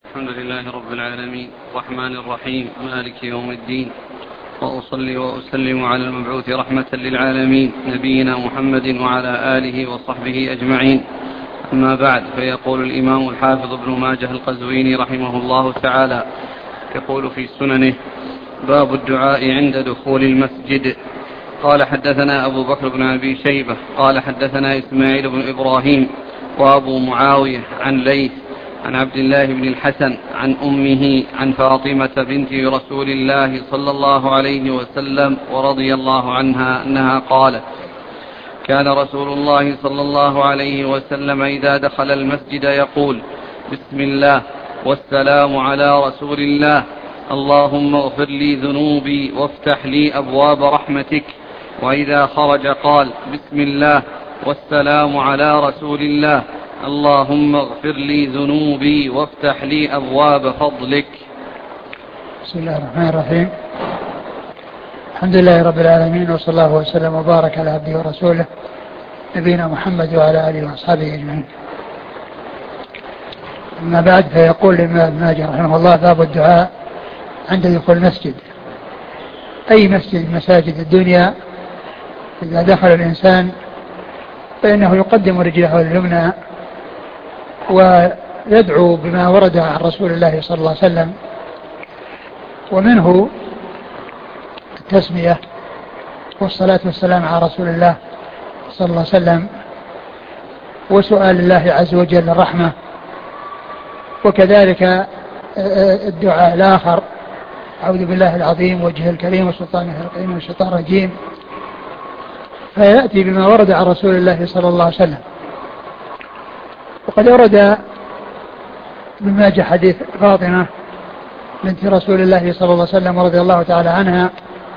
الحمد لله رب العالمين الرحمن الرحيم مالك يوم الدين، وأصلي وأسلم على المبعوث رحمة للعالمين نبينا محمد وعلى آله وصحبه أجمعين. أما بعد، فيقول الإمام الحافظ ابن ماجه القزويني رحمه الله تعالى يقول في سننه: باب الدعاء عند دخول المسجد. قال: حدثنا أبو بكر بن أبي شيبة قال: حدثنا إسماعيل بن إبراهيم وأبو معاوية عن ليث عن عبد الله بن الحسن عن أمه عن فاطمة بنت رسول الله صلى الله عليه وسلم ورضي الله عنها أنها قالت: كان رسول الله صلى الله عليه وسلم إذا دخل المسجد يقول: بسم الله والسلام على رسول الله، اللهم اغفر لي ذنوبي وافتح لي أبواب رحمتك. وإذا خرج قال: بسم الله والسلام على رسول الله، اللهم اغفر لي ذنوبي وافتح لي أبواب فضلك. بسم الله الرحمن الرحيم. الحمد لله رب العالمين، وصلى الله وسلم وبارك على عبده ورسوله نبينا محمد وعلى آله وأصحابه أجمعين. أما بعد، فيقول الإمام ابن ماجه رحمه الله: باب الدعاء عند دخول المسجد. أي مسجد من مساجد الدنيا إذا دخل الإنسان فإنه يقدم رجله اليمنى ويدعو بما ورد عن رسول الله صلى الله عليه وسلم، ومنه التسمية والصلاة والسلام على رسول الله صلى الله عليه وسلم، وسؤال الله عز وجل الرحمة، وكذلك الدعاء الآخر: أعوذ بالله العظيم وجهه الكريم وسلطانه القديم والشيطان الرجيم، فيأتي بما ورد عن رسول الله صلى الله عليه وسلم. وقد ورد ابن ماجه حديث فاطمة بنت رسول الله صلى الله عليه وسلم رضي الله تعالى عنها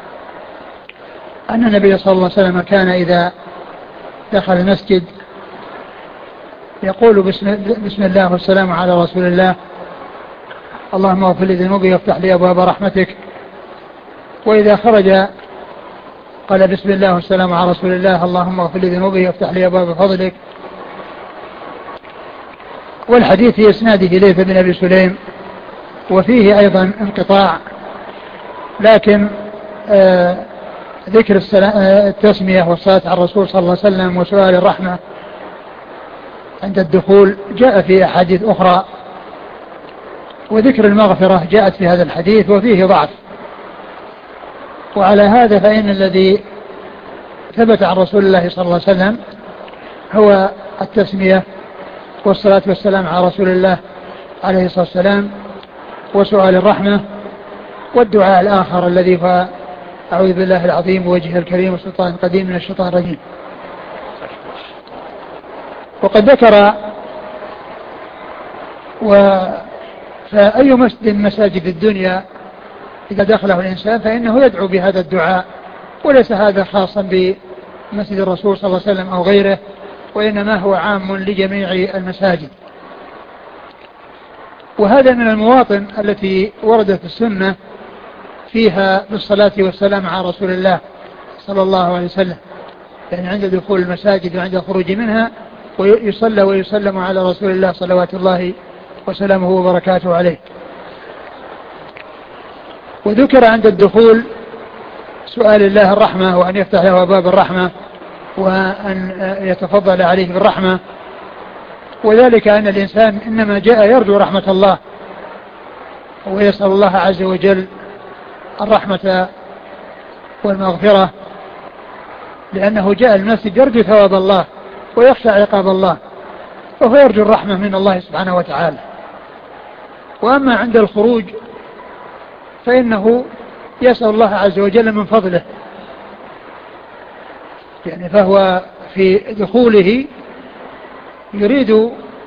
أن النبي صلى الله عليه وسلم كان إذا دخل المسجد يقول: بسم الله والسلام على رسول الله، اللهم اغفر لي ذنوبي وافتح لي أبواب رحمتك. وإذا خرج قال: بسم الله والسلام على رسول الله، اللهم اغفر لي ذنوبي وافتح لي أبواب فضلك. والحديث في إسناده ليث بن أبي سليم، وفيه أيضا انقطاع، لكن ذكر التسمية والصلاة على الرسول صلى الله عليه وسلم وسؤال الرحمة عند الدخول جاء في أحاديث أخرى، وذكر المغفرة جاءت في هذا الحديث وفيه ضعف. وعلى هذا فإن الذي ثبت عن رسول الله صلى الله عليه وسلم هو التسمية والصلاة والسلام على رسول الله عليه الصلاة والسلام وسؤال الرحمة، والدعاء الآخر الذي هو: أعوذ بالله العظيم ووجهه الكريم وسلطان القديم من الشيطان الرجيم. وقد ذكر فأي مسجد من مساجد الدنيا إذا دخله الإنسان فإنه يدعو بهذا الدعاء، وليس هذا خاصا بمسجد الرسول صلى الله عليه وسلم أو غيره، وإنما هو عام لجميع المساجد. وهذا من المواطن التي وردت السنة فيها بالصلاة والسلام على رسول الله صلى الله عليه وسلم، يعني عند دخول المساجد وعند الخروج منها، ويصلى ويسلم على رسول الله صلوات الله وسلامه وبركاته عليه. وذكر عند الدخول سؤال الله الرحمة، وأن يفتح له باب الرحمة، وأن يتفضل عليه بالرحمة، وذلك أن الإنسان إنما جاء يرجو رحمة الله ويسأل الله عز وجل الرحمة والمغفرة، لأنه جاء المسجد يرجو ثواب الله ويخشى عقاب الله، فهو يرجو الرحمة من الله سبحانه وتعالى. وأما عند الخروج فإنه يسأل الله عز وجل من فضله، يعني فهو في دخوله يريد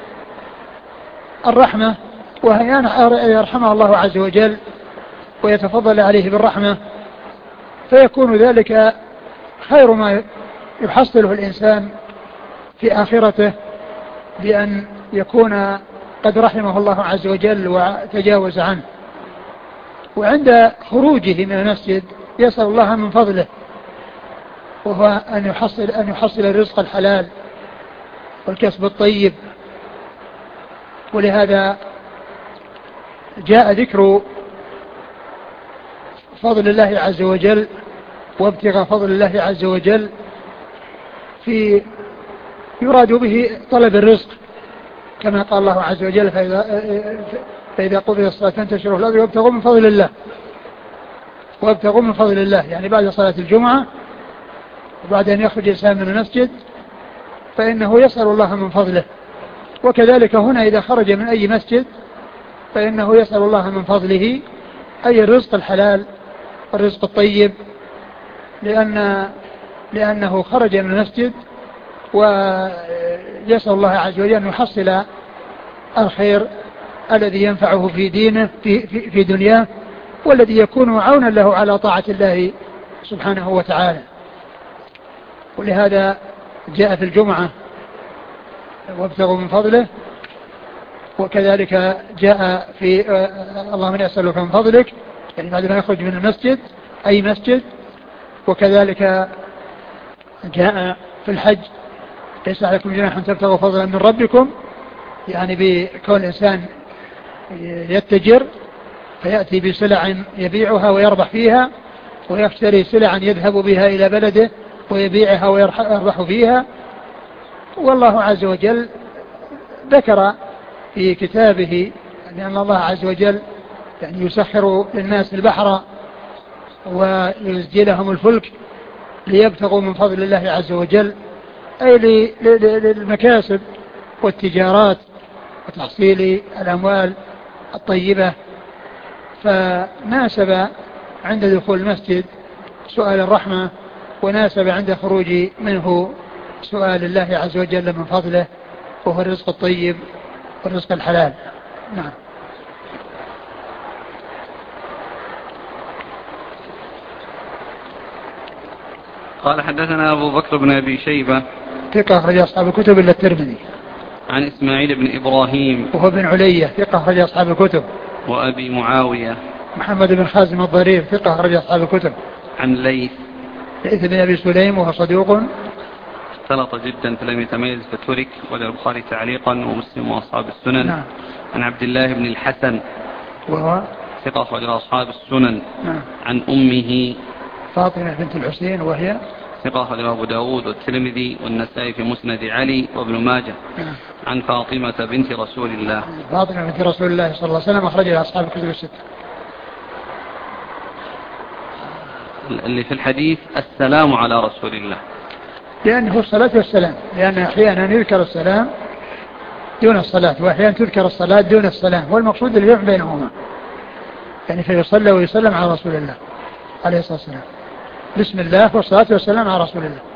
الرحمة وأن يرحمه الله عز وجل ويتفضل عليه بالرحمة، فيكون ذلك خير ما يحصله الإنسان في آخرته، بأن يكون قد رحمه الله عز وجل وتجاوز عنه. وعند خروجه من المسجد يسأل الله من فضله، وهو أن يحصل الرزق الحلال والكسب الطيب. ولهذا جاء ذكر فضل الله عز وجل وابتغاء فضل الله عز وجل يراد به طلب الرزق، كما قال الله عز وجل فإذا قضي الصلاة فانتشروا في الأرض وابتغوا من فضل الله، وابتغوا من فضل الله يعني بعد صلاة الجمعة وبعد أن يخرج الإنسان من المسجد فإنه يسأل الله من فضله. وكذلك هنا إذا خرج من أي مسجد فإنه يسأل الله من فضله، أي الرزق الحلال الرزق الطيب، لأنه خرج من المسجد ويسأل الله عز وجل أن يحصل الخير الذي ينفعه في دينه في دنياه، والذي يكون عونا له على طاعة الله سبحانه وتعالى. ولهذا جاء في الجمعة وابتغوا من فضله، وكذلك جاء في اللهم إني أسألك من فضلك يعني بعد ما يخرج من المسجد أي مسجد. وكذلك جاء في الحج ليس عليكم جناح أن تبتغوا فضلا من ربكم، يعني بكون الإنسان يتجر فيأتي بسلع يبيعها ويربح فيها، ويشتري سلعا يذهب بها إلى بلده ويبيعها ويربح فيها. والله عز وجل ذكر في كتابه أن الله عز وجل يعني يسخر للناس البحر ويزجي لهم الفلك ليبتغوا من فضل الله عز وجل، أي للمكاسب والتجارات وتحصيل الأموال الطيبة. فناسب عند دخول المسجد سؤال الرحمة، وناسب عند خروج منه سؤال الله عز وجل من فضله، وهو الرزق الطيب والرزق الحلال. نعم. قال حدثنا أبو بكر بن أبي شيبة ثقة أخرج أصحاب الكتب إلا الترمذي. عن إسماعيل بن إبراهيم وهو بن علية ثقة أخرج أصحاب الكتب. وأبي معاوية محمد بن خازم الضرير ثقة أخرج أصحاب الكتب. عن ليث بن أبي سليم وهو صدوق اختلط جدا فلم يتميز فترك، وله البخاري تعليقا ومسلم وأصحاب السنن. نعم. عن عبد الله بن الحسن وهو ثقة أخرج أصحاب السنن. نعم. عن أمه فاطمة بنت الحسين وهي ثقة أخرج أبو داود والترمذي والنسائي في مسند علي وابن ماجه. نعم. عن فاطمة بنت رسول الله. فاطمة بنت رسول الله صلى الله عليه وسلم أخرج أصحاب الكتب الستة. اللي في الحديث السلام على رسول الله، لأنه الصلاة والسلام، لأن أحيانا يذكر السلام دون الصلاة، وأحيانا تذكر الصلاة دون السلام، والمقصود الجمع بينهما، يعني فيصلى ويسلم على رسول الله عليه الصلاة والسلام، بسم الله والصلاة والسلام على رسول الله.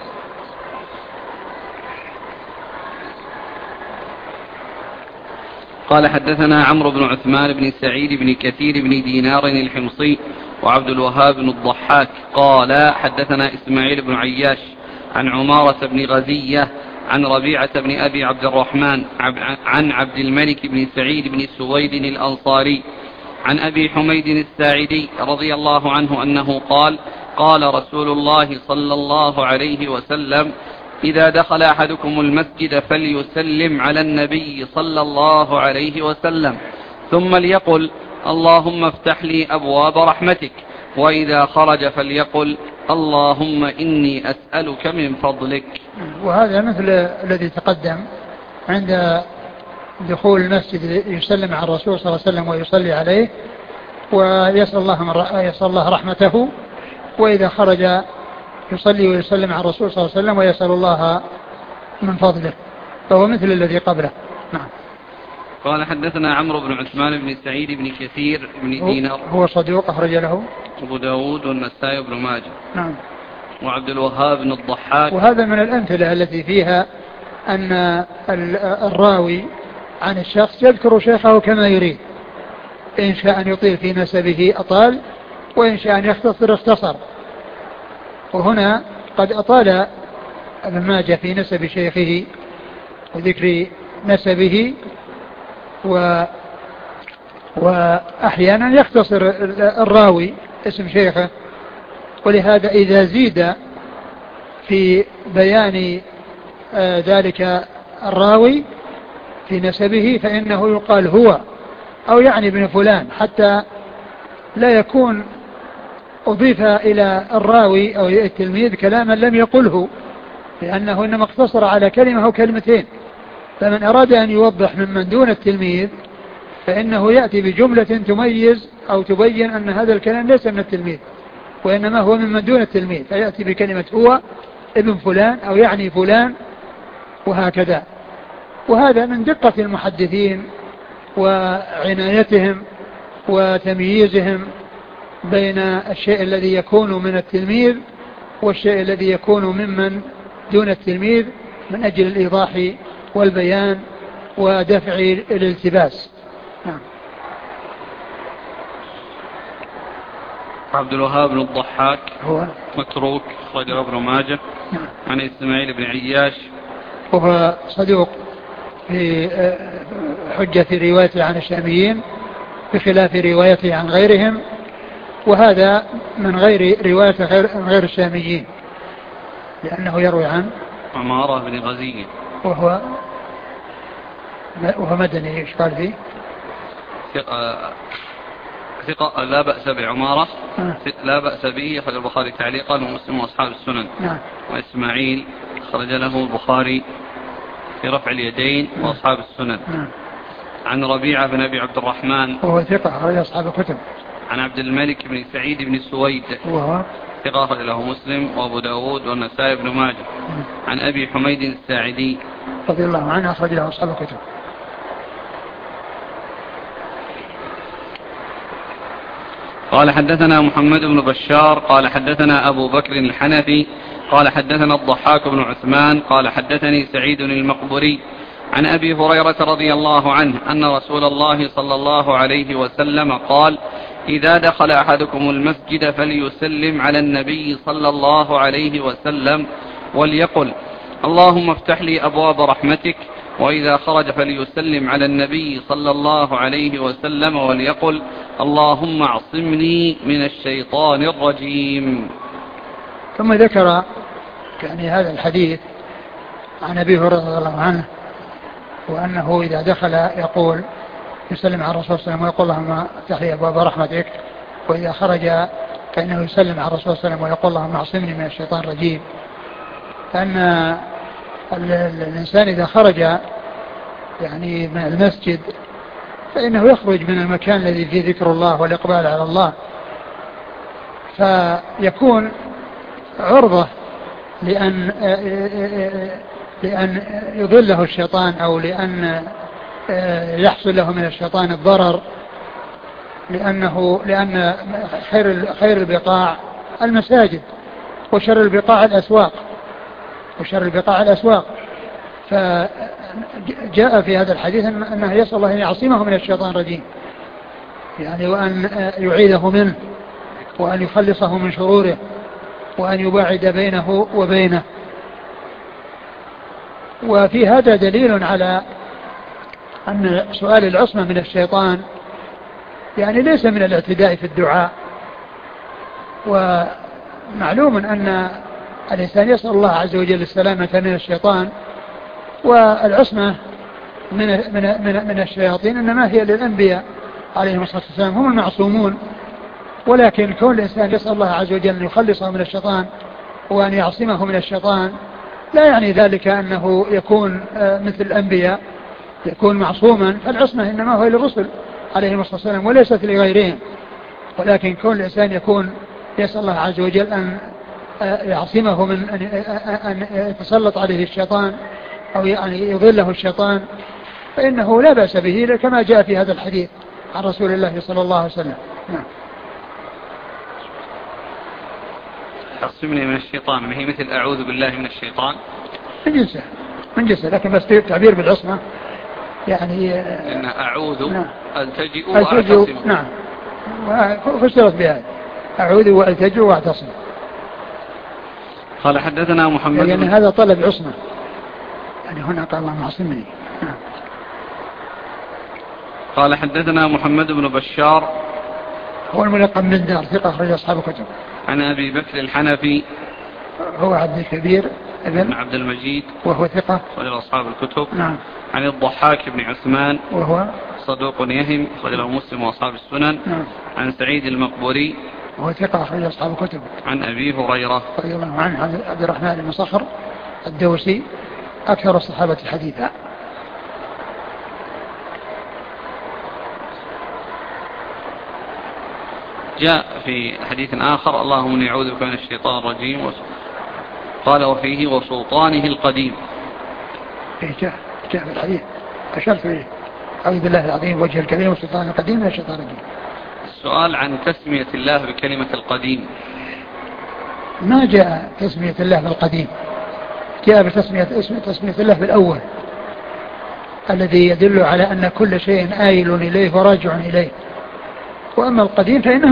قال حدثنا عمرو بن عثمان بن سعيد بن كثير بن دينار الحمصي وعبد الوهاب بن الضحاك قال حدثنا إسماعيل بن عياش عن عمارة بن غزية عن ربيعة بن أبي عبد الرحمن عن عبد الملك بن سعيد بن سويد الأنصاري عن أبي حميد الساعدي رضي الله عنه أنه قال قال رسول الله صلى الله عليه وسلم إذا دخل أحدكم المسجد فليسلم على النبي صلى الله عليه وسلم ثم ليقل اللهم افتح لي أبواب رحمتك، وإذا خرج فليقل اللهم إني أسألك من فضلك. وهذا مثل الذي تقدم عند دخول المسجد يسلم على الرسول صلى الله عليه وسلم ويصلي عليه ويسأل الله رحمته، وإذا خرج يصلي ويسلم على الرسول صلى الله عليه وسلم ويسأل الله من فضله، فهو مثل الذي قبله. نعم. قال حدثنا عمرو بن عثمان بن سعيد بن كثير بن دينار هو صدوق أخرج له أبو داود والنسائي بن ماجه. نعم. وعبد الوهاب بن الضحاك. وهذا من الأمثلة التي فيها أن الراوي عن الشخص يذكر شيخه كما يريد، إن شاء أن يطيل في نسبه أطال، وإن شاء أن يختصر اختصر. وهنا قد أطال ابن ماجه في نسب شيخه وذكر نسبه، وأحيانا يختصر الراوي اسم شيخه، ولهذا إذا زيد في بيان ذلك الراوي في نسبه فإنه يقال هو، أو يعني ابن فلان، حتى لا يكون أضيف إلى الراوي أو التلميذ كلاما لم يقله، لأنه إنما اقتصر على كلمة أو كلمتين. فمن أراد أن يوضح ممن دون التلميذ فإنه يأتي بجملة تميز أو تبين أن هذا الكلام ليس من التلميذ وإنما هو ممن دون التلميذ، فيأتي بكلمة هو ابن فلان أو يعني فلان وهكذا. وهذا من دقة المحدثين وعنايتهم وتمييزهم بين الشيء الذي يكون من التلميذ والشيء الذي يكون ممن دون التلميذ، من أجل الإيضاح والبيان ودفع الالتباس. نعم. عبد الوهاب بن الضحاك هو متروك، أخرجه ابن ماجه. نعم. عن إسماعيل بن عياش وهو صدوق في حجة في روايته عن الشاميين بخلاف روايته عن غيرهم، وهذا من غير روايته غير الشاميين، لأنه يروي عن عمارة بن غزية وهو مدني. ايش قال فيه؟ ثقة لا بأس بعمارة، لا بأس به، أخرج البخاري تعليقا ومسلم وأصحاب السنن. نعم. وإسماعيل أخرج له البخاري في رفع اليدين وأصحاب السنن. نعم. عن ربيعة بن أبي عبد الرحمن وهو ثقة أخرج أصحاب الكتب. عن عبد الملك بن سعيد بن سويد وهو ثقة أخرج له مسلم وأبو داود والنسائي بن ماجه. عن أبي حميد الساعدي رضي الله عنه أخرج له أصحاب الكتب. قال حدثنا محمد بن بشار قال حدثنا أبو بكر الحنفي قال حدثنا الضحاك بن عثمان قال حدثني سعيد المقبري عن أبي هريرة رضي الله عنه أن رسول الله صلى الله عليه وسلم قال: إذا دخل أحدكم المسجد فليسلم على النبي صلى الله عليه وسلم وليقل: اللهم افتح لي أبواب رحمتك. وإذا خرج فليسلم على النبي صلى الله عليه وسلم وليقل: اللهم اعصمني من الشيطان الرجيم. ثم ذكر يعني هذا الحديث عن أبي هريرة رضي الله عنه، وأنه إذا دخل يقول يسلم على الرسول صلى الله عليه وسلم ويقول: اللهم افتح لي أبواب رحمتك. وإذا خرج فإنه يسلم على الرسول صلى الله عليه وسلم ويقول: اللهم اعصمني من الشيطان الرجيم. فأن الإنسان إذا خرج يعني من المسجد فإنه يخرج من المكان الذي فيه ذكر الله والإقبال على الله، فيكون عرضة لأن يضله الشيطان أو لأن يحصل له من الشيطان الضرر، لأن خير البقاع المساجد وشر البقاع الأسواق. فجاء في هذا الحديث أنه يسأل الله أن يعصمه من الشيطان الرجيم، يعني وأن يعيده منه وأن يخلصه من شروره وأن يباعد بينه وبينه. وفي هذا دليل على أن سؤال العصمة من الشيطان يعني ليس من الاعتداء في الدعاء. ومعلوم أن الإنسان يسأل الله عز وجل السلامة من الشيطان، والعصمة من الشياطين إنما هي للأنبياء عليهم الصلاة والسلام، هم المعصومون. ولكن كون الإنسان يسأل الله عز وجل أن يخلصه من الشيطان وأن يعصمه من الشيطان لا يعني ذلك أنه يكون مثل الأنبياء يكون معصوما، فالعصمة إنما هو للرسل عليهم الصلاة والسلام وليست لغيرهم. ولكن كون الإنسان يكون يسأل الله عز وجل أن يعصمه من أن يتسلط عليه الشيطان أو يعني يضله الشيطان، فإنه لا بأس به كما جاء في هذا الحديث عن رسول الله صلى الله عليه وسلم. نعم. عصمني من الشيطان ما هي مثل أعوذ بالله من الشيطان؟ من جنسه لكن بس تعبير بالعصمة يعني إن أعوذ نعم. ألتجئ وأعتصم. نعم، فسرت بهذا أعوذ وألتجئ وأعتصم. قال حدثنا محمد يعني هذا طلب عصمة، يعني هنا قال الله معصمني. نعم. قال حدثنا محمد بن بشار هو الملقب من دار ثقة أخرج أصحاب الكتب. عن أبي بكر الحنفي هو عبد الكبير ابن عبد المجيد وهو ثقة أخرج أصحاب الكتب. نعم. عن الضحاك بن عثمان وهو صدوق يهم، أخرجه مسلم وأصحاب السنن. عن سعيد المقبوري وهو ثقة أخرج أصحاب الكتب. عن أبي هريرة رضي الله عنه عن عبد الرحمن بن صخر الدوسي أكثر الصحابة حديثا. جاء في حديث آخر: اللهم إني أعوذ بك من الشيطان الرجيم، قال وفيه وسلطانه القديم. جاء في الحديث أشرت إليه: أعوذ بالله العظيم وجه الكريم وسلطانه القديم من الشيطان الرجيم. السؤال عن تسمية الله بكلمة القديم. ما جاء تسمية الله بالقديم، جاء بتسمية الله بالأول الذي يدل على أن كل شيء آيل إليه وراجع إليه. وأما القديم فإنه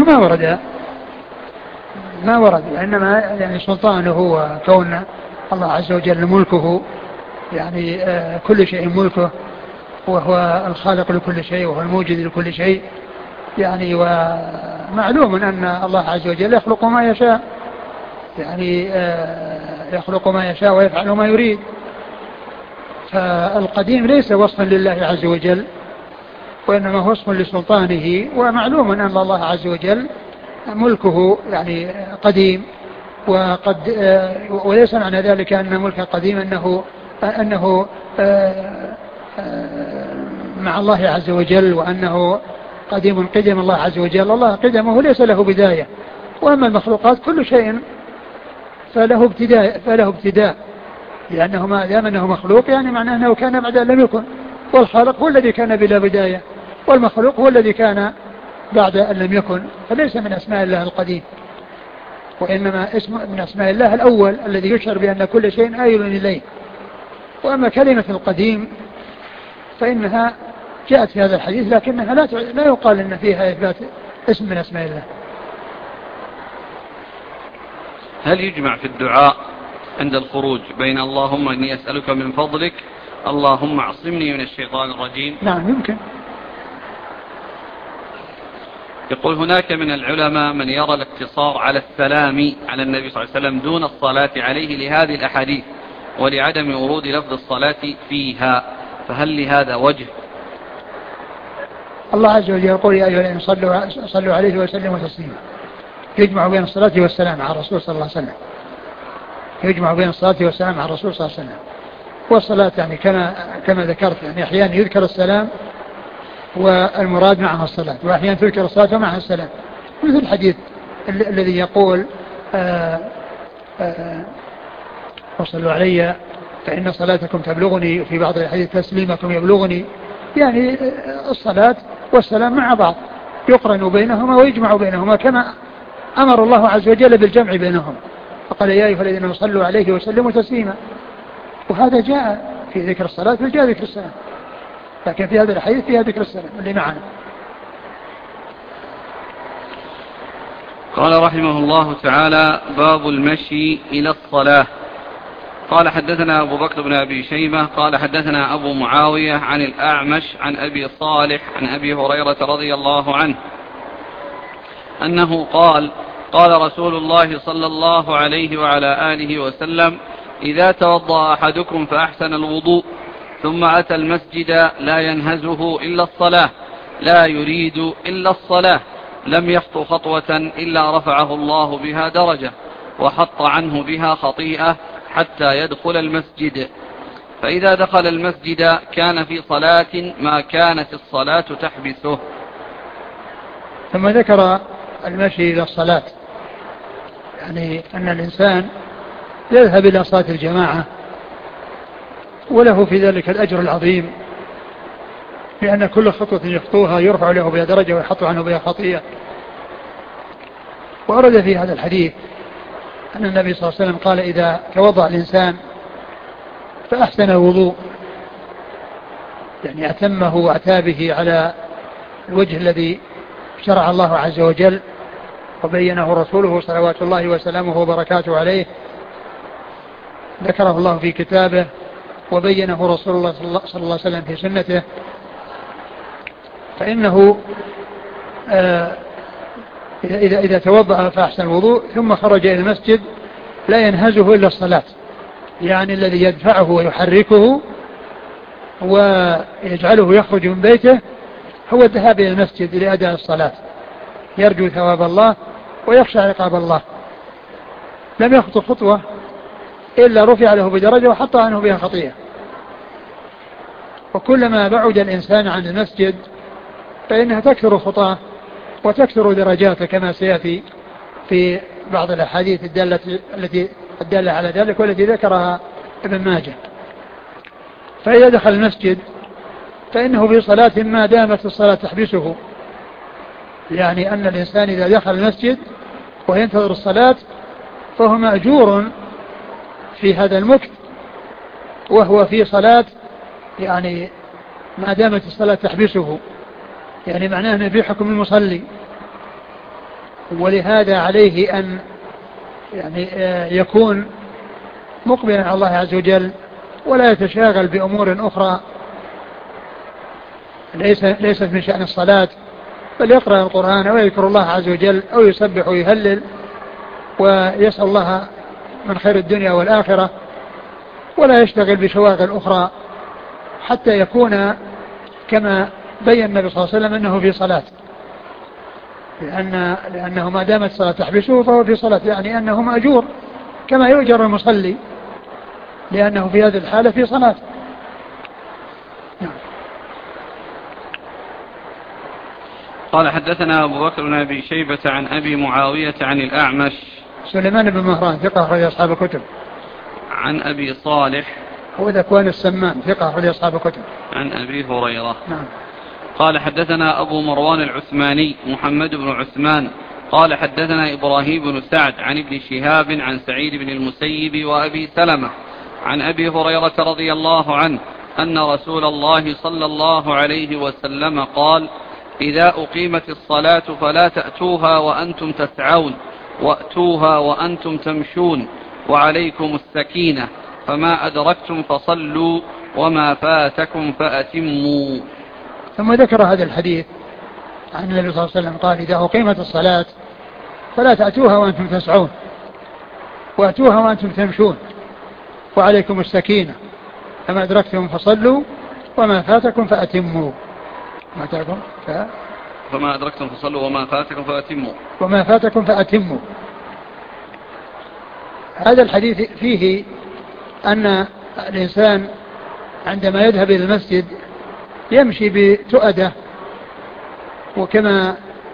ما ورد، وإنما يعني سلطانه وكون الله عز وجل ملكه، يعني كل شيء ملكه، وهو الخالق لكل شيء وهو الموجد لكل شيء، يعني ومعلوم أن الله عز وجل يخلق ما يشاء، يعني يخلق ما يشاء ويفعل ما يريد. فالقديم ليس وصفا لله عز وجل، وإنما هو وصف لسلطانه. ومعلوم أن الله عز وجل ملكه يعني قديم، وقد وليس معنى ذلك أن ملك قديم أنه مع الله عز وجل، وأنه قديم قدم الله عز وجل. الله قدمه ليس له بداية، وأما المخلوقات كل شيء فله ابتداء، لأنه ما دام أنه مخلوق يعني معناه أنه كان بعد أن لم يكن، والخالق هو الذي كان بلا بداية، والمخلوق هو الذي كان بعد أن لم يكن. فليس من أسماء الله القديم، وإنما اسم من أسماء الله الأول الذي يشعر بأن كل شيء آيل إليه. وأما كلمة القديم فإنها جاءت في هذا الحديث، لكنها لا يقال أن فيها إثبات اسم من أسماء الله. هل يجمع في الدعاء عند الخروج بين اللهم إني أسألك من فضلك اللهم اعصمني من الشيطان الرجيم؟ نعم يمكن. يقول: هناك من العلماء من يرى الاقتصار على السلام على النبي صلى الله عليه وسلم دون الصلاة عليه لهذه الأحاديث ولعدم ورود لفظ الصلاة فيها، فهل لهذا وجه؟ الله عز وجل يقول: يا أيها الذين صلوا عليه وسلموا تسليما. يجمع بين الصلاة والسلام على الرسول صلى الله عليه وسلم، يجمع بين الصلاة والسلام على الرسول صلى الله عليه وسلم. والصلاة يعني كما ذكرت، يعني أحيانا يذكر السلام والمراد معها الصلاة، وأحيانا تذكر الصلاة ومعها السلام، مثل الحديث الذي يقول وصلوا علي فإن صلاتكم تبلغني، في بعض الحديث تسليمكم يبلغني، يعني الصلاة والسلام مع بعض يقرن بينهما ويجمع بينهما، كما أمر الله عز وجل بالجمع بينهم، فقال: يا أيها الذين صلوا عليه وسلموا تسليما. وهذا جاء في ذكر الصلاة وجاء ذكر السلام، لكن في هذا الحديث فيها ذكر السلام اللي معنا. قال رحمه الله تعالى: باب المشي إلى الصلاة. قال: حدثنا أبو بكر بن أبي شيبة قال حدثنا أبو معاوية عن الأعمش عن أبي صالح عن أبي هريرة رضي الله عنه أنه قال: قال رسول الله صلى الله عليه وعلى آله وسلم: إذا توضأ أحدكم فأحسن الوضوء ثم أتى المسجد لا ينهزه إلا الصلاة، لا يريد إلا الصلاة، لم يخطو خطوة إلا رفعه الله بها درجة وحط عنه بها خطيئة حتى يدخل المسجد، فإذا دخل المسجد كان في صلاة ما كانت الصلاة تحبسه. ثم ذكر المشي إلى الصلاة، يعني أن الإنسان يذهب إلى صلاة الجماعة وله في ذلك الأجر العظيم، لأن كل خطوة يخطوها يرفع له بها درجة ويحط عنه بها خطيئة. وأرد في هذا الحديث أن النبي صلى الله عليه وسلم قال: إذا توضأ الإنسان فأحسن الوضوء، يعني أتمه وأتى به على الوجه الذي شرع الله عز وجل وبينه رسوله صلوات الله وسلامه وبركاته عليه، ذكره الله في كتابه وبينه رسول الله صلى الله عليه وسلم في سنته. فإنه إذا توضأ فأحسن الوضوء ثم خرج إلى المسجد لا ينهزه إلا الصلاة، يعني الذي يدفعه ويحركه ويجعله يخرج من بيته هو الذهاب إلى المسجد لأداء الصلاة، يرجو ثواب الله ويخشى عقاب الله. لم يخطو خطوة إلا رفع له بدرجة وحط عنه بها خطيئة. وكلما بعد الإنسان عن المسجد فإنها تكثر خطاه وتكثر درجاته، كما سيأتي في بعض الأحاديث التي الدالة على ذلك والتي ذكرها ابن ماجه. فإذا دخل المسجد فإنه في صلاة ما دامت الصلاة تحبسه، يعني أن الإنسان إذا دخل المسجد وينتظر الصلاة فهو مأجور في هذا المكث وهو في صلاة، يعني ما دامت الصلاة تحبسه، يعني معناه أنه في حكم المصلي. ولهذا عليه أن يعني يكون مقبلا على الله عز وجل ولا يتشاغل بأمور أخرى ليست من شأن الصلاة، بل يقرأ القرآن ويذكر الله عز وجل أو يسبح ويهلل ويسأل الله من خير الدنيا والآخرة، ولا يشتغل بشواغل أخرى حتى يكون كما بين النبي صلى الله عليه وسلم أنه في صلاة، لأنه ما دامت الصلاة تحبسه فهو في صلاة، يعني أنه مأجور كما يؤجر المصلي لأنه في هذه الحالة في صلاة. قال حدثنا أبو بكر بن أبي شيبة عن أبي معاوية عن الأعمش سليمان بن مهران ثقة أخرج أصحاب الكتب. عن أبي صالح هو ذكوان السمان ثقة أخرج أصحاب الكتب. عن أبي هريرة. نعم. قال حدثنا أبو مروان العثماني محمد بن عثمان قال حدثنا إبراهيم بن سعد عن ابن شهاب عن سعيد بن المسيب وأبي سلمة عن أبي هريرة رضي الله عنه أن رسول الله صلى الله عليه وسلم قال: إذا أقيمت الصلاة فلا تأتوها وأنتم تسعون وأتوها وأنتم تمشون وعليكم السكينة، فما أدركتم فصلوا وما فاتكم فأتموا. ثم ذكر هذا الحديث عن النبي صلى الله عليه وسلم قال: إذا أقيمت الصلاة فلا تأتوها وأنتم تسعون وأتوها وأنتم تمشون وعليكم السكينة، فما أدركتم فصلوا وما فاتكم فأتموا. فما أدركتم فصلوا وما فاتكم فأتموا. وما فاتكم فأتموا. هذا الحديث فيه أن الإنسان عندما يذهب إلى المسجد يمشي بتؤدة، وكما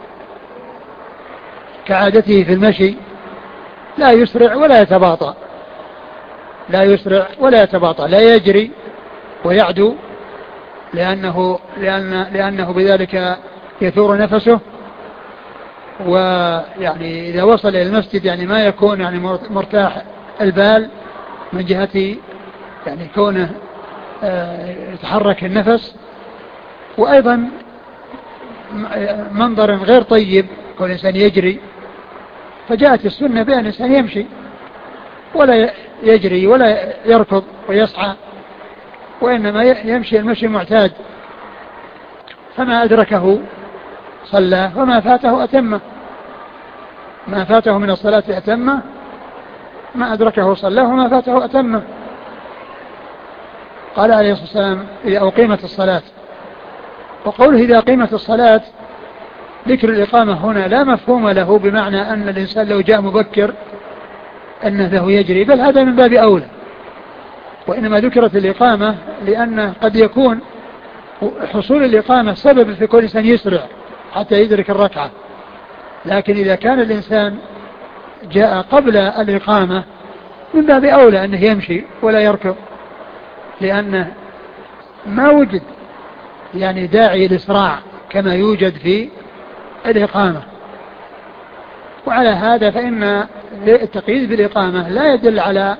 كعادته في المشي لا يسرع ولا يتباطأ، لا يجري ويعدو، لأنه بذلك يثور نفسه. ويعني إذا وصل إلى المسجد يعني ما يكون يعني مرتاح البال من جهة يعني كونه يتحرك النفس، وأيضا منظر غير طيب كون الإنسان يجري. فجاءت السنة بأن الإنسان يمشي ولا يجري ولا يركض ويسعى، وإنما يمشي المشي المعتاد، فما أدركه صلى وما فاته أتمه، ما فاته من الصلاة أتمه، ما أدركه صلى وما فاته أتمه. قال عليه الصلاة والسلام: إذا أقيمت الصلاة. وقوله إذا أقيمت الصلاة ذكر الإقامة هنا لا مفهوم له بمعنى أن الإنسان لو جاء مبكر أنه له يجري، بل هذا من باب أولى، وإنما ذكرت الإقامة لأن قد يكون حصول الإقامة سبب في كل إنسان يسرع حتى يدرك الركعة، لكن إذا كان الإنسان جاء قبل الإقامة من باب أولى أنه يمشي ولا يركض، لأنه ما وجد يعني داعي الإسراع كما يوجد في الإقامة. وعلى هذا فإن التقييد بالإقامة لا يدل على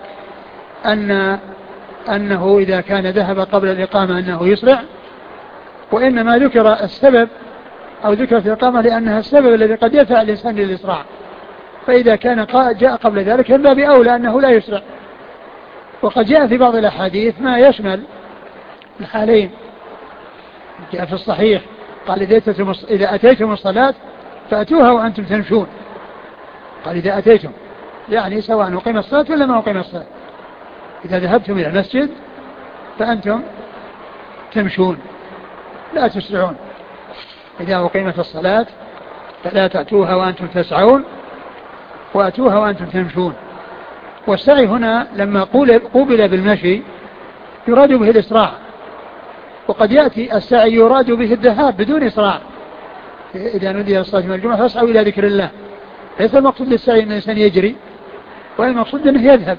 أنه إذا كان ذهب قبل الإقامة أنه يسرع، وإنما ذكر السبب أو ذكرت الإقامة لأنها السبب الذي قد يدفع الإنسان للإسراع، فإذا كان جاء قبل ذلك من باب أولى أنه لا يسرع. وقد جاء في بعض الأحاديث ما يشمل الحالين، جاء في الصحيح قال: إذا أتيتم الصلاة فأتوها وأنتم تمشون. قال: إذا أتيتم يعني سواء أقيم الصلاة ولا ما أقيم الصلاة، إذا ذهبتم إلى المسجد فأنتم تمشون لا تسرعون. إذا أقيمت الصلاة فلا تأتوها وأنتم تسعون وأتوها وأنتم تمشون. والسعي هنا لما قوبل بالمشي يراد به الإسراع، وقد يأتي السعي يراد به الذهاب بدون إسراع. إذا نودي الصلاة من الجمعة فاسعوا إلى ذكر الله، ليس المقصود للسعي أن الإنسان يجري، والمقصود أنه يذهب،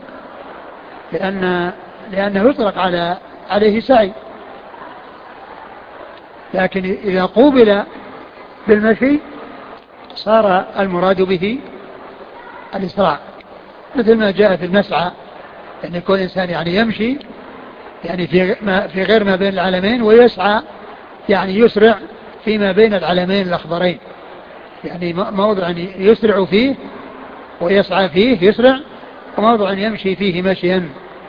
لأنه يطلق عليه سعي. لكن إذا قوبل بالمشي صار المراد به الإسراع، مثل ما جاء في المسعى، يعني يكون الإنسان يعني يمشي يعني في غير ما بين العلمين، ويسعى يعني يسرع فيما بين العلمين الأخضرين، يعني موضع يسرع فيه ويسعى فيه يسرع، وموضع يمشي فيه مشيا.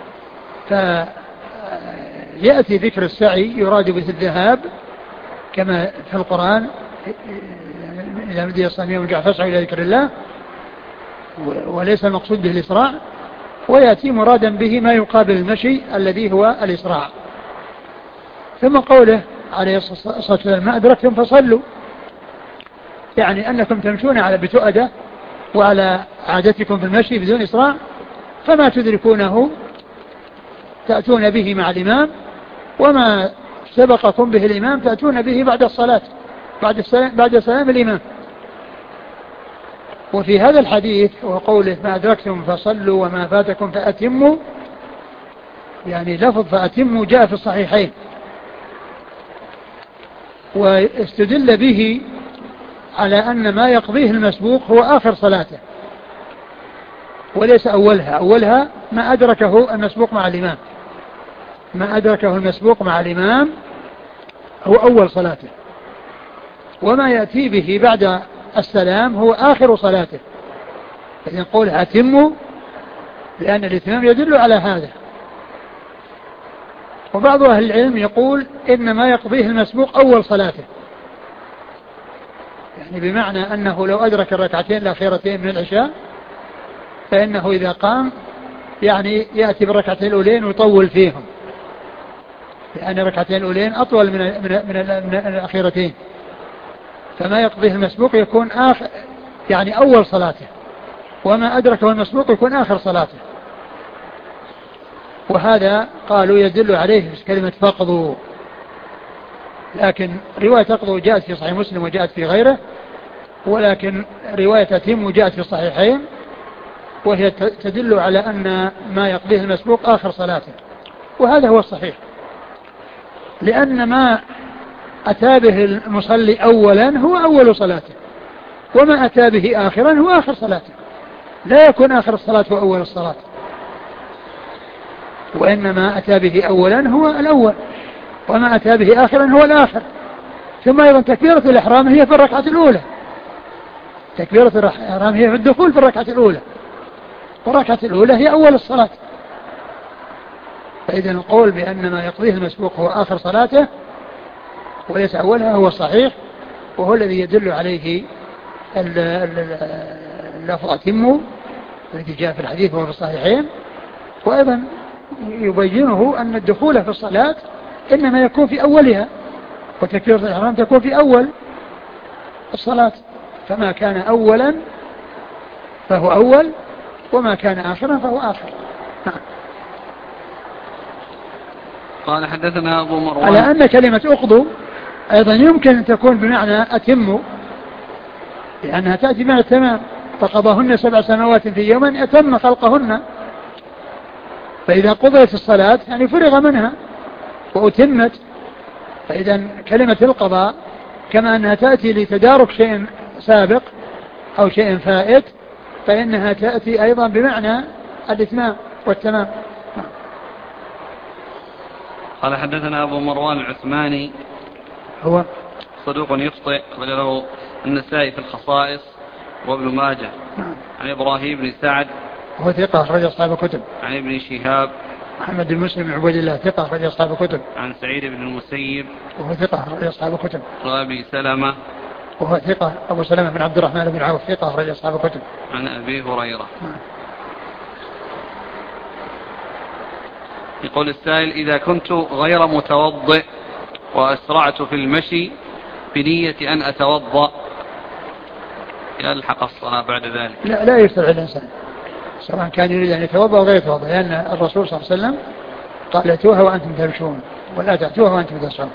فيأتي ذكر السعي يراد به الذهاب كما في القرآن إذا نودي الصلاة من الجمعة فاسعوا إلى ذكر الله، وليس المقصود به الإسراع. ويأتي مرادا به ما يقابل المشي الذي هو الإسراع. ثم قوله عليه الصلاة والسلام ما أدركتم فصلوا، يعني أنكم تمشون على بتؤدة وعلى عادتكم في المشي بدون إسراع، فما تدركونه تأتون به مع الإمام، وما سبقكم به الإمام تأتون به بعد الصلاة بعد سلام الإمام. وفي هذا الحديث وقوله ما أدركتم فصلوا وما فاتكم فأتموا، يعني لفظ فأتموا جاء في الصحيحين، واستدل به على أن ما يقضيه المسبوق هو آخر صلاته وليس أولها ما أدركه المسبوق مع الإمام، ما أدركه المسبوق مع الإمام هو أول صلاته، وما يأتي به بعد السلام هو آخر صلاته. إذن نقول أتموا لأن الإتمام يدل على هذا. وبعض أهل العلم يقول إن ما يقضيه المسبوق أول صلاته، يعني بمعنى أنه لو أدرك الركعتين الأخيرتين من العشاء فإنه إذا قام يعني يأتي بالركعتين الأولين ويطول فيهم، لأن الركعتين الأولين أطول من الأخيرتين، فما يقضيه المسبوق يكون يعني أول صلاته، وما أدركه المسبوق يكون آخر صلاته. وهذا قالوا يدل عليه كلمة فقضوا، لكن رواية أقضوا جاءت في صحيح مسلم وجاءت في غيره، ولكن رواية أتم جاءت في الصحيحين، وهي تدل على أن ما يقضيه المسبوق آخر صلاته، وهذا هو الصحيح، لأن ما أتى به المصلي أولا هو أول صلاته، وما أتى به آخرا هو آخر صلاته، لا يكون آخر الصلاة هو أول الصلاة، وإنما أتى به أولا هو الأول، وما أتى به آخرا هو الآخر. ثم أيضا تكبيرة الإحرام هي في الركعة الأولى، تكبيرة الإحرام هي في الدخول في الركعة الأولى، والركعة الأولى هي أول الصلاة. فإذا القول بأن ما يقضيه المسبوق هو آخر صلاته وليس أولها هو الصحيح، وهو الذي يدل عليه اللفظ أتموا الذي جاء في الحديث وهو في الصحيحين. وأيضا يبينه أن الدخول في الصلاة إنما يكون في أولها، وتكبيرة الإحرام تكون في أول الصلاة، فما كان أولا فهو أول، وما كان آخرا فهو آخر. قال حدثنا أبو مروان على أن كلمة أقضوا أيضا يمكن أن تكون بمعنى أتموا، لأنها تأتي معنى التمام، فقضاهن 7 سنوات في يوم أتم خلقهن، فإذا قضيت الصلاة يعني فرغ منها وأتمت. فإذا كلمة القضاء كما أنها تأتي لتدارك شيء سابق أو شيء فائت، فإنها تأتي أيضا بمعنى الإتمام والتمام. قال حدثنا أبو مروان العثماني هو صدوق يخطئ، وله النسائي في الخصائص وابن ماجه. عن إبراهيم بن سعد هو ثقة أخرج أصحاب الكتب. عن ابن شهاب محمد بن مسلم بن عبيد الله ثقة أخرج أصحاب الكتب. عن سعيد بن المسيب وهو ثقة أخرج أصحاب الكتب. وأبي سلمة وهو ثقة أبو سلمة بن عبد الرحمن بن عوف ثقة أخرج أصحاب الكتب. عن أبي هريرة. يقول السائل إذا كنت غير متوضئ وأسرعت في المشي بنية أن أتوضأ يلحق الصلاة بعد ذلك؟ لا يفترع الإنسان سواء كان يريد أن يتوضأ أو غير يتوضأ، لأن الرسول صلى الله عليه وسلم قال ائتوها وأنتم تمشون ولا تأتوها وأنتم تسعون.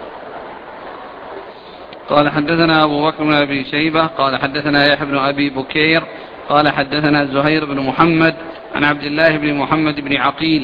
قال حدثنا أبو بكر بن أبي شيبة قال حدثنا يحيى بن أبي بكير قال حدثنا زهير بن محمد عن عبد الله بن محمد بن عقيل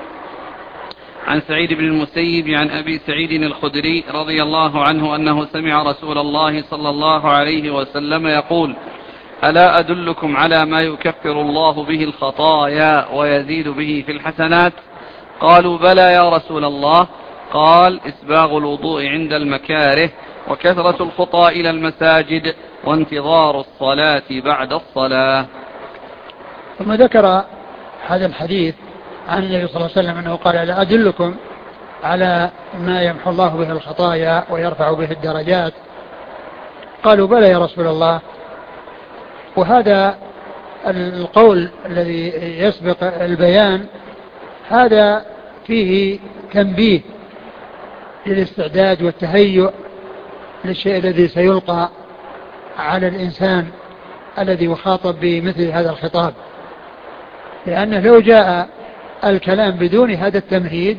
عن سعيد بن المسيب عن أبي سعيد الخدري رضي الله عنه أنه سمع رسول الله صلى الله عليه وسلم يقول: ألا أدلكم على ما يكفر الله به الخطايا ويزيد به في الحسنات؟ قالوا: بلى يا رسول الله. قال: إسباغ الوضوء عند المكاره، وكثرة الخطى إلى المساجد، وانتظار الصلاة بعد الصلاة. ثم ذكر هذا الحديث عن النبي صلى الله عليه وسلم أنه قال: ألا أدلكم على ما يمحو الله به الخطايا ويرفع به الدرجات؟ قالوا: بلى يا رسول الله. وهذا القول الذي يسبق البيان هذا فيه تنبيه للاستعداد والتهيؤ للشيء الذي سيلقى على الإنسان الذي يخاطب بمثل هذا الخطاب، لأنه لو جاء الكلام بدون هذا التمهيد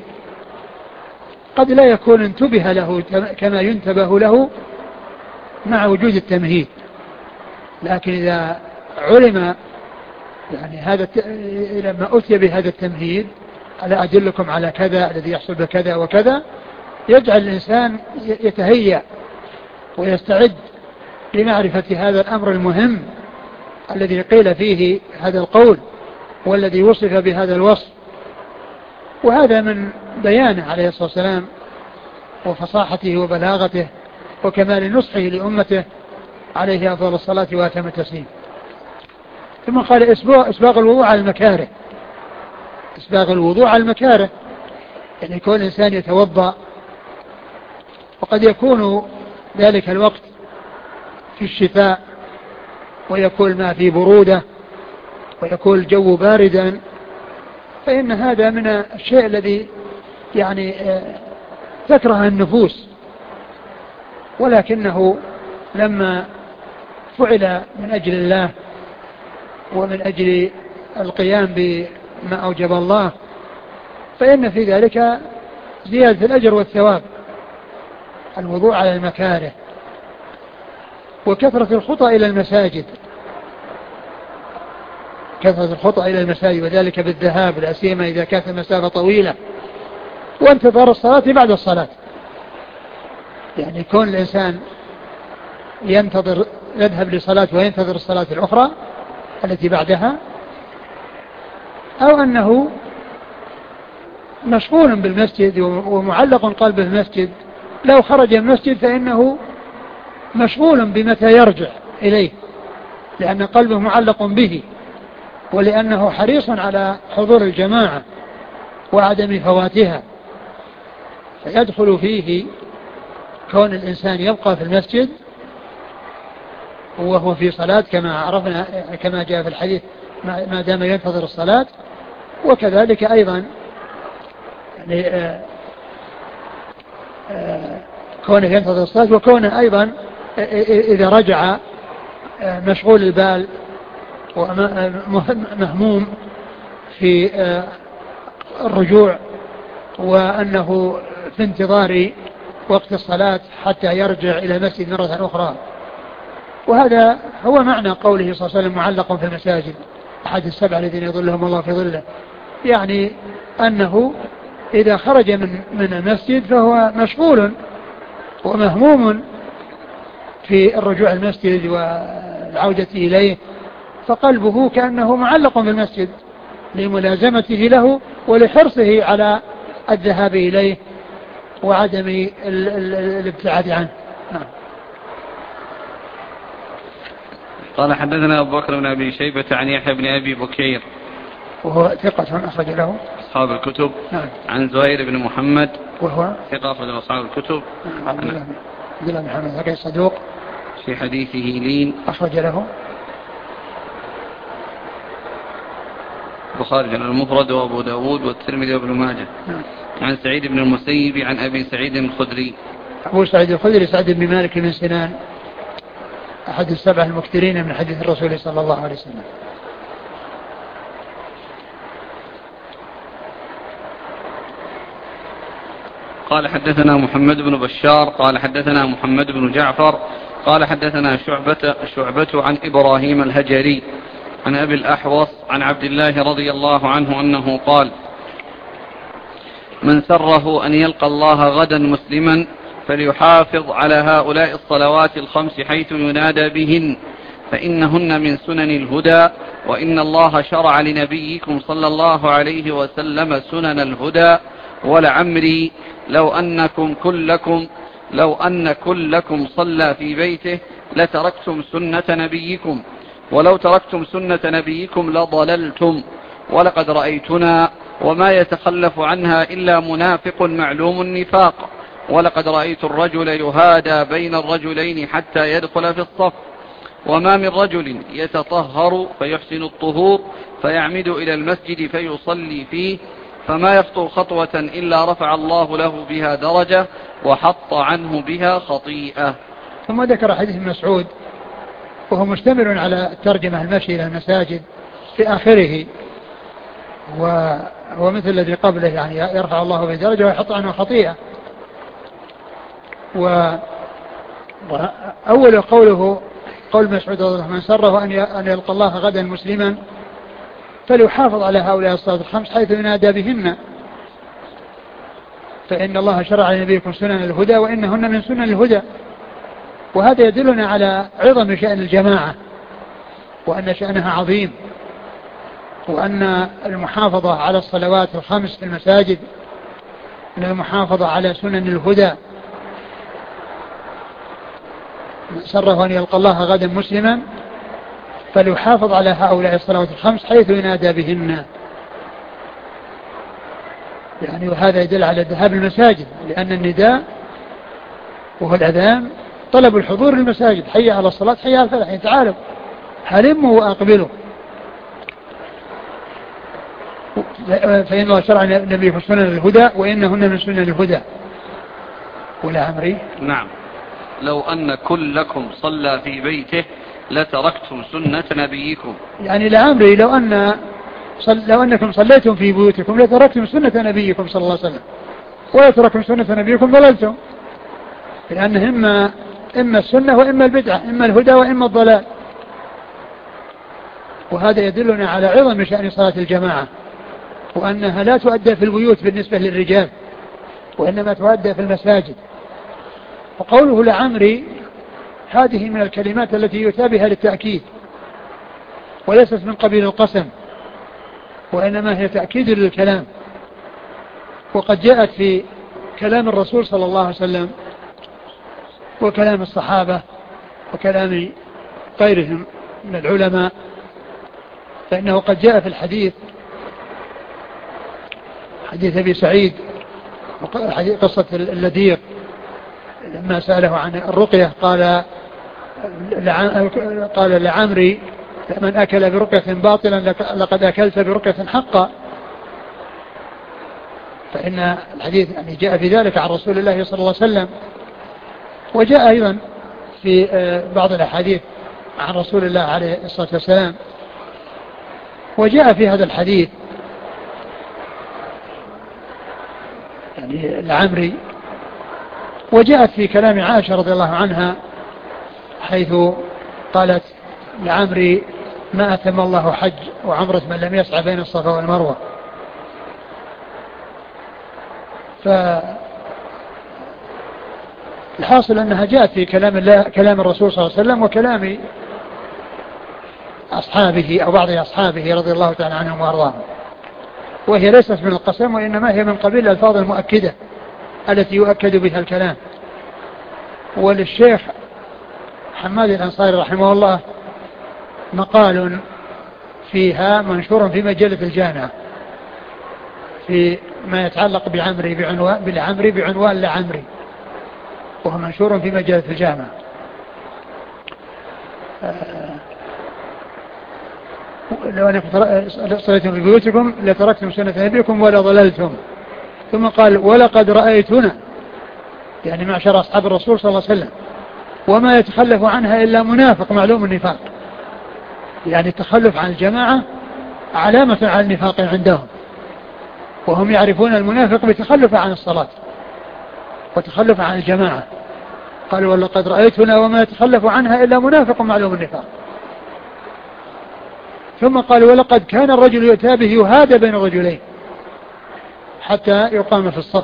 قد لا يكون انتبه له كما ينتبه له مع وجود التمهيد. لكن إذا علم يعني هذا لما أتي بهذا التمهيد: ألا أدلكم على كذا الذي يحصل بكذا وكذا، يجعل الإنسان يتهيأ ويستعد لمعرفة هذا الأمر المهم الذي قيل فيه هذا القول والذي وصف بهذا الوصف. وهذا من بيانه عليه الصلاة والسلام وفصاحته وبلاغته وكمال نصحه لأمته عليه أفضل الصلاة وأتم التسليم. ثم قال: إسباغ الوضوء على المكاره. إسباغ الوضوء على المكاره يعني يكون الإنسان يتوضأ، وقد يكون ذلك الوقت في الشتاء ويكون ما في برودة ويكون الجو باردا، فإن هذا من الشيء الذي يعني تكره النفوس، ولكنه لما فعل من أجل الله ومن أجل القيام بما أوجب الله فإن في ذلك زيادة الأجر والثواب. الوضوء على المكاره، وكثرة الخطى إلى المساجد، كثرة الخطى إلى المساجد وذلك بالذهاب لا سيما إذا كانت المسافة طويلة، وانتظار الصلاة بعد الصلاة، يعني يكون الإنسان ينتظر يذهب لصلاة وينتظر الصلاة الأخرى التي بعدها، أو أنه مشغول بالمسجد ومعلق قلبه المسجد. لو خرج من المسجد فإنه مشغول بمتى يرجع إليه، لأن قلبه معلق به، ولأنه حريص على حضور الجماعة وعدم فواتها، فيدخل فيه كون الإنسان يبقى في المسجد وهو في صلاة كما عرفنا كما جاء في الحديث ما دام ينتظر الصلاة. وكذلك أيضا يعني كونه ينتظر الصلاة، وكونه أيضا إذا رجع مشغول البال ومهموم في الرجوع، وأنه في انتظار وقت الصلاة حتى يرجع إلى المسجد مرة أخرى. وهذا هو معنى قوله صلى الله عليه وسلم: معلق في المساجد أحد السبع الذين يظلهم الله في ظله، يعني أنه إذا خرج من المسجد فهو مشغول ومهموم في الرجوع المسجد والعودة إليه، فقلبه كأنه معلق بالمسجد لملازمته له ولحرصه على الذهاب إليه وعدم الابتعاد عنه. نعم. قال حدثنا أبو بكر بن أبي شيبة عن يحيى بن أبي بكير وهو ثقة أخرج له أصحاب الكتب. نعم. عن زهير بن محمد وهو ثقة أخرج أصحاب الكتب. عبد الله بن محمد هكذا صدوق في حديثه لين أخرج له البخاري المفرد وأبو داود والترمذي وابن ماجه. نعم. عن سعيد بن المسيب عن أبي سعيد الخدري أبو سعيد الخدري سعد بن مالك بن سنان أحد السبع المكثرين من حديث الرسول صلى الله عليه وسلم. قال حدثنا محمد بن بشار قال حدثنا محمد بن جعفر قال حدثنا شعبة عن إبراهيم الهجري عن أبي الأحوص عن عبد الله رضي الله عنه أنه قال: من سره أن يلقى الله غدا مسلما فليحافظ على هؤلاء الصلوات الخمس حيث ينادى بهن فإنهن من سنن الهدى، وإن الله شرع لنبيكم صلى الله عليه وسلم سنن الهدى، ولعمري لو أن كلكم صلى في بيته لتركتم سنة نبيكم، ولو تركتم سنة نبيكم لضللتم، ولقد رأيتنا وما يتخلف عنها إلا منافق معلوم النفاق، ولقد رأيت الرجل يهادى بين الرجلين حتى يدخل في الصف، وما من رجل يتطهر فيحسن الطهور فيعمد إلى المسجد فيصلي فيه فما يخطو خطوة إلا رفع الله له بها درجة وحط عنه بها خطيئة. ثم ذكر حديث مسعود وهو مشتمل على الترجمة المشي إلى المساجد في آخره، وهو مثل الذي قبله، يعني يرفع الله به درجة ويحط عنه خطيئة. وأول قوله قول مسعود رضي الله عنه: من سره أن يلقى الله غدا مسلما فليحافظ على هؤلاء الصلوات الخمس حيث ينادى بهن فإن الله شرع لنبيكم سنن الهدى وإنهن من سنن الهدى. وهذا يدلنا على عظم شأن الجماعة وأن شأنها عظيم، وأن المحافظة على الصلوات الخمس في المساجد من المحافظة على سنن الهدى. من سره أن يلقى الله غدا مسلما فليحافظ على هؤلاء الصلوات الخمس حيث ينادى بهن. يعني وهذا يدل على ذهاب المساجد، لأن النداء وهو الأذان طلب الحضور للمساجد، حي على الصلاة حي على الفلاح، تعالوا هلموا وأقبلوا. فإن الله شرع النبي في سنن الهدى وإنهن من سنن الهدى. ولا عمري نعم لو أن كلكم صلى في بيته لتركتم سنة نبيكم، يعني لعمري لو أنكم صليتم في بيوتكم لتركتم سنة نبيكم صلى الله عليه وسلم، ولا تركتم سنة نبيكم ضللتم، لأن إما السنة وإما البدعة، إما الهدى وإما الضلال. وهذا يدلنا على عظم شأن صلاة الجماعة، وأنها لا تؤدى في البيوت بالنسبة للرجال، وإنما تؤدى في المساجد. وقوله لعمري هذه من الكلمات التي يؤتى بها للتأكيد، وليست من قبيل القسم، وإنما هي تأكيد للكلام. وقد جاءت في كلام الرسول صلى الله عليه وسلم وكلام الصحابة وكلام غيرهم من العلماء، فإنه قد جاء في الحديث حديث أبي سعيد قصة اللذيق لما سأله عن الرقية قال لعمري من أكل برقية باطلا لقد أكلت برقية حقا. فإن الحديث يعني جاء في ذلك عن رسول الله صلى الله عليه وسلم، وجاء أيضا في بعض الأحاديث عن رسول الله عليه الصلاة والسلام. وجاء في هذا الحديث يعني العمري، وجاءت في كلام عائشة رضي الله عنها حيث قالت لعمري ما أتم الله حج وعمرة من لم يسعى بين الصفا والمروة. فالحاصل أنها جاءت في كلام الرسول صلى الله عليه وسلم وكلام أصحابه أو بعض أصحابه رضي الله تعالى عنهم وأرضاهم، وهي ليست من القسم، وإنما هي من قبيل الألفاظ المؤكدة التي يؤكد بها الكلام. وللشيخ حماد الأنصاري رحمه الله مقال فيها منشور في مجلة الجامعة في ما يتعلق بالعمري بعنوان لعمري، وهو منشور في مجلة الجامعة. لو أنكم صليتم في بيوتكم لتركتم سنة نبيكم ولا ضللتم. ثم قال ولقد رأيتنا يعني معشر أصحاب الرسول صلى الله عليه وسلم، وما يتخلف عنها إلا منافق معلوم النفاق. يعني التخلف عن الجماعة علامة على النفاق عندهم، وهم يعرفون المنافق بتخلف عن الصلاة وتخلف عن الجماعة. قالوا ولقد رأيتنا وما يتخلف عنها إلا منافق معلوم النفاق. ثم قالوا ولقد كان الرجل يؤتى به يهادى بين الرجلين حتى يقام في الصف،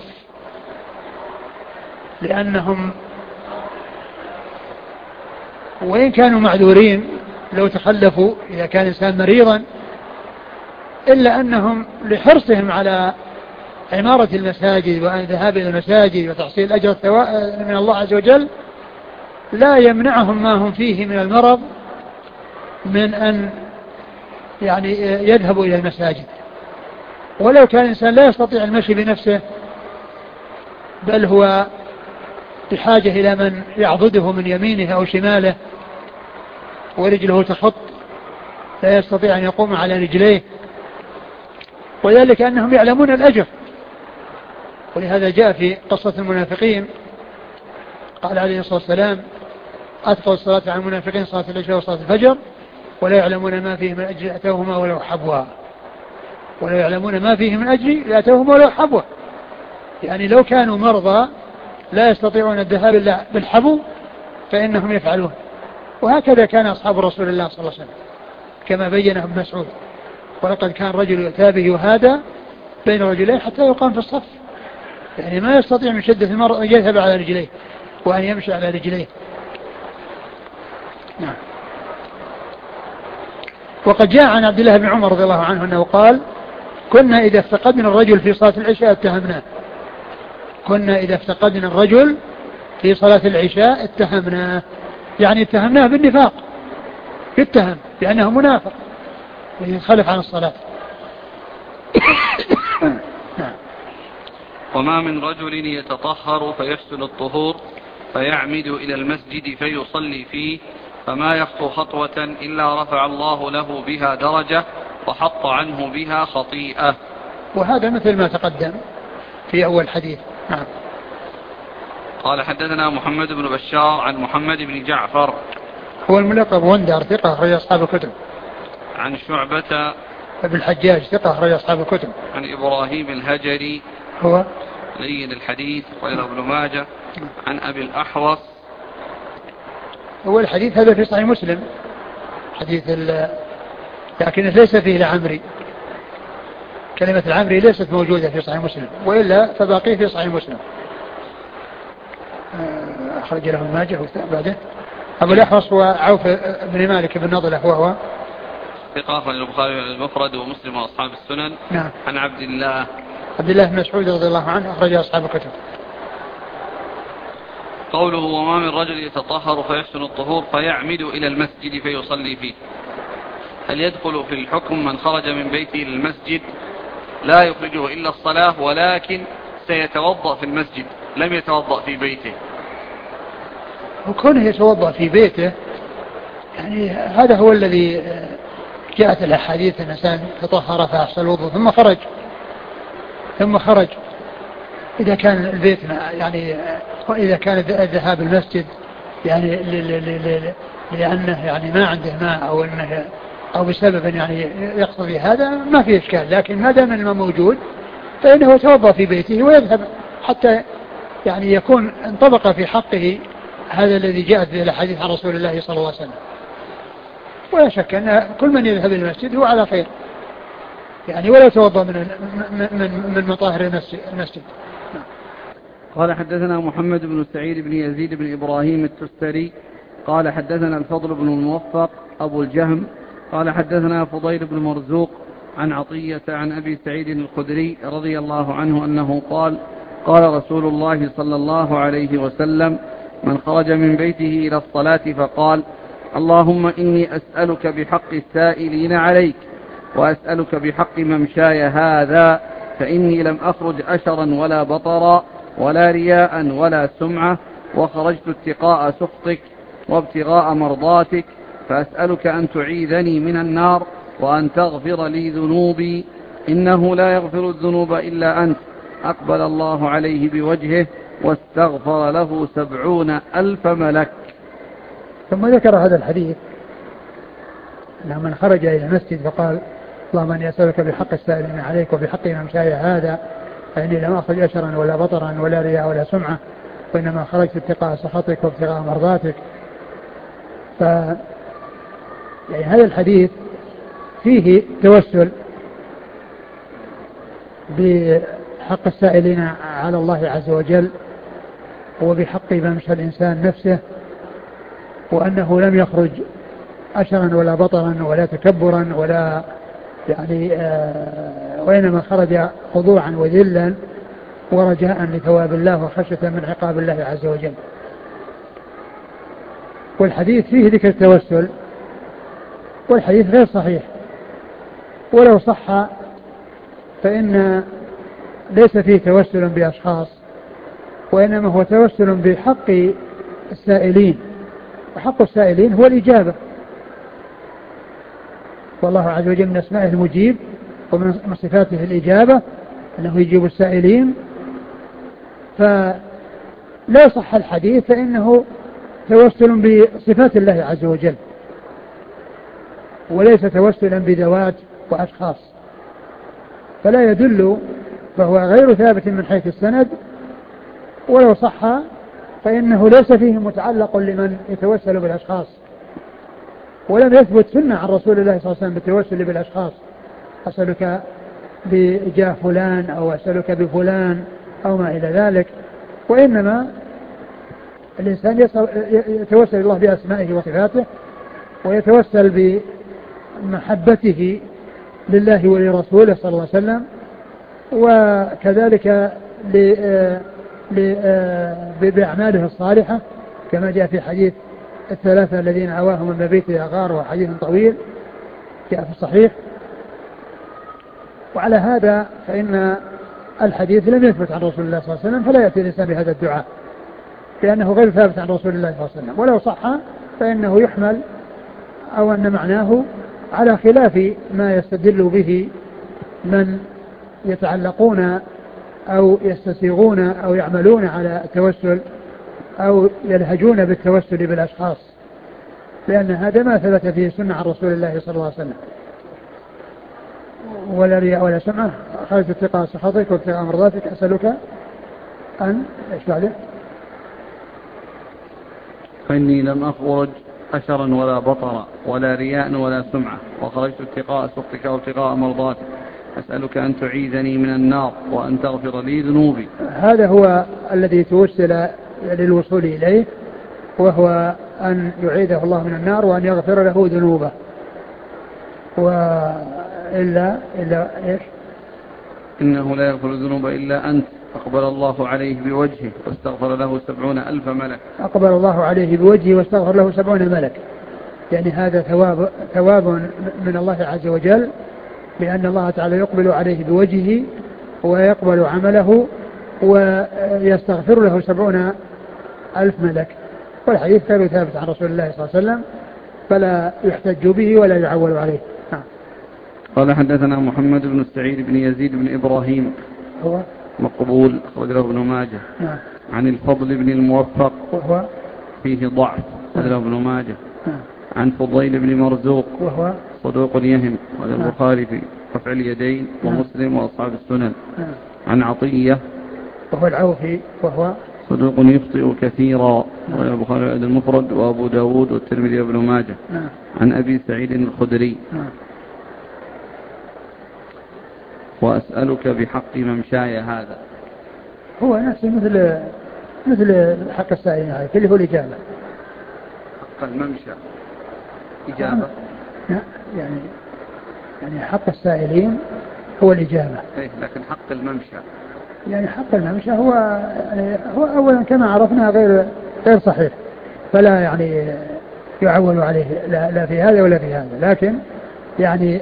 لأنهم وإن كانوا معذورين لو تخلفوا إذا كان إنسان مريضا، إلا أنهم لحرصهم على عمارة المساجد والذهاب إلى المساجد وتحصيل الأجر من الله عز وجل لا يمنعهم ما هم فيه من المرض من أن يعني يذهبوا إلى المساجد. ولو كان الإنسان لا يستطيع المشي بنفسه بل هو بحاجة إلى من يعضده من يمينه أو شماله ورجله تخط لا يستطيع أن يقوم على رجليه، وذلك أنهم يعلمون الأجر. ولهذا جاء في قصة المنافقين قال عليه الصلاة والسلام أثقل الصلاة على المنافقين صلاة العشاء وصلاة الفجر ولا يعلمون ما فيه من أجل أتوهما ولو حبوا، ولا يعلمون ما فيه من أجل أتوهما ولو حبوا. يعني لو كانوا مرضى لا يستطيعون الذهاب إلا بالحبو فإنهم يفعلون. وهكذا كان أصحاب رسول الله صلى الله عليه وسلم كما بينه ابن مسعود ولقد كان رجل يؤتى به يهادى بين رجلين حتى يقام في الصف. يعني ما يستطيع من شدة المرض أن يذهب على رجليه وأن يمشي على رجليه. نعم. وقد جاء عن عبد الله بن عمر رضي الله عنه أنه قال كنا إذا افتقدنا الرجل في صلاة العشاء اتهمناه. كنا إذا افتقدنا الرجل في صلاة العشاء اتهمناه، يعني اتهمناه بالنفاق، اتهم بأنه منافق يتخلف عن الصلاة. وما من رجل يتطهر فيحسن الطهور فيعمد إلى المسجد فيصلي فيه فما يخطو خطوة إلا رفع الله له بها درجة وحط عنه بها خطيئة. وهذا مثل ما تقدم في أول حديث. نعم. قال حدثنا محمد بن بشار عن محمد بن جعفر هو الملقب وندر ثقة أخرج أصحاب الكتب. عن شعبة ابن الحجاج ثقة أخرج أصحاب الكتب. عن إبراهيم الهجري هو لين الحديث وإلى ابن ماجه. عن أبي الأحوص. هو الحديث هذا في صحيح مسلم حديث لكن ليس فيه لعمري، كلمة العمري ليست موجودة في صحيح مسلم، وإلا فباقيه في صحيح مسلم. أخرج له ابن ماجه بعده. أبو الأحوص هو عوف بن مالك بن نضلة وهو ثقة أخرج البخاري المفرد ومسلم وأصحاب السنن. نعم. عن عبد الله بن مسعود رضي الله عنه أخرج أصحاب الكتب. قوله وما من رجل يتطهر فيحسن الطهور فيعمد إلى المسجد فيصلي فيه، هل يدخل في الحكم من خرج من بيته إلى المسجد لا يخرجه إلا الصلاة ولكن سيتوضأ في المسجد لم يتوضأ في بيته؟ وكونه يتوضأ في بيته يعني هذا هو الذي جاءت الأحاديث أن الإنسان تطهر فأحسن الوضوء ثم خرج إذا كان البيت يعني وإذا كان الذهاب المسجد يعني لأنه يعني ما عنده ماء أو بسبب يعني يقتضي هذا ما في إشكال، لكن ما دام الماء موجود فإنه يتوضأ في بيته ويذهب حتى يعني يكون انطبق في حقه هذا الذي جاءت به الحديث عن رسول الله صلى الله عليه وسلم. ولا شك أن كل من يذهب إلى المسجد هو على خير يعني ولا يتوضأ من مطاهر المسجد. قال حدثنا محمد بن سعيد بن يزيد بن إبراهيم التستري قال حدثنا الفضل بن الموفق أبو الجهم قال حدثنا فضيل بن مرزوق عن عطية عن أبي سعيد الخدري رضي الله عنه أنه قال قال رسول الله صلى الله عليه وسلم من خرج من بيته إلى الصلاة فقال اللهم إني أسألك بحق السائلين عليك وأسألك بحق ممشاي هذا فإني لم أخرج أشرا ولا بطرا ولا رياء ولا سمعة وخرجت اتقاء سخطك وابتغاء مرضاتك فأسألك أن تعيذني من النار وأن تغفر لي ذنوبي إنه لا يغفر الذنوب إلا أنت أقبل الله عليه بوجهه واستغفر له 70,000 ملك. ثم ذكر هذا الحديث أن من خرج إلى المسجد فقال اللهم أني أسألك بحق السائلين عليك وبحق ممشاي هذا فإني لم أخرج أشرا ولا بطرا ولا رياء ولا سمعة وإنما خرجت اتقاء سخطك وابتغاء مرضاتك. يعني هذا الحديث فيه توسل بحق السائلين على الله عز وجل وبحق ممشى الإنسان نفسه، وأنه لم يخرج أشرا ولا بطرا ولا تكبرا ولا يعني وإنما خرج خضوعا وذلا ورجاء لثواب الله وخشية من عقاب الله عز وجل. والحديث فيه ذكر التوسل، والحديث غير صحيح، ولو صح فإن ليس فيه توسل بأشخاص، وإنما هو توسل بحق السائلين، وحق السائلين هو الإجابة، والله عز وجل من أسمائه المجيب ومن صفاته الإجابة أنه يجيب السائلين. فلا صح الحديث فإنه توسل بصفات الله عز وجل وليس توسلا بذوات وأشخاص، فلا يدل، فهو غير ثابت من حيث السند، ولو صح فإنه ليس فيه متعلق لمن يتوسل بالأشخاص، ولم يثبت سنة عن رسول الله صلى الله عليه وسلم بالتوسل بالأشخاص، أسألك بجاه فلان أو أسألك بفلان أو ما إلى ذلك، وإنما الإنسان يتوسل الله بأسمائه وصفاته، ويتوسل بمحبته لله ولرسوله صلى الله عليه وسلم، وكذلك بأعماله الصالحة كما جاء في حديث الثلاثة الذين عواهم من مبيت غار، وحديث طويل جاء في الصحيح. وعلى هذا فإن الحديث لم يثبت عن رسول الله صلى الله عليه وسلم، فلا يأتي الإنسان بهذا الدعاء لأنه غير ثابت عن رسول الله صلى الله عليه وسلم، ولو صح فإنه يحمل أو أن معناه على خلاف ما يستدل به من يتعلقون أو يستسيغون أو يعملون على التوسل أو يلهجون بالتوسل بالأشخاص، لأن هذا ما ثبت فيه سنة عن رسول الله صلى الله عليه وسلم. ولا رياء ولا سمعة، خرجت اتقاء سخطك وابتغاء مرضاتك، أسألك أن إيش بعده؟ فإني لم أخرج أشرا ولا بطرا ولا رياء ولا سمعة وخرجت اتقاء سخطك وابتغاء مرضاتك، أسألك أن تعيذني من النار وأن تغفر لي ذنوبي. هذا هو الذي توسل للوصول إليه، وهو أن يعيذه الله من النار وأن يغفر له ذنوبه. وإلا إيش؟ إنه لا يغفر الذنوب إلا أنت، أقبل الله عليه بوجهه واستغفر له 70,000 ملك. أقبل الله عليه بوجهه واستغفر له 70 ملك، يعني هذا ثواب من الله عز وجل، لأن الله تعالى يقبل عليه بوجهه ويقبل عمله ويستغفر له 70,000 ملك. والحديث غير ثابت عن رسول الله صلى الله عليه وسلم، فلا يحتج به ولا يعول عليه. قال حدثنا محمد بن السعيد بن يزيد بن إبراهيم هو مقبول، أخرجه ابن ماجه. عن الفضل بن الموفق وهو فيه ضعف، أخرجه ابن ماجه. عن فضيل بن مرزوق وهو صدوق يهم، وهذا البخاري في رفع اليدين ومسلم وأصحاب السنن. عن عطية وهو العوفي وهو صدوق يخطئ كثيرا، وهذا البخاري المفرد وأبو داود والترمذي وابن ماجه. عن أبي سعيد الخدري وأسألك بحق ممشاي هذا، هو نفسه مثل حق السائلين عليك اللي هو الإجابة. حق الممشى إجابة، يعني حق السائلين هو الإجابة. لكن حق الممشى، يعني حق الممشى هو أولا كما عرفنا غير صحيح، فلا يعني يعول عليه لا في هذا ولا في هذا. لكن يعني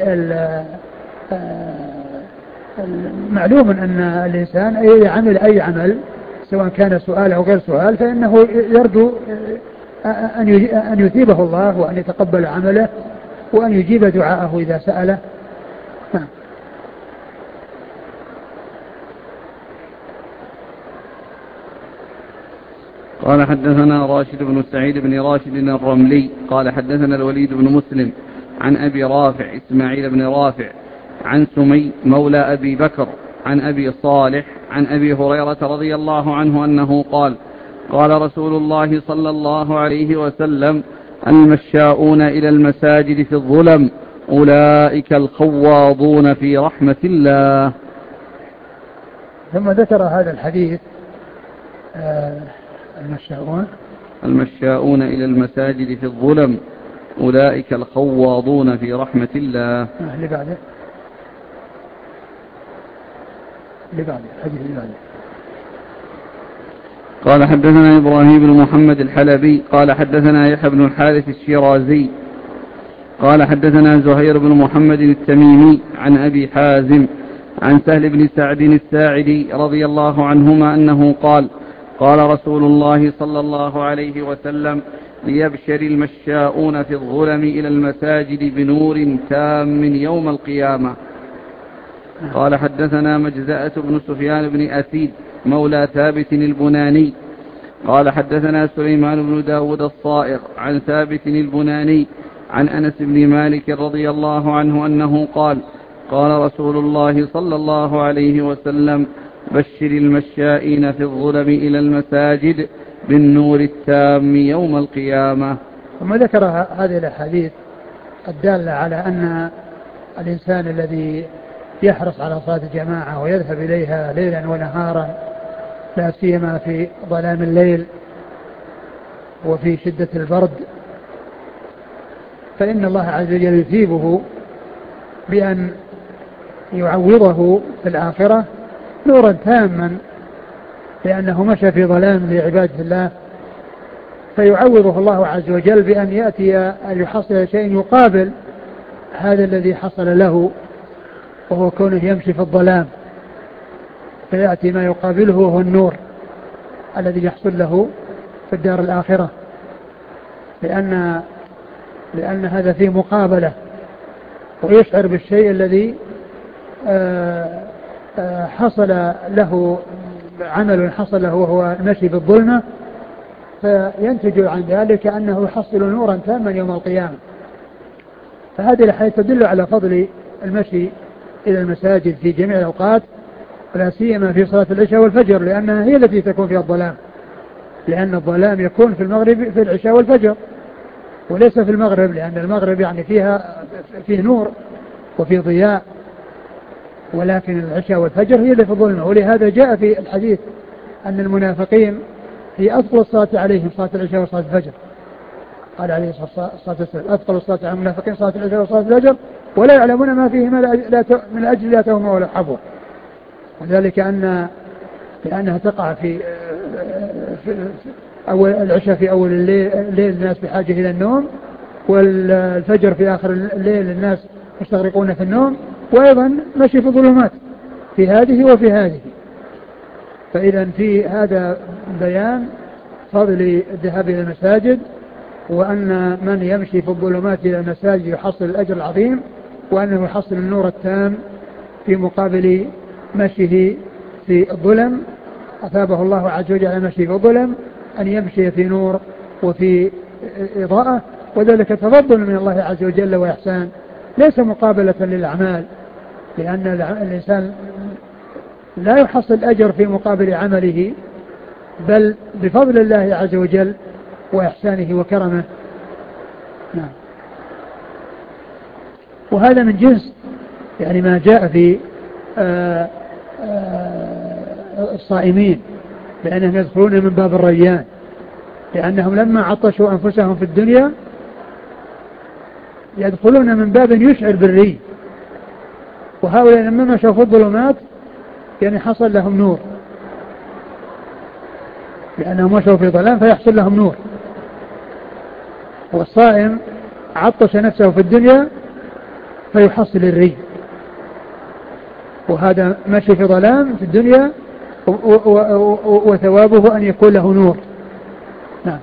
معلوم أن الإنسان يعمل أي عمل سواء كان سؤال أو غير سؤال، فإنه يرجو أن يثيبه الله وأن يتقبل عمله وأن يجيب دعاءه إذا سأله. قال حدثنا راشد بن سعيد بن راشد الرملي قال حدثنا الوليد بن مسلم عن أبي رافع إسماعيل بن رافع عن سمي مولى أبي بكر عن أبي صالح عن أبي هريرة رضي الله عنه أنه قال قال رسول الله صلى الله عليه وسلم المشاؤون إلى المساجد في الظلم أولئك الخواضون في رحمة الله. ثم ذكر هذا الحديث المشاؤون إلى المساجد في الظلم أولئك الخواضون في رحمة الله. اللي بعده الحديث اللي بعده. قال حدثنا إبراهيم بن محمد الحلبي قال حدثنا يحيى بن الحارث الشيرازي قال حدثنا زهير بن محمد التميمي عن أبي حازم عن سهل بن سعد الساعدي رضي الله عنهما أنه قال قال رسول الله صلى الله عليه وسلم ليبشر المشاؤون في الظلم إلى المساجد بنور تام يوم القيامة. قال حدثنا مجزأة بن سفيان بن أسيد مولى ثابت البناني قال حدثنا سليمان بن داود الصائغ عن ثابت البناني عن أنس بن مالك رضي الله عنه أنه قال قال رسول الله صلى الله عليه وسلم بشر المشائين في الظلم إلى المساجد بالنور التام يوم القيامة. ثم ذكر هذه الأحاديث الدالة على أن الإنسان الذي يحرص على صلاة الجماعة ويذهب إليها ليلا ونهارا لا سيما في ظلام الليل وفي شدة البرد فإن الله عز وجل يثيبه بأن يعوضه في الآخرة نورا تاما لأنه مشى في ظلام لعبادة الله فيعوضه الله عز وجل بأن يأتي أن يحصل شيء يقابل هذا الذي حصل له وهو كونه يمشي في الظلام فيأتي ما يقابله وهو النور الذي يحصل له في الدار الآخرة لأن هذا فيه مقابلة ويشعر بالشيء الذي حصل له عمل حصل له وهو المشي بالظلمة فينتج عن ذلك أنه يحصل نورا تاما يوم القيامة. فهذه الحديث تدل على فضل المشي إلى المساجد في جميع الأوقات ولا سيما في صلاة العشاء والفجر لأنها هي التي تكون فيها الظلام لأن الظلام يكون في المغرب في العشاء والفجر وليس في المغرب لأن المغرب يعني فيه نور وفي ضياء ولكن العشاء والفجر هي اللي في الظلمة. ولهذا جاء في الحديث أن المنافقين هي أثقل الصلاة عليهم صلاة العشاء وصلاة الفجر قال عليه الصلاة والسلام أثقل الصلاة على المنافقين صلاة العشاء وصلاة الفجر ولا يعلمون ما فيهما من أجل لا توهم ولا حبوة وذلك لأنها تقع في أول العشاء في أول الليل الناس بحاجة إلى النوم والفجر في آخر الليل الناس مستغرقون في النوم وأيضا مشي في ظلمات في هذه وفي هذه. فإذا في هذا بيان فضل الذهاب إلى المساجد وأن من يمشي في الظلمات إلى المساجد يحصل الأجر العظيم وأنه يحصل النور التام في مقابل مشيه في الظلم أثابه الله عز وجل على مشي في الظلم أن يمشي في نور وفي إضاءة وذلك تفضل من الله عز وجل وإحسان ليس مقابلة للأعمال لأن الإنسان لا يحصل أجر في مقابل عمله بل بفضل الله عز وجل وإحسانه وكرمه. نعم. وهذا من جنس يعني ما جاء في الصائمين لأنهم يدخلون من باب الريان لأنهم لما عطشوا أنفسهم في الدنيا يدخلون من باب يشعر بالري وهؤلاء لما مشوا في الظلمات يعني حصل لهم نور لأنهم مشوا في ظلام فيحصل لهم نور والصائم عطش نفسه في الدنيا فيحصل الري وهذا مشي في ظلام في الدنيا وثوابه أن يكون له نور. نعم.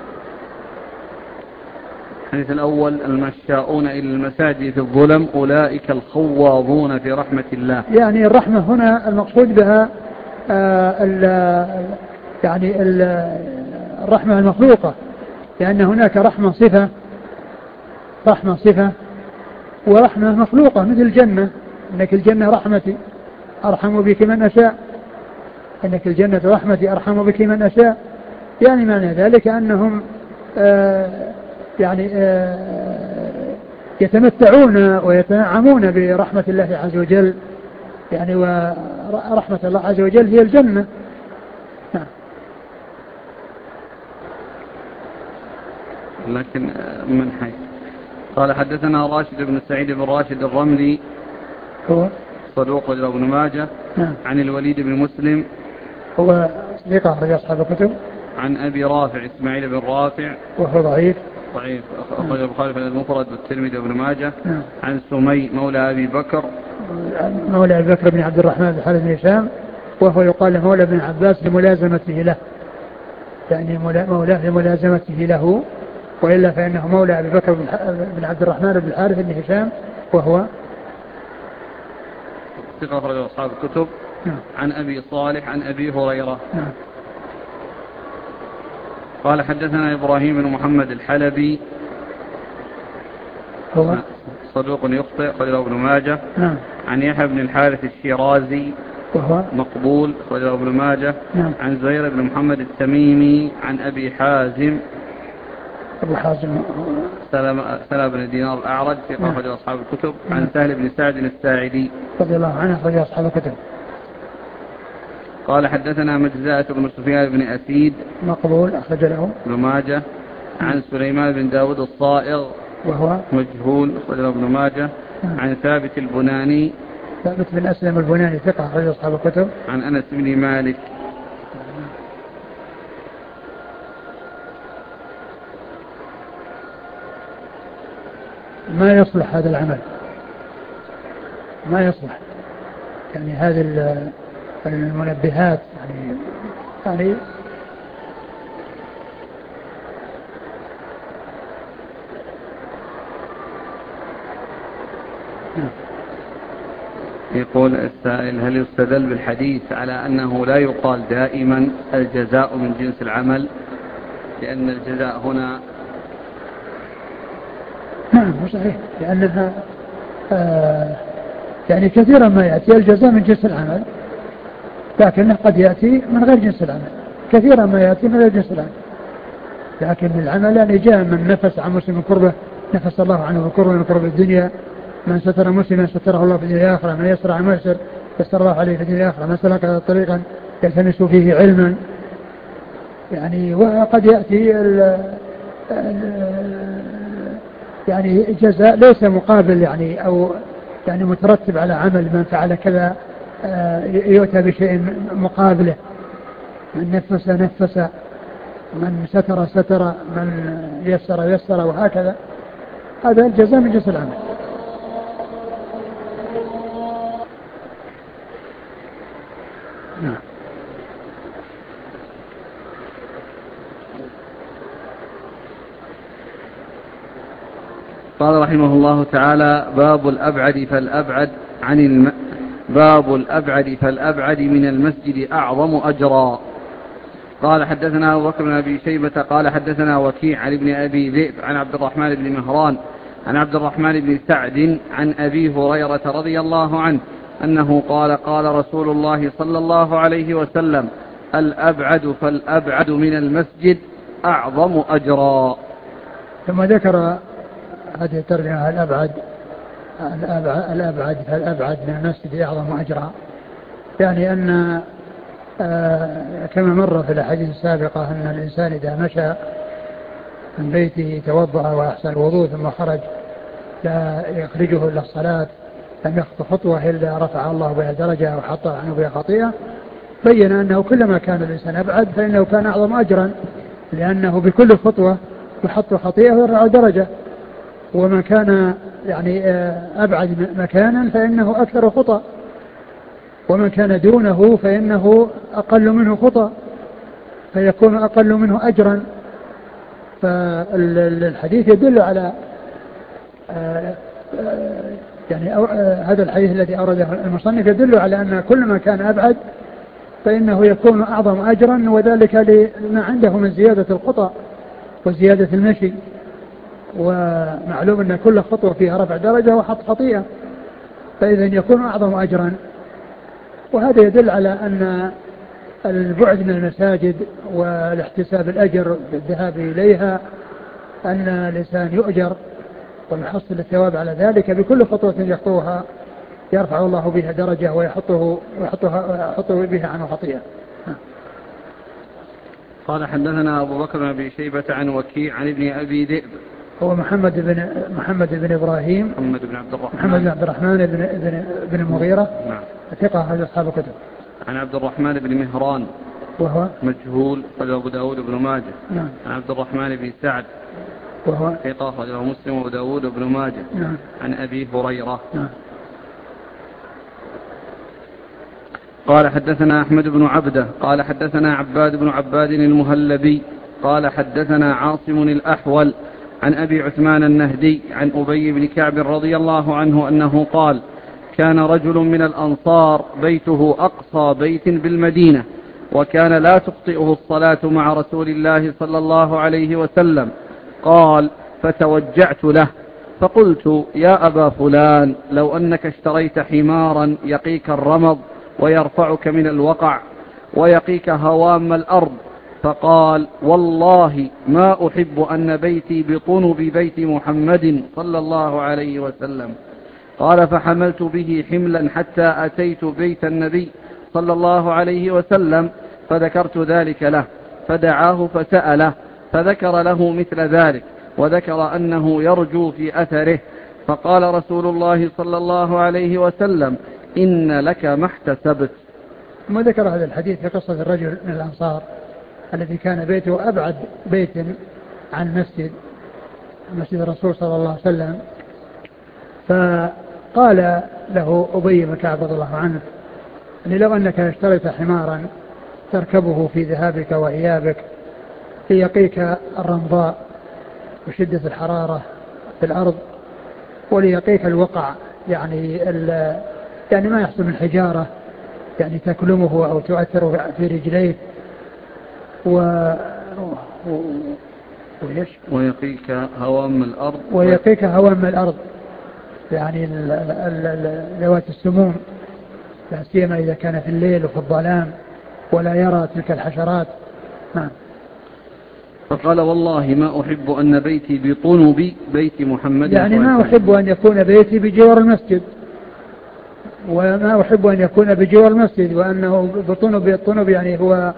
الحديث الأول المشاؤون إلى المساجد في الظلم أولئك الخواضون في رحمة الله. يعني الرحمة هنا المقصود بها يعني الرحمة المخلوقة، لأن هناك رحمة صفة ورحمة مخلوقة مثل الجنة، إنك الجنة رحمتي أرحم بك من أشاء، إنك الجنة رحمتي أرحم بك من أشاء. يعني معنى ذلك أنهم يتمتعون ويتنعمون برحمة الله عز وجل، يعني ورحمة الله عز وجل هي الجنة. لكن من حيث قال حدثنا راشد بن سعيد بن راشد الرملي هو صدوق ابن ماجه. عن الوليد بن مسلم هو صديق أخرج أصحاب الكتب. عن أبي رافع إسماعيل بن رافع وهو ضعيف أخرج البخاري في المفرد والترمذي وابن ماجه. عن سمي مولى أبي بكر بن عبد الرحمن بن حارث بن هشام، وهو يقال مولى بن عباس لملازمته له، يعني مولاه لملازمته له، وإلا فإنه مولى أبي بكر بن عبد الرحمن بن الحارث بن هشام، وهو ثقة أخرج أصحاب الكتب. عن أبي صالح عن أبي هريرة. قال حدثنا إبراهيم بن محمد الحلبي هو صدوق يخطئ أخرجه ابن ماجه. عن يحيى بن الحارث الشيرازي وهو مقبول أخرجه ابن ماجه. عن زهير بن محمد التميمي عن أبي حازم سلمة بن دينار الأعرج في أخرج أصحاب الكتب. عن سهل بن سعد الساعدي رضي الله عنه أخرج أصحاب الكتب. قال حدثنا مجزاة بن سفيان بن أسيد مقبول أخرج له ابن ماجه. عن سليمان بن داود الصائغ وهو مجهول أخرج له ابن ماجه. عن ثابت البناني ثابت بن أسلم البناني ثقة أخرج أصحاب الكتب. عن أنس بن مالك. ما يصلح هذا العمل، ما يصلح، يعني هذه المنبهات يعني يقول السائل: هل يستدل بالحديث على أنه لا يقال دائما الجزاء من جنس العمل، لأن الجزاء هنا نعم صحيح، لأنها يعني كثيرا ما يأتي الجزاء من جنس العمل، لكنه قد يأتي من غير جنس العمل، كثيرا ما يأتي من غير جنس العمل، لكن العمل يعني جاء من نفس عن مسلم كربة نفس الله عنه بكربة من كرب الدنيا، من ستر مسلما ستره الله في الدنيا الآخرة، من يسر عن ميسر يسر الله عليه في الدنيا الآخرة، من سلك طريقا يلتمس فيه علما، يعني وقد يأتي يعني جزاء ليس مقابل يعني أو يعني مترتب على عمل من فعل كذا يؤتى بشيء مقابله، من نفس نفس، من ستر ستر، من يسر يسر، وهكذا. هذا الجزاء من جنس العمل. نعم. قال رحمه الله تعالى: باب الأبعد فالأبعد من المسجد أعظم أجرا. قال حدثنا أبو بكر بن أبي شيبة قال حدثنا وكيع عن ابن أبي ذئب عن عبد الرحمن بن مهران عن عبد الرحمن بن سعد عن أبي هريرة رضي الله عنه أنه قال: قال رسول الله صلى الله عليه وسلم: الأبعد فالأبعد من المسجد أعظم أجرا. ثم ذكر هذه الترجمة: الأبعد فالأبعد من المسجد أعظم أجرا، يعني أن كما مر في الأحاديث السابقة أن الإنسان إذا مشى من بيته توضأ وأحسن الوضوء ثم خرج لا يخرجه إلا الصلاة لم يخطو خطوة إلا رفع الله بها درجة وحط عنه بها خطيئة، بين أنه كلما كان الإنسان أبعد فإنه كان أعظم أجرا، لأنه بكل خطوة يحط خطيئة ويرفع درجة، ومن كان يعني أبعد مكانا فإنه أكثر خطأ، ومن كان دونه فإنه أقل منه خطأ فيكون أقل منه أجرا. فالحديث يدل على يعني هذا الحديث الذي أورده المصنف يدل على أن كل ما كان أبعد فإنه يكون أعظم أجرا، وذلك لما عنده من زيادة الخطأ وزيادة المشي. ومعلوم أن كل خطوة فيها رفع درجة وحط خطيئة، فإذا يكون أعظم أجرا. وهذا يدل على أن البعد من المساجد والاحتساب الأجر بالذهاب إليها أن الإنسان يؤجر ويحصل الثواب على ذلك بكل خطوة يخطوها يرفع الله بها درجة ويحطه بها عنه خطيئة. قال حدثنا أبو بكر بن أبي شيبة عن وكيع عن ابن أبي ذئب هو محمد بن إبراهيم محمد بن عبد الرحمن بن المغيرة. نعم. ثقة هذا أصحاب الكتب. عن عبد الرحمن بن مهران وهو مجهول قال أبو داود بن ماجه. نعم. عن عبد الرحمن بن سعد وهو ثقة أخرجه مسلم وأبو داود بن ماجه. نعم. عن أبي هريرة. نعم. قال حدثنا أحمد بن عبده قال حدثنا عباد بن عباد المهلبي قال حدثنا عاصم الأحول عن أبي عثمان النهدي عن أبي بن كعب رضي الله عنه أنه قال كان رجل من الأنصار بيته أقصى بيت بالمدينة وكان لا تخطئه الصلاة مع رسول الله صلى الله عليه وسلم. قال فتوجعت له فقلت يا أبا فلان لو أنك اشتريت حمارا يقيك الرمض ويرفعك من الوقع ويقيك هوام الأرض. فقال والله ما أحب أن بيتي بطنب بيت محمد صلى الله عليه وسلم. قال فحملت به حملا حتى أتيت بيت النبي صلى الله عليه وسلم فذكرت ذلك له فدعاه فسأله فذكر له مثل ذلك وذكر أنه يرجو في أثره. فقال رسول الله صلى الله عليه وسلم إن لك ما احتسبت. ثم ذكر هذا الحديث في قصة الرجل من الأنصار الذي كان بيته أبعد بيت عن مسجد الرسول صلى الله عليه وسلم. فقال له أبي بن كعب رضي الله عنه أن لو أنك اشتريت حمارا تركبه في ذهابك وإيابك ليقيك الرمضاء وشدة الحرارة في الأرض وليقيك الوقع يعني ما يحصل من حجارة يعني تكلمه أو تؤثر في رجليه ويقيك هوام الأرض يعني ذوات السموم لا سيما إذا كان في الليل وفي الظلام ولا يرى تلك الحشرات. نعم. فقال والله ما أحب أن بيتي بطنب بيت محمد يعني ما أحب أن يكون بيتي بجوار المسجد وما أحب أن يكون بجوار المسجد وأنه الطنب يعني هو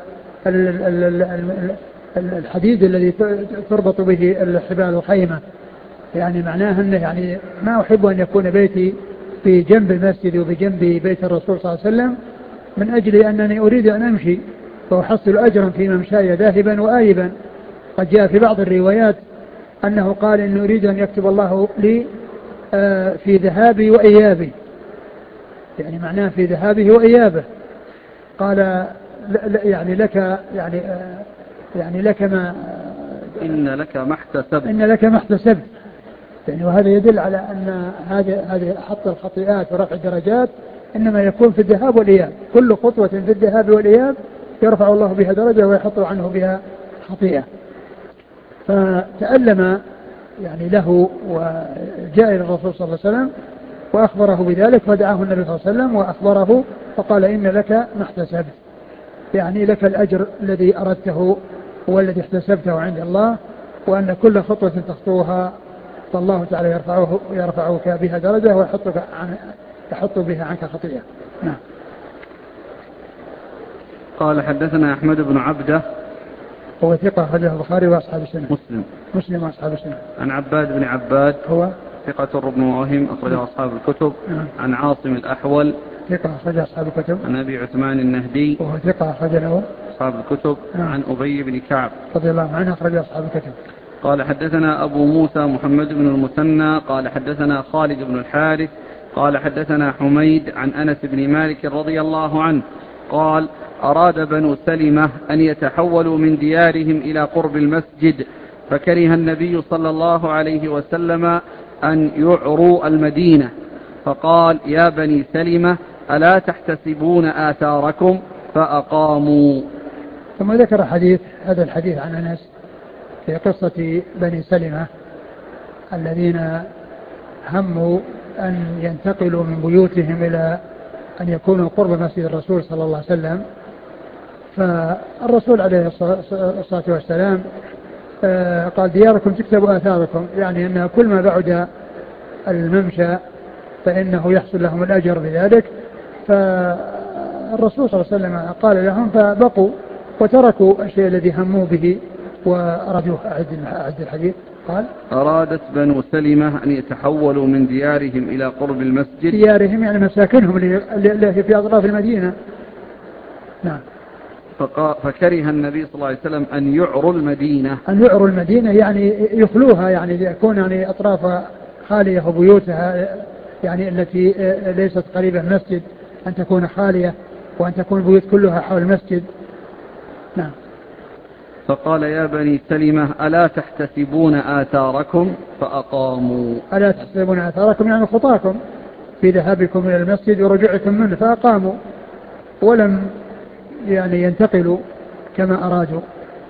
الحديد الذي تربط به الحبال الخيمة يعني معناه أنه يعني ما أحب أن يكون بيتي في جنب المسجد وبجنب بيت الرسول صلى الله عليه وسلم من أجل أنني أريد أن أمشي فأحصل أجرا في ممشاي ذاهبا وآيبا. قد جاء في بعض الروايات أنه قال إنه أريد أن يكتب الله لي في ذهابي وإيابي يعني معناه في ذهابه وإيابه. قال يعني لك يعني لك ما إن لك ما احتسبت يعني. وهذا يدل على أن هذه حط الخطيئات ورفع الدرجات إنما يكون في الذهاب والإياب. كل خطوة في الذهاب والإياب يرفع الله بها درجة ويحط عنه بها خطيئة. فتألم يعني له وجاء إلى الرسول صلى الله عليه وسلم وأخبره بذلك فدعاه النبي صلى الله عليه وسلم وأخبره فقال إن لك ما احتسبت يعني لك الأجر الذي أردته والذي احتسبته عند الله وأن كل خطوة تخطوها فالله تعالى يرفعك بها درجة ويحط بها عنك خطيئة. نعم. قال حدثنا أحمد بن عبده هو ثقة أخرجه البخاري وأصحاب السنة. مسلم وأصحاب السنة. عن عباد بن عباد هو ثقة ربن وهم أخرجه أصحاب الكتب. عن عاصم الأحول ثقة أخرجه أصحاب الكتب. عن أبي عثمان النهدي وهو ثقة أخرجه أصحاب الكتب. عن أبي بن كعب رضي الله عنه أخرجه أصحاب الكتب. قال حدثنا أبو موسى محمد بن المثنى قال حدثنا خالد بن الحارث قال حدثنا حميد عن أنس بن مالك رضي الله عنه قال أراد بنو سلمة أن يتحولوا من ديارهم إلى قرب المسجد فكره النبي صلى الله عليه وسلم أن يعروا المدينة فقال يا بني سلمة ألا تحتسبون آثاركم فأقاموا. ثم ذكر هذا الحديث عن أنس في قصة بني سلمة الذين هموا أن ينتقلوا من بيوتهم إلى أن يكونوا قرب مسجد الرسول صلى الله عليه وسلم. فالرسول عليه الصلاة والسلام قال دياركم تكتب آثاركم، يعني أن كل ما بعد الممشى فإنه يحصل لهم الأجر بذلك. فالرسول صلى الله عليه وسلم قال لهم فبقوا وتركوا الشيء الذي هموا به وأرادوه. أعد الحديث. قال أرادت بنو سلمة أن يتحولوا من ديارهم إلى قرب المسجد. ديارهم يعني مساكنهم اللي في أطراف المدينة. نعم. فكره النبي صلى الله عليه وسلم أن يعروا المدينة. أن يعروا المدينة يعني يخلوها، يعني يكون يعني أطراف خالية وبيوتها يعني التي ليست قريبة من المسجد أن تكون خالية، وأن تكون البيوت كلها حول المسجد. نعم. فقال يا بني سلمة ألا تحتسبون آثاركم؟ فأقاموا. ألا تحتسبون آثاركم يعني خطاكم في ذهابكم إلى المسجد ورجوعكم منه، فأقاموا ولم يعني ينتقلوا كما أرادوا.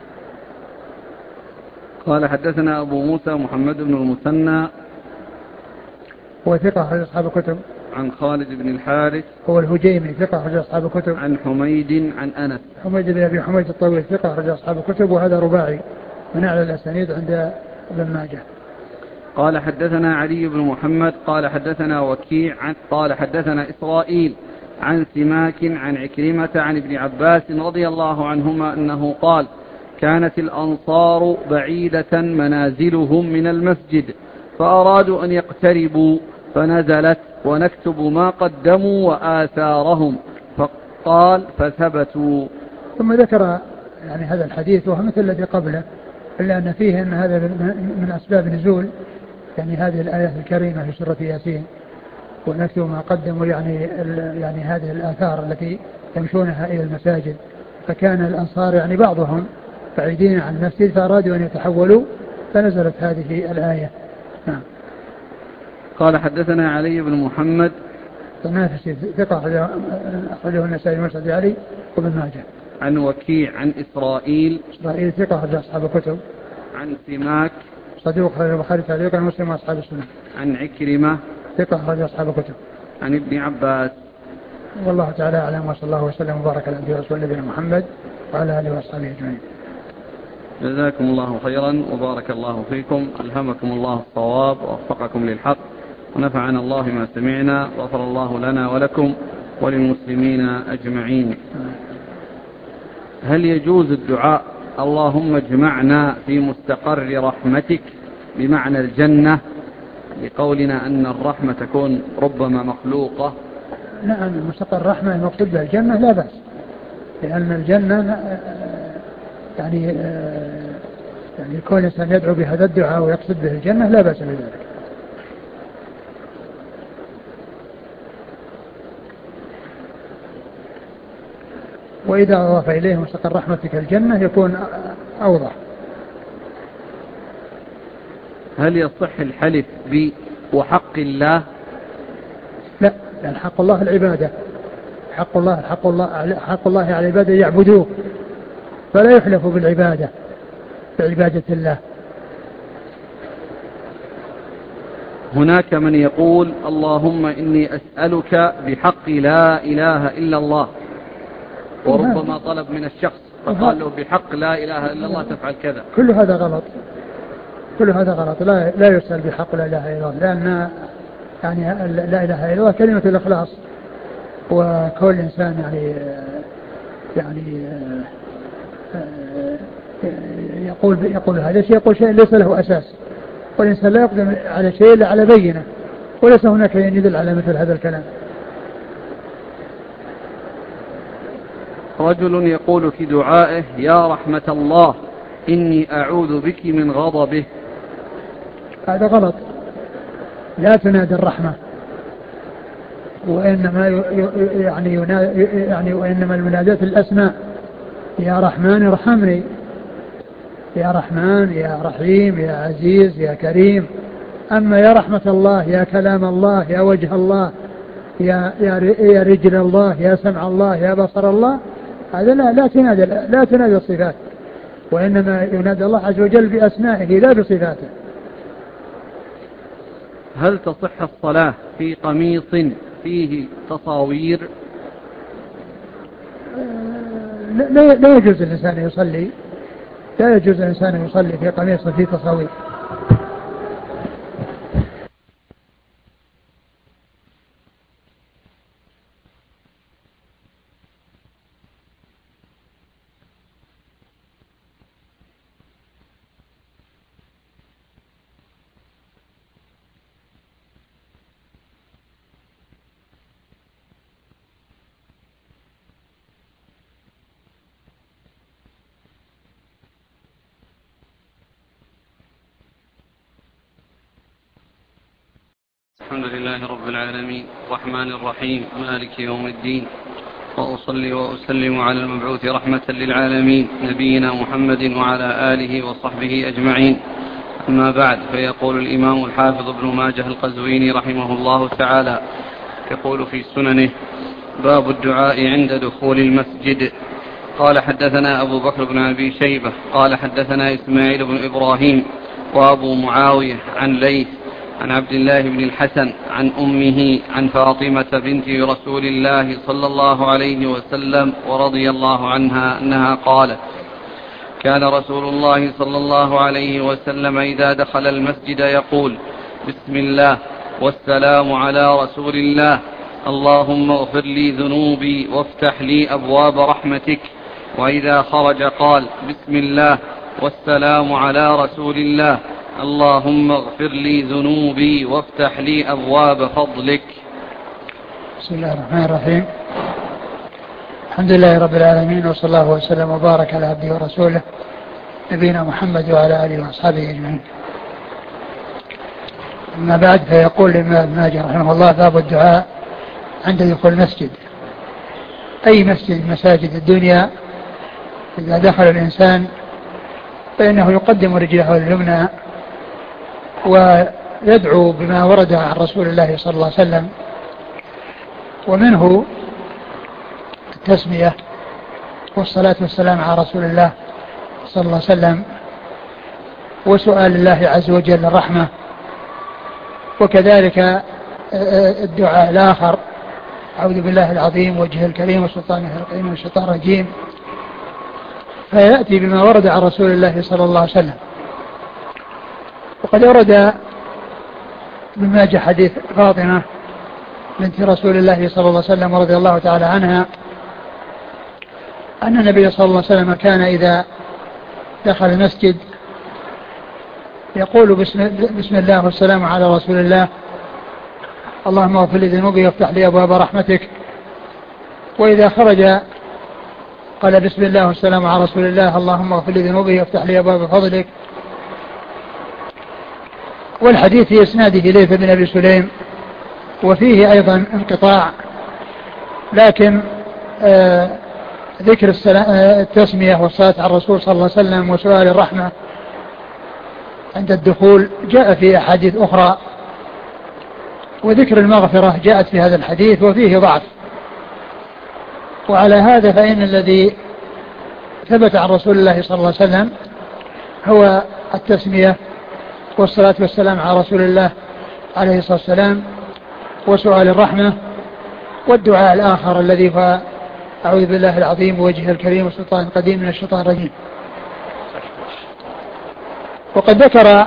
قال حدثنا أبو موسى محمد بن المثنى هو ثقة أخرج أصحاب الكتب. عن خالد بن الحارث هو الهجيمي ثقة أخرج أصحاب الكتب. عن حميد عن أنس. حميد بن أبي حميد الطويل ثقة أخرج أصحاب الكتب، وهذا رباعي من أعلى الأسانيد عند ابن ماجه. قال حدثنا علي بن محمد قال حدثنا وكيع قال حدثنا إسرائيل عن سماك عن عكرمة عن ابن عباس رضي الله عنهما أنه قال كانت الأنصار بعيدة منازلهم من المسجد فأرادوا أن يقتربوا فنزلت ونكتب ما قدموا وآثارهم، فقال فثبتوا. ثم ذكر يعني هذا الحديث وهو مثل الذي قبله، إلا أن فيه أن هذا من أسباب نزول يعني هذه الآية الكريمة في سورة ياسين، ونكتب ما قدموا يعني هذه الآثار التي يمشونها إلى المساجد. فكان الأنصار يعني بعضهم بعيدين عن المسجد فأرادوا أن يتحولوا فنزلت هذه الآية. نعم. قال حدثنا علي بن محمد تنافسي ثقة أخرجه النسائي ومسعد علي وابن ماجه. عن وكيع عن إسرائيل ثقة أخرج أصحاب الكتب. عن سماك صدوق أخرج البخاري تعليقا ومسلم وأصحاب السنة. عن عكرمة ثقة أخرج أصحاب الكتب. عن ابن عباس. والله تعالى أعلم، وصلى الله وسلم وبارك على نبينا ورسوله نبينا محمد وعلى آله وأصحابه أجمعين. جزاكم الله خيرا وبارك الله فيكم، ألهمكم الله الصواب ووفقكم للحق، ونفعنا الله ما سمعنا، وغفر الله لنا ولكم وللمسلمين أجمعين. هل يجوز الدعاء اللهم اجمعنا في مستقر رحمتك بمعنى الجنة، لقولنا أن الرحمة تكون ربما مخلوقة؟ نعم، مستقر الرحمة المقصود بها الجنة لا بأس، لأن الجنة يعني كون الإنسان يدعو بهذا الدعاء ويقصد به الجنة لا بأس بذلك. وإذا أضاف إليه مستقر رحمتك الجنة يكون أوضح. هل يصح الحلف وحق الله؟ لا، لأن حق الله العبادة، حق الله على العبادة يعبدوه، فلا يحلف بالعبادة بعبادة الله. هناك من يقول اللهم إني أسألك بحق لا إله إلا الله، وربما طلب من الشخص فقال له بحق لا إله إلا الله تفعل كذا. كل هذا غلط، كل هذا غلط. لا يسأل بحق لا إله إلا الله، لأن يعني لا إله إلا الله كلمة الإخلاص، وكل إنسان يقول هذا الشيء، يقول شيء ليس له أساس، والإنسان لا يقدم على شيء إلا على بينة، وليس هناك يدل على مثل هذا الكلام. رجل يقول في دعائه يا رحمة الله إني أعوذ بك من غضبه. هذا غلط، لا تنادي الرحمة، وإنما وإنما المنادات الأسماء، يا رحمن ارحمني، يا رحمن يا رحيم يا عزيز يا كريم. أما يا رحمة الله، يا كلام الله، يا وجه الله، يا رجل الله، يا سمع الله، يا بصر الله، هذا لا تنادى الصفات، وإنما ينادى الله عز وجل بأسمائه لا بصفاته. هل تصح الصلاة في قميص فيه تصاوير؟ لا يجوز الإنسان يصلي، لا يجوز الإنسان يصلي في قميص فيه تصاوير. الحمد لله رب العالمين الرحمن الرحيم مالك يوم الدين، وأصلي وأسلم على المبعوث رحمة للعالمين نبينا محمد وعلى آله وصحبه أجمعين. أما بعد، فيقول الإمام الحافظ ابن ماجه القزويني رحمه الله تعالى يقول في سننه: باب الدعاء عند دخول المسجد. قال حدثنا أبو بكر بن أبي شيبة قال حدثنا إسماعيل بن إبراهيم وأبو معاوية عن ليث عن عبد الله بن الحسن عن أمه عن فاطمة بنت رسول الله صلى الله عليه وسلم ورضي الله عنها أنها قالت: كان رسول الله صلى الله عليه وسلم إذا دخل المسجد يقول: بسم الله والسلام على رسول الله، اللهم اغفر لي ذنوبي وافتح لي أبواب رحمتك. وإذا خرج قال: بسم الله والسلام على رسول الله، اللهم اغفر لي ذنوبي وافتح لي أبواب فضلك. بسم الله الرحمن الرحيم. الحمد لله رب العالمين، وصلى الله وسلم وبارك على عبده ورسوله نبينا محمد وعلى آله وأصحابه أجمعين. أما بعد، فيقول الإمام ابن ماجه رحمه الله: باب الدعاء عند دخول المسجد. أي مسجد من مساجد الدنيا إذا دخل الإنسان فإنه يقدم رجله اليمنى ويدعو بما ورد عن رسول الله صلى الله عليه وسلم، ومنه التسمية والصلاة والسلام على رسول الله صلى الله عليه وسلم، وسؤال الله عز وجل الرحمة، وكذلك الدعاء الآخر: أعوذ بالله العظيم وجهه الكريم وسلطانه القديم من الشيطان الرجيم، فيأتي بما ورد عن رسول الله صلى الله عليه وسلم. وقد ورد ابن ماجه حديث فاطمة بنت رسول الله صلى الله عليه وسلم رضي الله تعالى عنها أن النبي صلى الله عليه وسلم كان إذا دخل المسجد يقول: بسم الله والسلام على رسول الله، اللهم اغفر لي ذنوبي وافتح لي أبواب رحمتك. وإذا خرج قال: بسم الله والسلام على رسول الله، اللهم اغفر لي ذنوبي وافتح لي أبواب فضلك. والحديث في إسناده ليث بن أبي سليم، وفيه أيضا انقطاع، لكن ذكر التسمية والصلاة على الرسول صلى الله عليه وسلم وسؤال الرحمة عند الدخول جاء في أحاديث أخرى، وذكر المغفرة جاءت في هذا الحديث وفيه ضعف. وعلى هذا فإن الذي ثبت عن رسول الله صلى الله عليه وسلم هو التسمية والصلاة والسلام على رسول الله عليه الصلاة والسلام وسؤال الرحمة، والدعاء الآخر الذي هو: أعوذ بالله العظيم ووجهه الكريم وسلطان القديم من الشيطان الرجيم. وقد ذكر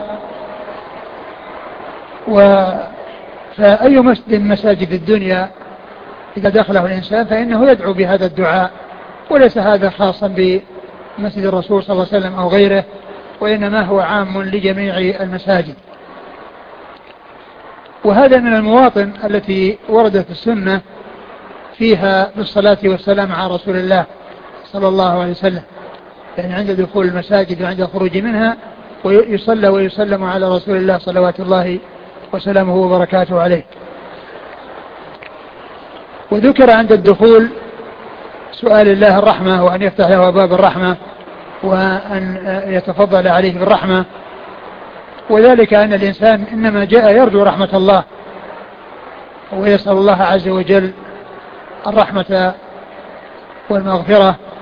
فأي مسجد من مساجد الدنيا إذا دخله الإنسان فإنه يدعو بهذا الدعاء، وليس هذا خاصا بمسجد الرسول صلى الله عليه وسلم أو غيره، وإنما هو عام لجميع المساجد. وهذا من المواطن التي وردت السنة فيها بالصلاة والسلام على رسول الله صلى الله عليه وسلم، يعني عند دخول المساجد وعند الخروج منها، ويصلى ويسلم على رسول الله صلوات الله وسلامه وبركاته عليه. وذكر عند الدخول سؤال الله الرحمة، وأن يفتح له أبواب الرحمة، وأن يتفضل عليه بالرحمة، وذلك أن الإنسان إنما جاء يرجو رحمة الله ويسأل الله عز وجل الرحمة والمغفرة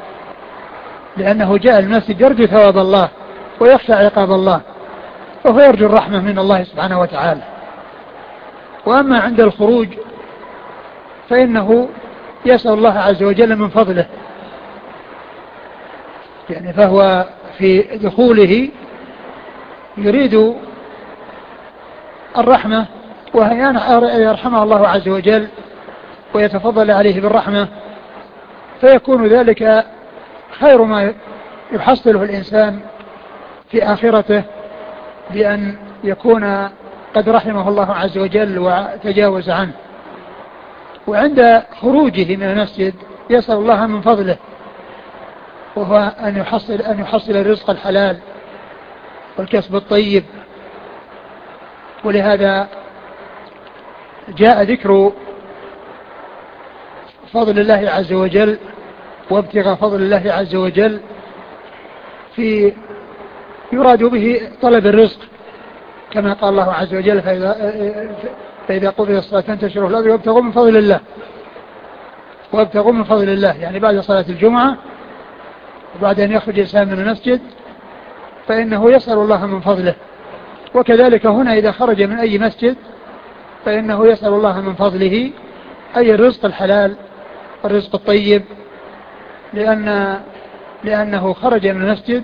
لأنه جاء المسجد يرجو ثواب الله ويخشى عقاب الله، وهو يرجو الرحمة من الله سبحانه وتعالى. وأما عند الخروج فإنه يسأل الله عز وجل من فضله، يعني فهو في دخوله يريد الرحمة وهي يرحمه الله عز وجل ويتفضل عليه بالرحمة، فيكون ذلك خير ما يحصله الإنسان في آخرته بأن يكون قد رحمه الله عز وجل وتجاوز عنه. وعند خروجه من المسجد يسأل الله من فضله، وهو أن يحصل الرزق الحلال والكسب الطيب. ولهذا جاء ذكر فضل الله عز وجل وابتغاء فضل الله عز وجل في يراد به طلب الرزق، كما قال الله عز وجل فإذا قضي الصلاة فانتشروا في الأرض وابتغوا من فضل الله. وابتغوا من فضل الله يعني بعد صلاة الجمعة وبعد أن يخرج الإنسان من المسجد فإنه يسأل الله من فضله. وكذلك هنا إذا خرج من أي مسجد فإنه يسأل الله من فضله، أي الرزق الحلال والرزق الطيب، لأنه خرج من المسجد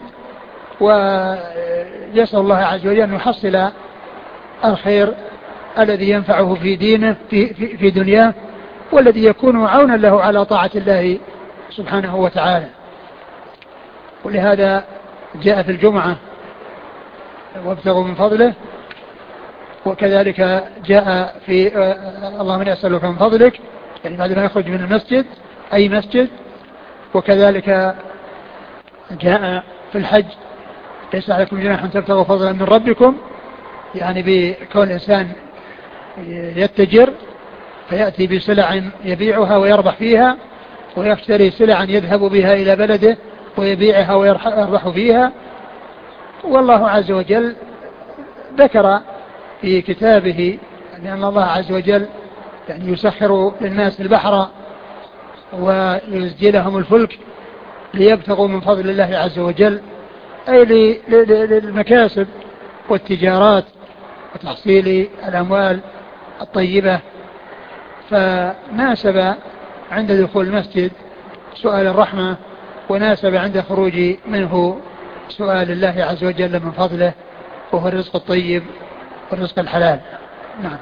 ويسأل الله عز وجل أن يحصل الخير الذي ينفعه في دينه في دنياه، والذي يكون عونا له على طاعة الله سبحانه وتعالى. ولهذا جاء في الجمعة وابتغوا من فضله، وكذلك جاء في اللهم إني أسألك من فضلك، يعني بعد ما يخرج من المسجد أي مسجد. وكذلك جاء في الحج ليس عليكم جناح أن تبتغوا فضلا من ربكم، يعني بكون الإنسان يتجر فيأتي بسلع يبيعها ويربح فيها، ويشتري سلعا يذهب بها إلى بلده ويبيعها ويربح فيها. والله عز وجل ذكر في كتابه أن الله عز وجل يعني يسخر للناس البحر ويزجي لهم الفلك ليبتغوا من فضل الله عز وجل، أي للمكاسب والتجارات وتحصيل الأموال الطيبة. فناسب عند دخول المسجد سؤال الرحمة، وناسب عند خروج منه سؤال الله عز وجل من فضله، وهو الرزق الطيب والرزق الحلال. نعم.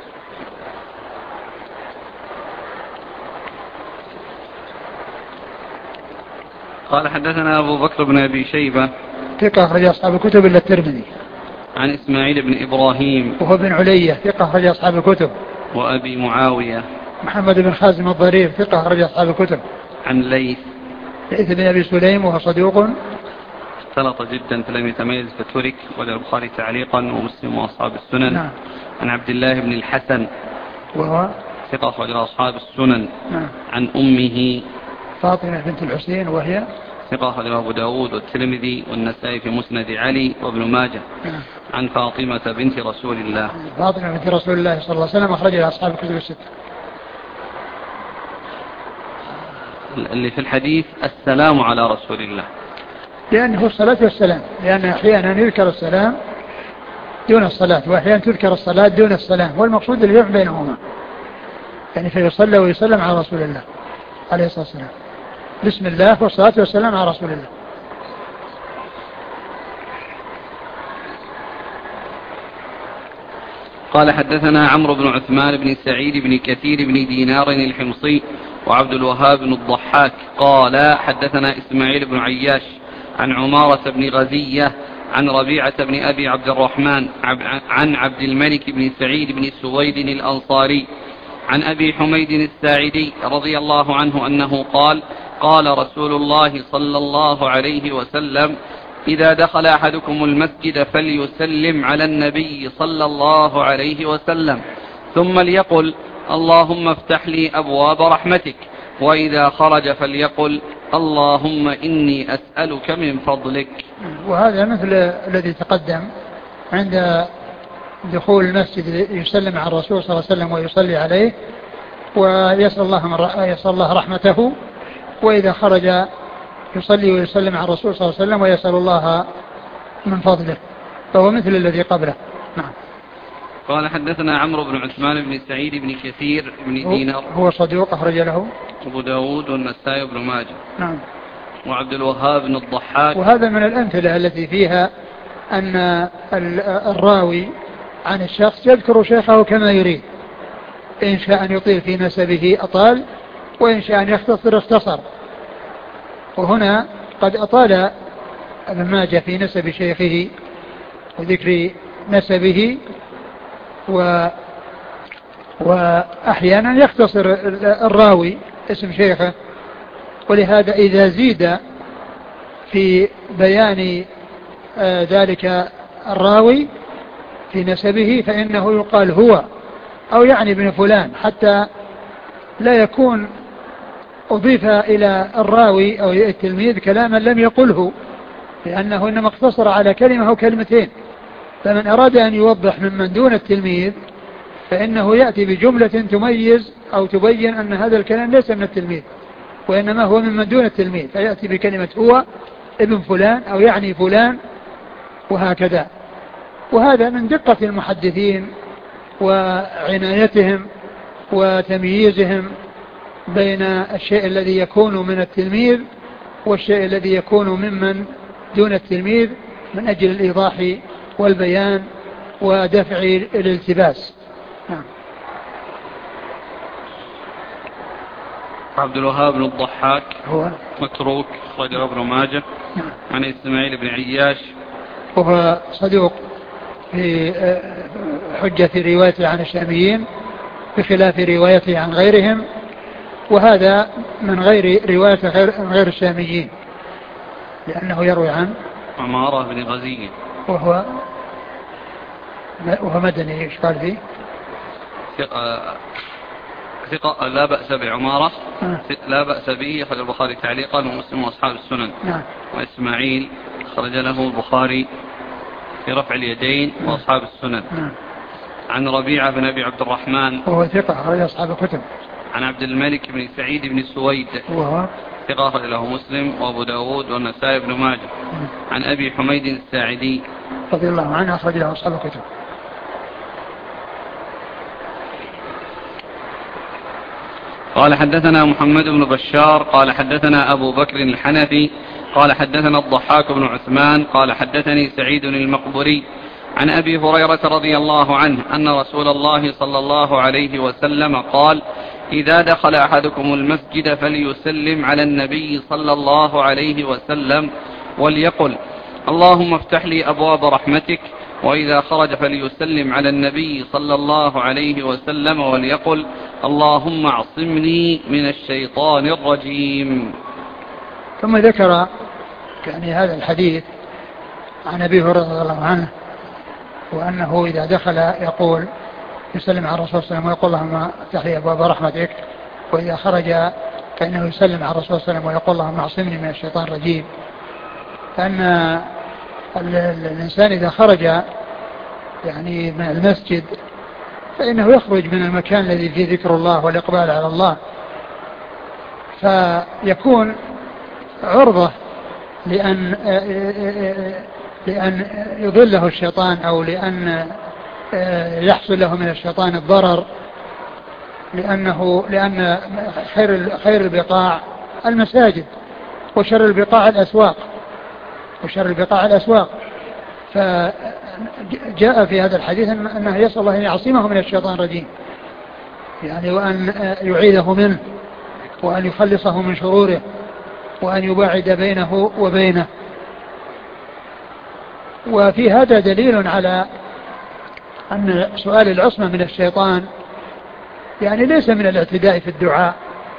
قال حدثنا أبو بكر بن أبي شيبة ثقة أخرج أصحاب الكتب إلا الترمذي. عن إسماعيل بن إبراهيم وهو بن علية ثقة أخرج أصحاب الكتب. وأبي معاوية محمد بن خازم الضرير ثقة أخرج أصحاب الكتب. عن ليث بن أبي سليم وهو صدوق اختلط جدا فلم يتميز فترك، وللبخاري تعليقا ومسلم وأصحاب السنن. نعم. عن عبد الله بن الحسن وهو ثقة أخرج أصحاب السنن. نعم. عن أمه فاطمة بنت الحسين وهي ثقة أخرج أبو داود والترمذي والنسائي في مسند علي وابن ماجه. نعم. عن فاطمة بنت رسول الله. فاطمة بنت رسول الله صلى الله عليه وسلم أخرج أصحاب الكتب الستة. اللي في الحديث السلام على رسول الله، لأنه الصلاة والسلام، لأن أحيانا يذكر السلام دون الصلاة، وأحيانا تذكر الصلاة دون السلام، والمقصود الجمع بينهما، يعني فيصلى ويسلم على رسول الله عليه الصلاة والسلام، بسم الله والصلاة والسلام على رسول الله. قال حدثنا عمرو بن عثمان بن سعيد بن كثير بن دينار الحمصي وعبد الوهاب بن الضحاك قال حدثنا إسماعيل بن عياش عن عمارة بن غزية عن ربيعة بن أبي عبد الرحمن عن عبد الملك بن سعيد بن سويد الأنصاري عن أبي حميد الساعدي رضي الله عنه أنه قال قال رسول الله صلى الله عليه وسلم إذا دخل أحدكم المسجد فليسلم على النبي صلى الله عليه وسلم ثم ليقل اللهم افتح لي أبواب رحمتك، وإذا خرج فليقل اللهم إني أسألك من فضلك. وهذا مثل الذي تقدم عند دخول المسجد يسلم على الرسول صلى الله عليه وسلم ويصلي عليه ويسأل الله رحمته، وإذا خرج يصلي ويسلم على الرسول صلى الله عليه وسلم ويسأل الله من فضله، فهو مثل الذي قبله. نعم. قال حدثنا عمرو بن عثمان بن سعيد بن كثير بن دينار، هو صدوق أخرج له أبو داود والنسائي بن ماجه. نعم. وعبد الوهاب بن الضحاك، وهذا من الأمثلة التي فيها أن الراوي عن الشخص يذكر شيخه كما يريد، إن شاء أن يطيل في نسبه أطال، وإن شاء أن يختصر اختصر. وهنا قد أطال ابن ماجه في نسب شيخه وذكر نسبه، وأحيانا يختصر الراوي اسم شيخه، ولهذا إذا زيد في بيان ذلك الراوي في نسبه فإنه يقال هو أو يعني ابن فلان، حتى لا يكون أضيف إلى الراوي أو التلميذ كلاما لم يقله، لأنه إنما اقتصر على كلمة أو كلمتين. فمن أراد أن يوضح ممن دون التلميذ فإنه يأتي بجملة تميز أو تبين أن هذا الكلام ليس من التلميذ وإنما هو ممن دون التلميذ، فيأتي بكلمة هو ابن فلان أو يعني فلان، وهكذا. وهذا من دقة المحدثين وعنايتهم وتمييزهم بين الشيء الذي يكون من التلميذ والشيء الذي يكون ممن دون التلميذ، من أجل الإيضاح والبيان ودفع الالتباس. نعم. عبد الوهاب بن الضحاك هو متروك، أخرجه ابن ماجه. نعم. عن إسماعيل بن عياش، وهو صدوق في حجة روايته عن الشاميين بخلاف روايته عن غيرهم، وهذا من غير رواية غير الشاميين، لأنه يروي عن عمارة بن غزية، وهو مدني. ايش قال فيه؟ ثقة لا بأس بعمارة، لا بأس به، أخرج البخاري تعليقا ومسلم وأصحاب السنن. نعم. وإسماعيل خرج له البخاري في رفع اليدين وأصحاب السنن. نعم. عن ربيعة بن أبي عبد الرحمن، وهو ثقة أخرج أصحاب الكتب. عن عبد الملك بن سعيد بن سويد، وهو ثقة أخرج له مسلم وأبو داود والنسائي بن ماجه. عن أبي حميد الساعدي رضي الله عنه، أخرج له أصحاب الكتب. قال حدثنا محمد بن بشار قال حدثنا أبو بكر الحنفي قال حدثنا الضحاك بن عثمان قال حدثني سعيد المقبري عن أبي هريرة رضي الله عنه أن رسول الله صلى الله عليه وسلم قال: إذا دخل أحدكم المسجد فليسلم على النبي صلى الله عليه وسلم وليقل: اللهم افتح لي أبواب رحمتك. وإذا خرج فليسلم على النبي صلى الله عليه وسلم وليقل: اللهم اعصمني من الشيطان الرجيم. ثم ذكر يعني هذا الحديث عن أبي هريرة رضي الله عنه، وأنه إذا دخل يقول يسلم على الرسول صلى الله عليه وسلم ويقول: اللهم افتح لي أبواب رحمتك. وإذا خرج فإنه يسلم على الرسول صلى الله عليه وسلم ويقول: اللهم اعصمني من الشيطان الرجيم. فأن الإنسان إذا خرج يعني من المسجد فإنه يخرج من المكان الذي فيه ذكر الله والإقبال على الله، فيكون عرضة لأن يضله الشيطان أو لأن يحصل له من الشيطان الضرر، لأن خير البقاع المساجد وشر البقاع الأسواق. فجاء في هذا الحديث أنه يسأل الله أن يعصمه من الشيطان الرجيم، يعني وأن يعيده منه وأن يخلصه من شروره وأن يباعد بينه وبينه. وفي هذا دليل على أن سؤال العصمة من الشيطان يعني ليس من الاعتداء في الدعاء.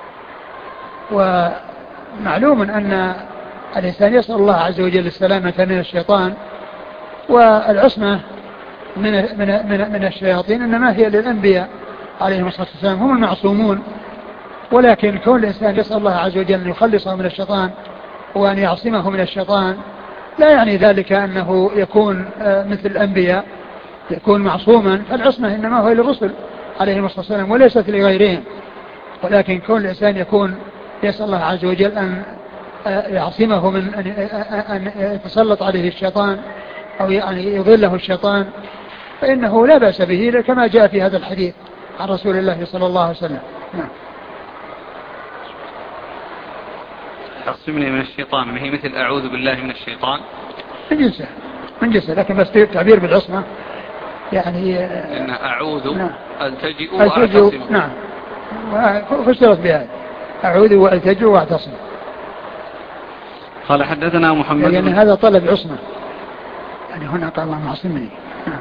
ومعلوم أن الإنسان يسأل الله عز وجل السلامة من الشيطان، والعصمة من الشياطين إنما هي للأنبياء عليهم الصلاة والسلام، هم المعصومون. ولكن كون الإنسان يسأل الله عز وجل أن يخلصه من الشيطان وأن يعصمه من الشيطان لا يعني ذلك أنه يكون مثل الأنبياء يكون معصوما. فالعصمة إنما هو للرسل عليهم الصلاة والسلام وليست لغيرهم. ولكن كون الإنسان يكون يسأل الله عز وجل أن يعصمه من أن يتسلط عليه الشيطان أو يعني يضله الشيطان فإنه لا بأس به كما جاء في هذا الحديث عن رسول الله صلى الله عليه وسلم. نعم. عصمني من الشيطان ما هي مثل أعوذ بالله من الشيطان من جنسه لكن بس تعبير بالعصمة يعني إن أعوذ نعم. ألتجئ وأعتصم. نعم فسرت بهذا أعوذ وألتجئ وأعتصم. قال حدثنا محمد يعني هذا طلب عصمة يعني هنا قال الله معصمني. نعم.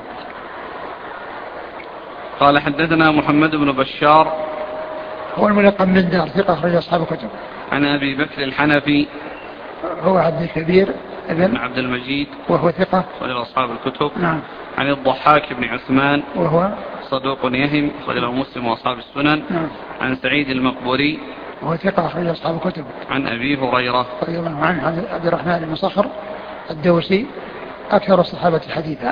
قال حدثنا محمد بن بشار هو الملقب من دار ثقة أخرج أصحاب الكتب. عن أبي بكر الحنفي هو عبد الكبير ابن عبد المجيد وهو ثقة أخرج أصحاب الكتب. نعم. عن الضحاك بن عثمان وهو صدوق يهم أخرج له مسلم وأصحاب السنن. نعم. عن سعيد المقبوري وهو ثقة أخرج أصحاب الكتب. عن أبي هريرة رضي الله عنه عن عبد الرحمن بن صخر الدوسي أكثر الصحابة حديثا.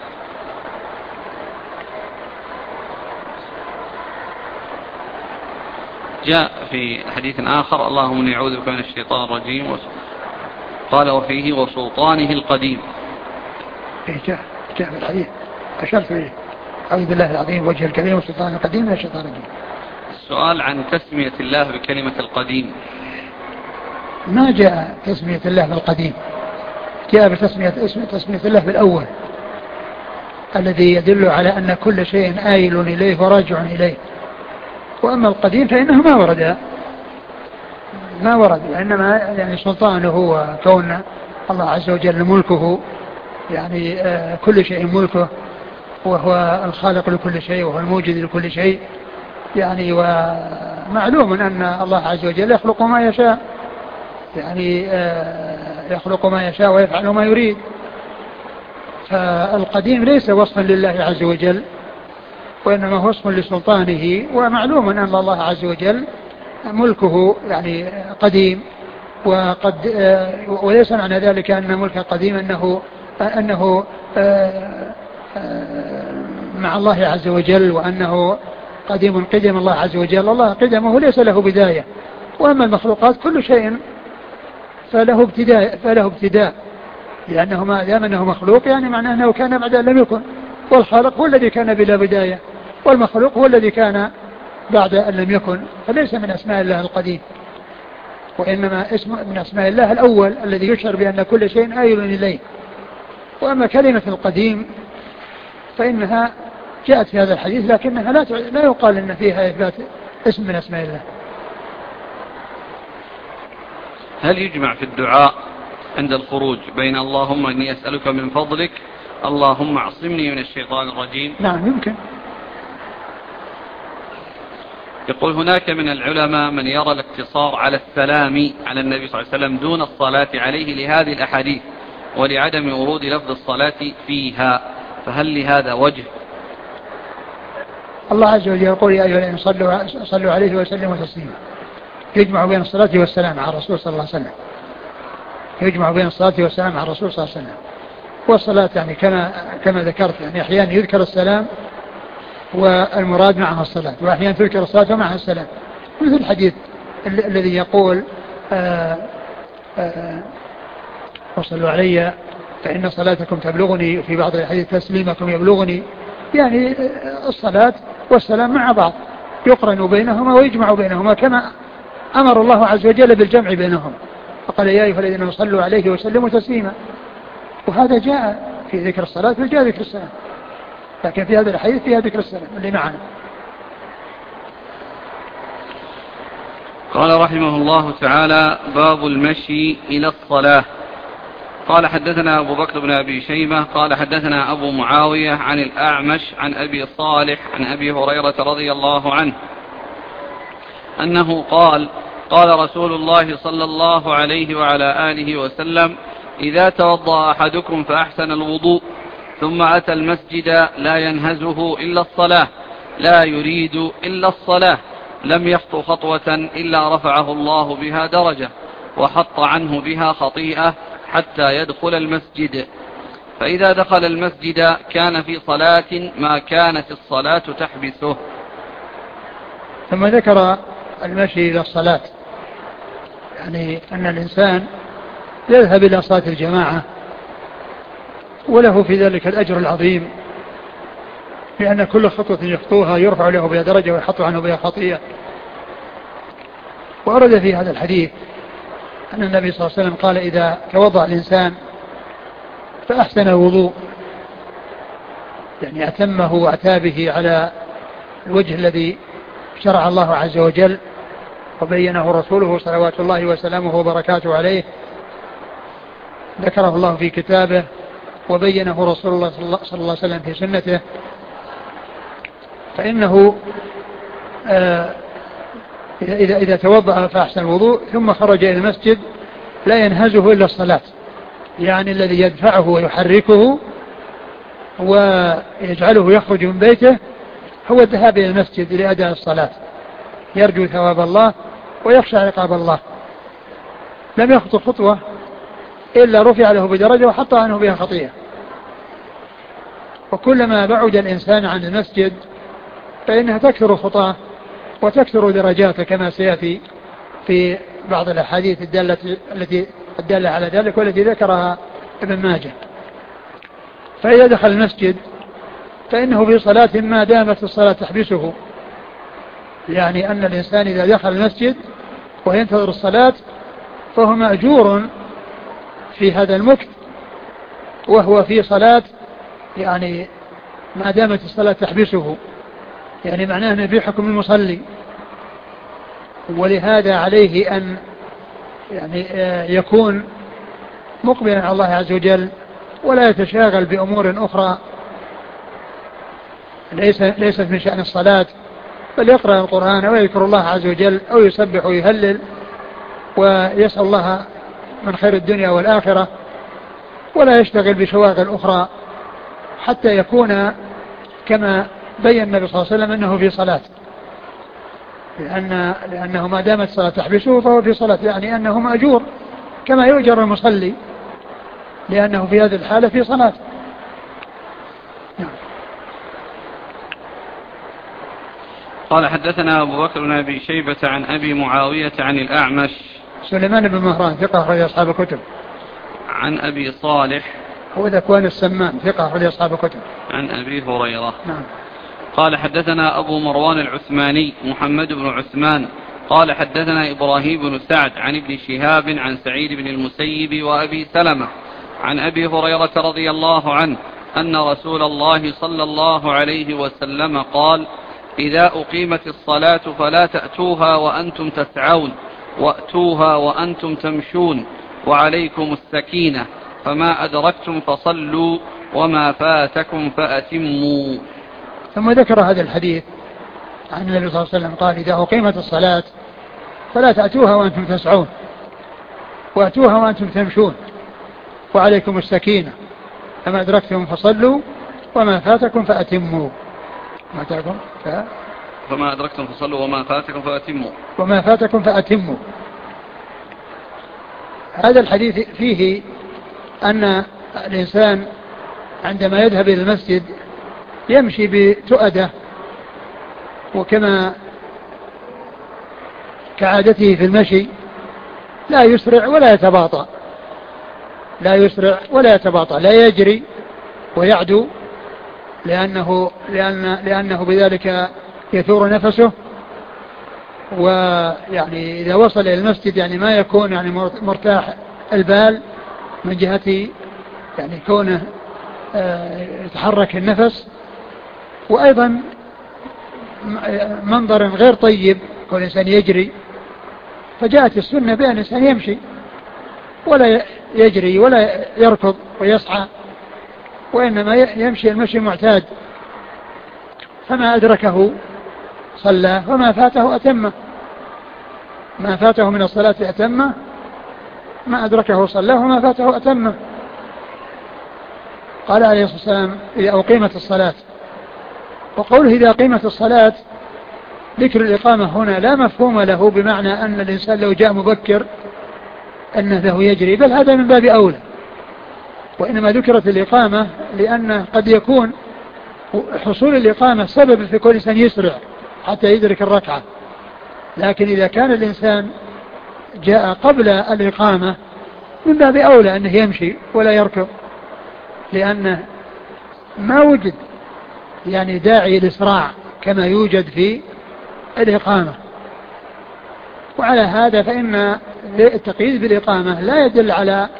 جاء في حديث آخر اللهم إني أعوذ بك من الشيطان الرجيم قال وفيه وسلطانه القديم. جاء في الحديث أشرت إليه أعوذ بالله العظيم وجه الكريم وسلطانه القديم من الشيطان الرجيم. السؤال عن تسمية الله بكلمة القديم. ما جاء تسمية الله بالقديم جاء بتسمية الله بالأول الذي يدل على أن كل شيء آيل إليه وراجع إليه. وأما القديم فإنه ما ورد وإنما يعني سلطانه وكون الله عز وجل ملكه يعني كل شيء ملكه وهو الخالق لكل شيء وهو الموجد لكل شيء يعني ومعلوم أن الله عز وجل يخلق ما يشاء يعني يخلق ما يشاء ويفعل ما يريد. فالقديم ليس وصفا لله عز وجل وإنما هو وصف لسلطانه ومعلوم أن الله عز وجل ملكه يعني قديم وقد وليس معنى ذلك أن ملك قديم أنه مع الله عز وجل وأنه قديم قدم الله عز وجل. الله قدمه ليس له بداية وأما المخلوقات كل شيء فله ابتداء لأنه ما دام أنه مخلوق يعني معناه أنه كان بعد أن لم يكن والخالق هو الذي كان بلا بداية والمخلوق هو الذي كان بعد أن لم يكن فليس من أسماء الله القديم وإنما اسم من أسماء الله الأول الذي يشعر بأن كل شيء آيل إليه. وأما كلمة القديم فإنها جاءت في هذا الحديث لكنها لا يقال أن فيها إثبات اسم من أسماء الله. هل يجمع في الدعاء عند الخروج بين اللهم إني أسألك من فضلك اللهم اعصمني من الشيطان الرجيم؟ نعم يمكن. يقول هناك من العلماء من يرى الاقتصار على السلام على النبي صلى الله عليه وسلم دون الصلاة عليه لهذه الأحاديث ولعدم ورود لفظ الصلاة فيها فهل لهذا وجه؟ الله عز وجل يقول يا أيها الذين صلوا عليه وسلموا تسليما يجمع بين الصلاة والسلام على الرسول صلى الله عليه وسلم يجمع بين الصلاة والسلام على الرسول صلى الله عليه وسلم. والصلاة يعني كما ذكرت يعني أحيانا يذكر السلام والمراد معها الصلاة وأحيانا تذكر الصلاة ومعها السلام مثل الحديث الذي يقول وصلوا علي فإن صلاتكم تبلغني في بعض الحديث تسليمكم يبلغني يعني الصلاة والسلام مع بعض يقرن بينهما ويجمع بينهما كما أمر الله عز وجل بالجمع بينهم فقال يا أيها الذين صلوا عليه وسلموا تسليما. وهذا جاء في ذكر الصلاة وجاء ذكر السلام لكن في هذا الحديث فيها ذكر السلام اللي معنا. قال رحمه الله تعالى باب المشي إلى الصلاة. قال حدثنا أبو بكر بن أبي شيبة قال حدثنا أبو معاوية عن الأعمش عن أبي صالح عن أبي هريرة رضي الله عنه أنه قال قال رسول الله صلى الله عليه وعلى آله وسلم إذا توضأ أحدكم فأحسن الوضوء ثم أتى المسجد لا ينهزه إلا الصلاة لا يريد إلا الصلاة لم يخط خطوة إلا رفعه الله بها درجة وحط عنه بها خطيئة حتى يدخل المسجد فإذا دخل المسجد كان في صلاة ما كانت الصلاة تحبسه. ثم ذكر المشي إلى الصلاة يعني أن الإنسان يذهب إلى صلاة الجماعة وله في ذلك الأجر العظيم، لأن كل خطوة يخطوها يرفع له بها درجة ويحط عنه بها خطيئة. وأرد في هذا الحديث أن النبي صلى الله عليه وسلم قال: إذا توضأ الإنسان فأحسن الوضوء، يعني أتمه وأتى به على الوجه الذي شرع الله عز وجل وبينه رسوله صلوات الله وسلامه وبركاته عليه، ذكره الله في كتابه وبينه رسول الله صلى الله عليه وسلم في سنته، فإنه إذا توضأ فأحسن الوضوء ثم خرج إلى المسجد لا ينهزه إلا الصلاة، يعني الذي يدفعه ويحركه ويجعله يخرج من بيته هو الذهاب إلى المسجد لأداء الصلاة، يرجو ثواب الله ويخشى عقاب الله. لم يخطو خطوة إلا رفع له بدرجة وحط عنه بها خطيئة. وكلما بعد الإنسان عن المسجد فإنها تكثر خطاه وتكثر درجاته، كما سيأتي في بعض الأحاديث التي الدالة على ذلك والتي ذكرها ابن ماجه. فإذا دخل المسجد فإنه في صلاة ما دامت الصلاة تحبسه، يعني أن الإنسان إذا دخل المسجد وينتظر الصلاة فهو مأجور في هذا المكث وهو في صلاة، يعني ما دامت الصلاة تحبسه، يعني معناه أنه في حكم المصلي. ولهذا عليه أن يعني يكون مقبلا على الله عز وجل ولا يتشاغل بأمور أخرى ليست من شأن الصلاة، بل يقرأ القرآن أو يذكر الله عز وجل أو يسبح ويهلل ويسأل الله من خير الدنيا والآخرة، ولا يشتغل بشواغل أخرى حتى يكون كما بين النبي صلى الله عليه وسلم أنه في صلاة، لأنه ما دامت الصلاة تحبسه فهو في صلاة، يعني أنه مأجور كما يؤجر المصلي لأنه في هذه الحالة في صلاة. قال: حدثنا أبو بكر بن أبي شيبة عن أبي معاوية عن الأعمش سليمان بن مهران ثقة أخرج أصحاب الكتب. عن أبي صالح هو ذكوان السمان ثقة أخرج أصحاب الكتب. عن أبي هريرة. نعم. قال: حدثنا أبو مروان العثماني محمد بن عثمان قال: حدثنا إبراهيم بن سعد عن ابن شهاب عن سعيد بن المسيب وأبي سلمة عن أبي هريرة رضي الله عنه أن رسول الله صلى الله عليه وسلم قال: إذا أقيمت الصلاة فلا تأتوها وأنتم تسعون، وأتوها وأنتم تمشون، وعليكم السكينة، فما أدركتم فصلوا وما فاتكم فأتموا. ثم ذكر هذا الحديث عن النبي صلى الله عليه وسلم قال: إذا أقيمت الصلاة فلا تأتوها وأنتم تسعون، وأتوها وأنتم تمشون، وعليكم السكينة، فما أدركتم فصلوا وما فاتكم فأتموا. فما أدركتم فصلوا وما فاتكم فأتموا. وما فاتكم فأتموا. هذا الحديث فيه أن الإنسان عندما يذهب إلى المسجد يمشي بتؤدة، وكما كعادته في المشي لا يسرع ولا يتباطأ، لا يجري ويعدو، لأنه بذلك يثور نفسه. ويعني إذا وصل إلى المسجد يعني ما يكون يعني مرتاح البال من جهة يعني كونه يتحرك النفس، وأيضا منظر غير طيب كون الإنسان يجري. فجاءت السنة بأن الإنسان يمشي ولا يجري ولا يركض ويسعى، وإنما يمشي المشي المعتاد، فما أدركه صلى وما فاته أتمه، ما فاته من الصلاة أتمه، ما أدركه صلى وما فاته أتمه. قال عليه الصلاة والسلام: إذا أقيمت الصلاة. وقوله إذا أقيمت الصلاة ذكر الإقامة هنا لا مفهوم له بمعنى أن الإنسان لو جاء مبكر أنه له يجري، بل هذا من باب أولى، وإنما ذكرت الإقامة لأن قد يكون حصول الإقامة سبب في كل إنسان يسرع حتى يدرك الركعة. لكن إذا كان الإنسان جاء قبل الإقامة من باب أولى أنه يمشي ولا يركض، لأنه ما وجد يعني داعي الإسراع كما يوجد في الإقامة. وعلى هذا فإن التقييد بالإقامة لا يدل على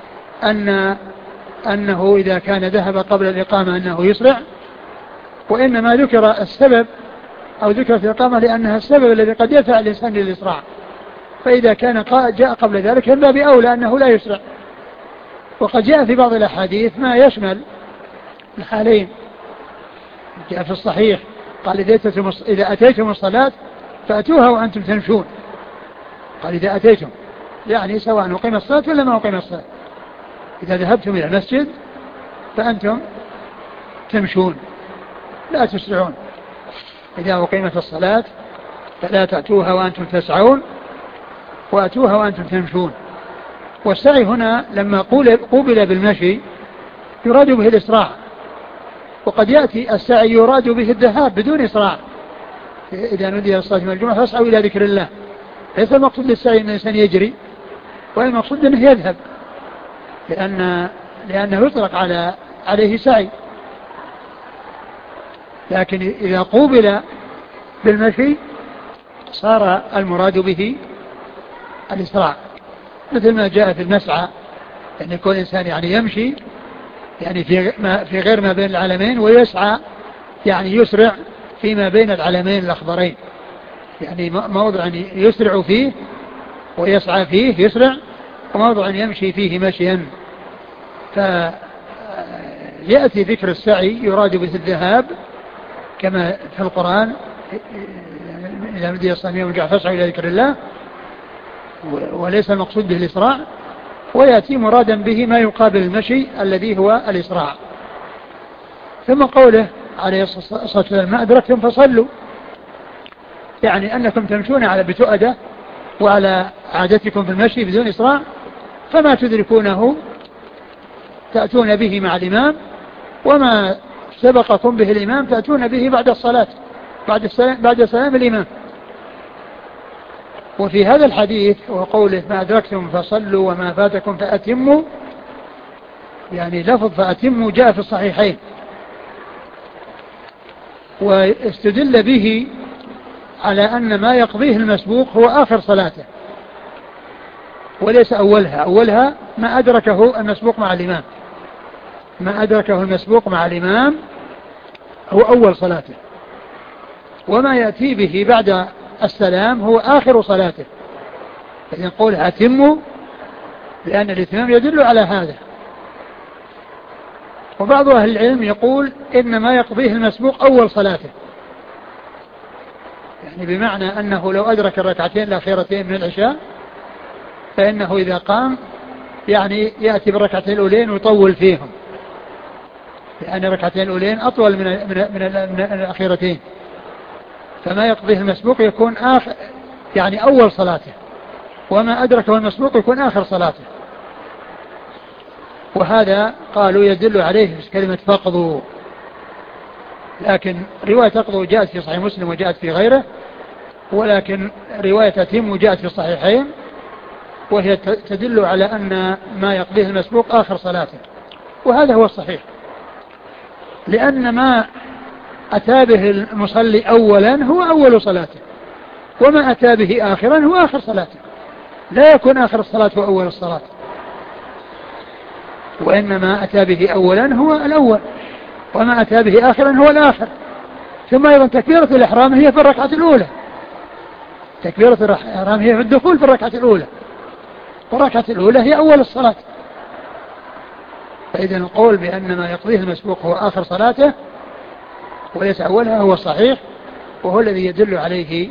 أنه إذا كان ذهب قبل الإقامة أنه يسرع، وإنما ذكر السبب أو ذكرت الإقامة لأنها السبب الذي قد يدفع الإنسان للإسراع، فإذا كان جاء قبل ذلك من باب أولى أنه لا يسرع. وقد جاء في بعض الأحاديث ما يشمل الحالين، جاء في الصحيح قال إذا أتيتم الصلاة فأتوها وأنتم تمشون. قال إذا أتيتم يعني سواء أقيم الصلاة ولا ما أقيم الصلاة، إذا ذهبتم إلى المسجد فأنتم تمشون لا تسرعون. إذا أقيمت الصلاة فلا تأتوها وأنتم تسعون وأتوها وأنتم تمشون. والسعي هنا لما قوبل بالمشي يراد به الإسراع، وقد يأتي السعي يراد به الذهاب بدون إسراع. إذا نودي الصلاة من الجمعة فاسعوا إلى ذكر الله، ليس المقصود للسعي أن الإنسان يجري، والمقصود أنه يذهب، لأنه يطلق عليه سعي. لكن إذا قوبل بالمشي صار المراد به الإسراع، مثل ما جاء في المسعى أن يكون الإنسان يعني يمشي يعني في غير ما بين العلمين، ويسعى يعني يسرع فيما بين العلمين الأخضرين، يعني موضع يسرع فيه ويسعى فيه يسرع، وموضع يمشي فيه مشيا. فيأتي ذكر السعي يراد به الذهاب كما في القرآن إذا نودي الصلاة من الجمعة فاسعوا إلى ذكر الله، وليس المقصود به الإسراع. ويأتي مرادا به ما يقابل المشي الذي هو الإسراع. ثم قوله عليه الصلاة والسلام ما أدركتم فصلوا، يعني أنكم تمشون على بتؤدة وعلى عادتكم في المشي بدون إسراع، فما تدركونه تأتون به مع الإمام، وما سبقكم به الإمام تأتون به بعد الصلاة بعد سلام الإمام. وفي هذا الحديث وقوله ما أدركتم فصلوا وما فاتكم فأتموا، يعني لفظ فأتموا جاء في الصحيحين، واستدل به على أن ما يقضيه المسبوق هو آخر صلاته وليس أولها ما أدركه المسبوق مع الإمام. ما أدركه المسبوق مع الإمام هو أول صلاته، وما يأتي به بعد السلام هو آخر صلاته. إذن نقول أتموا لأن الإتمام يدل على هذا. وبعض أهل العلم يقول إن ما يقضيه المسبوق أول صلاته، يعني بمعنى أنه لو أدرك الركعتين الأخيرتين من العشاء فإنه إذا قام يعني يأتي بالركعتين الأولين ويطول فيهم، لأن الركعتين الأولين أطول من الأخيرتين، فما يقضيه المسبوق يكون يعني أول صلاته، وما أدركه المسبوق يكون آخر صلاته. وهذا قالوا يدل عليه في كلمة فقضوا، لكن رواية تقضوا جاءت في صحيح مسلم وجاءت في غيره، ولكن رواية أتم جاءت في الصحيحين، وهي تدل على أن ما يقضيه المسبوق آخر صلاته. وهذا هو الصحيح، لأن ما أتى به المصلي أولا هو أول صلاته، وما أتى به آخرا هو آخر صلاته، لا يكون آخر الصلاة هو أول الصلاة، وإنما أتى به أولا هو الأول، وما أتى به آخرا هو الآخر. ثم أيضا تكبيرة الإحرام هي في الركعة الأولى، تكبيرة الإحرام هي في الدخول في الركعة الأولى، والركعة الأولى هي أول الصلاة. فإذا القول بأن ما يقضيه المسبوق هو آخر صلاته وليس أولها هو صحيح، وهو الذي يدل عليه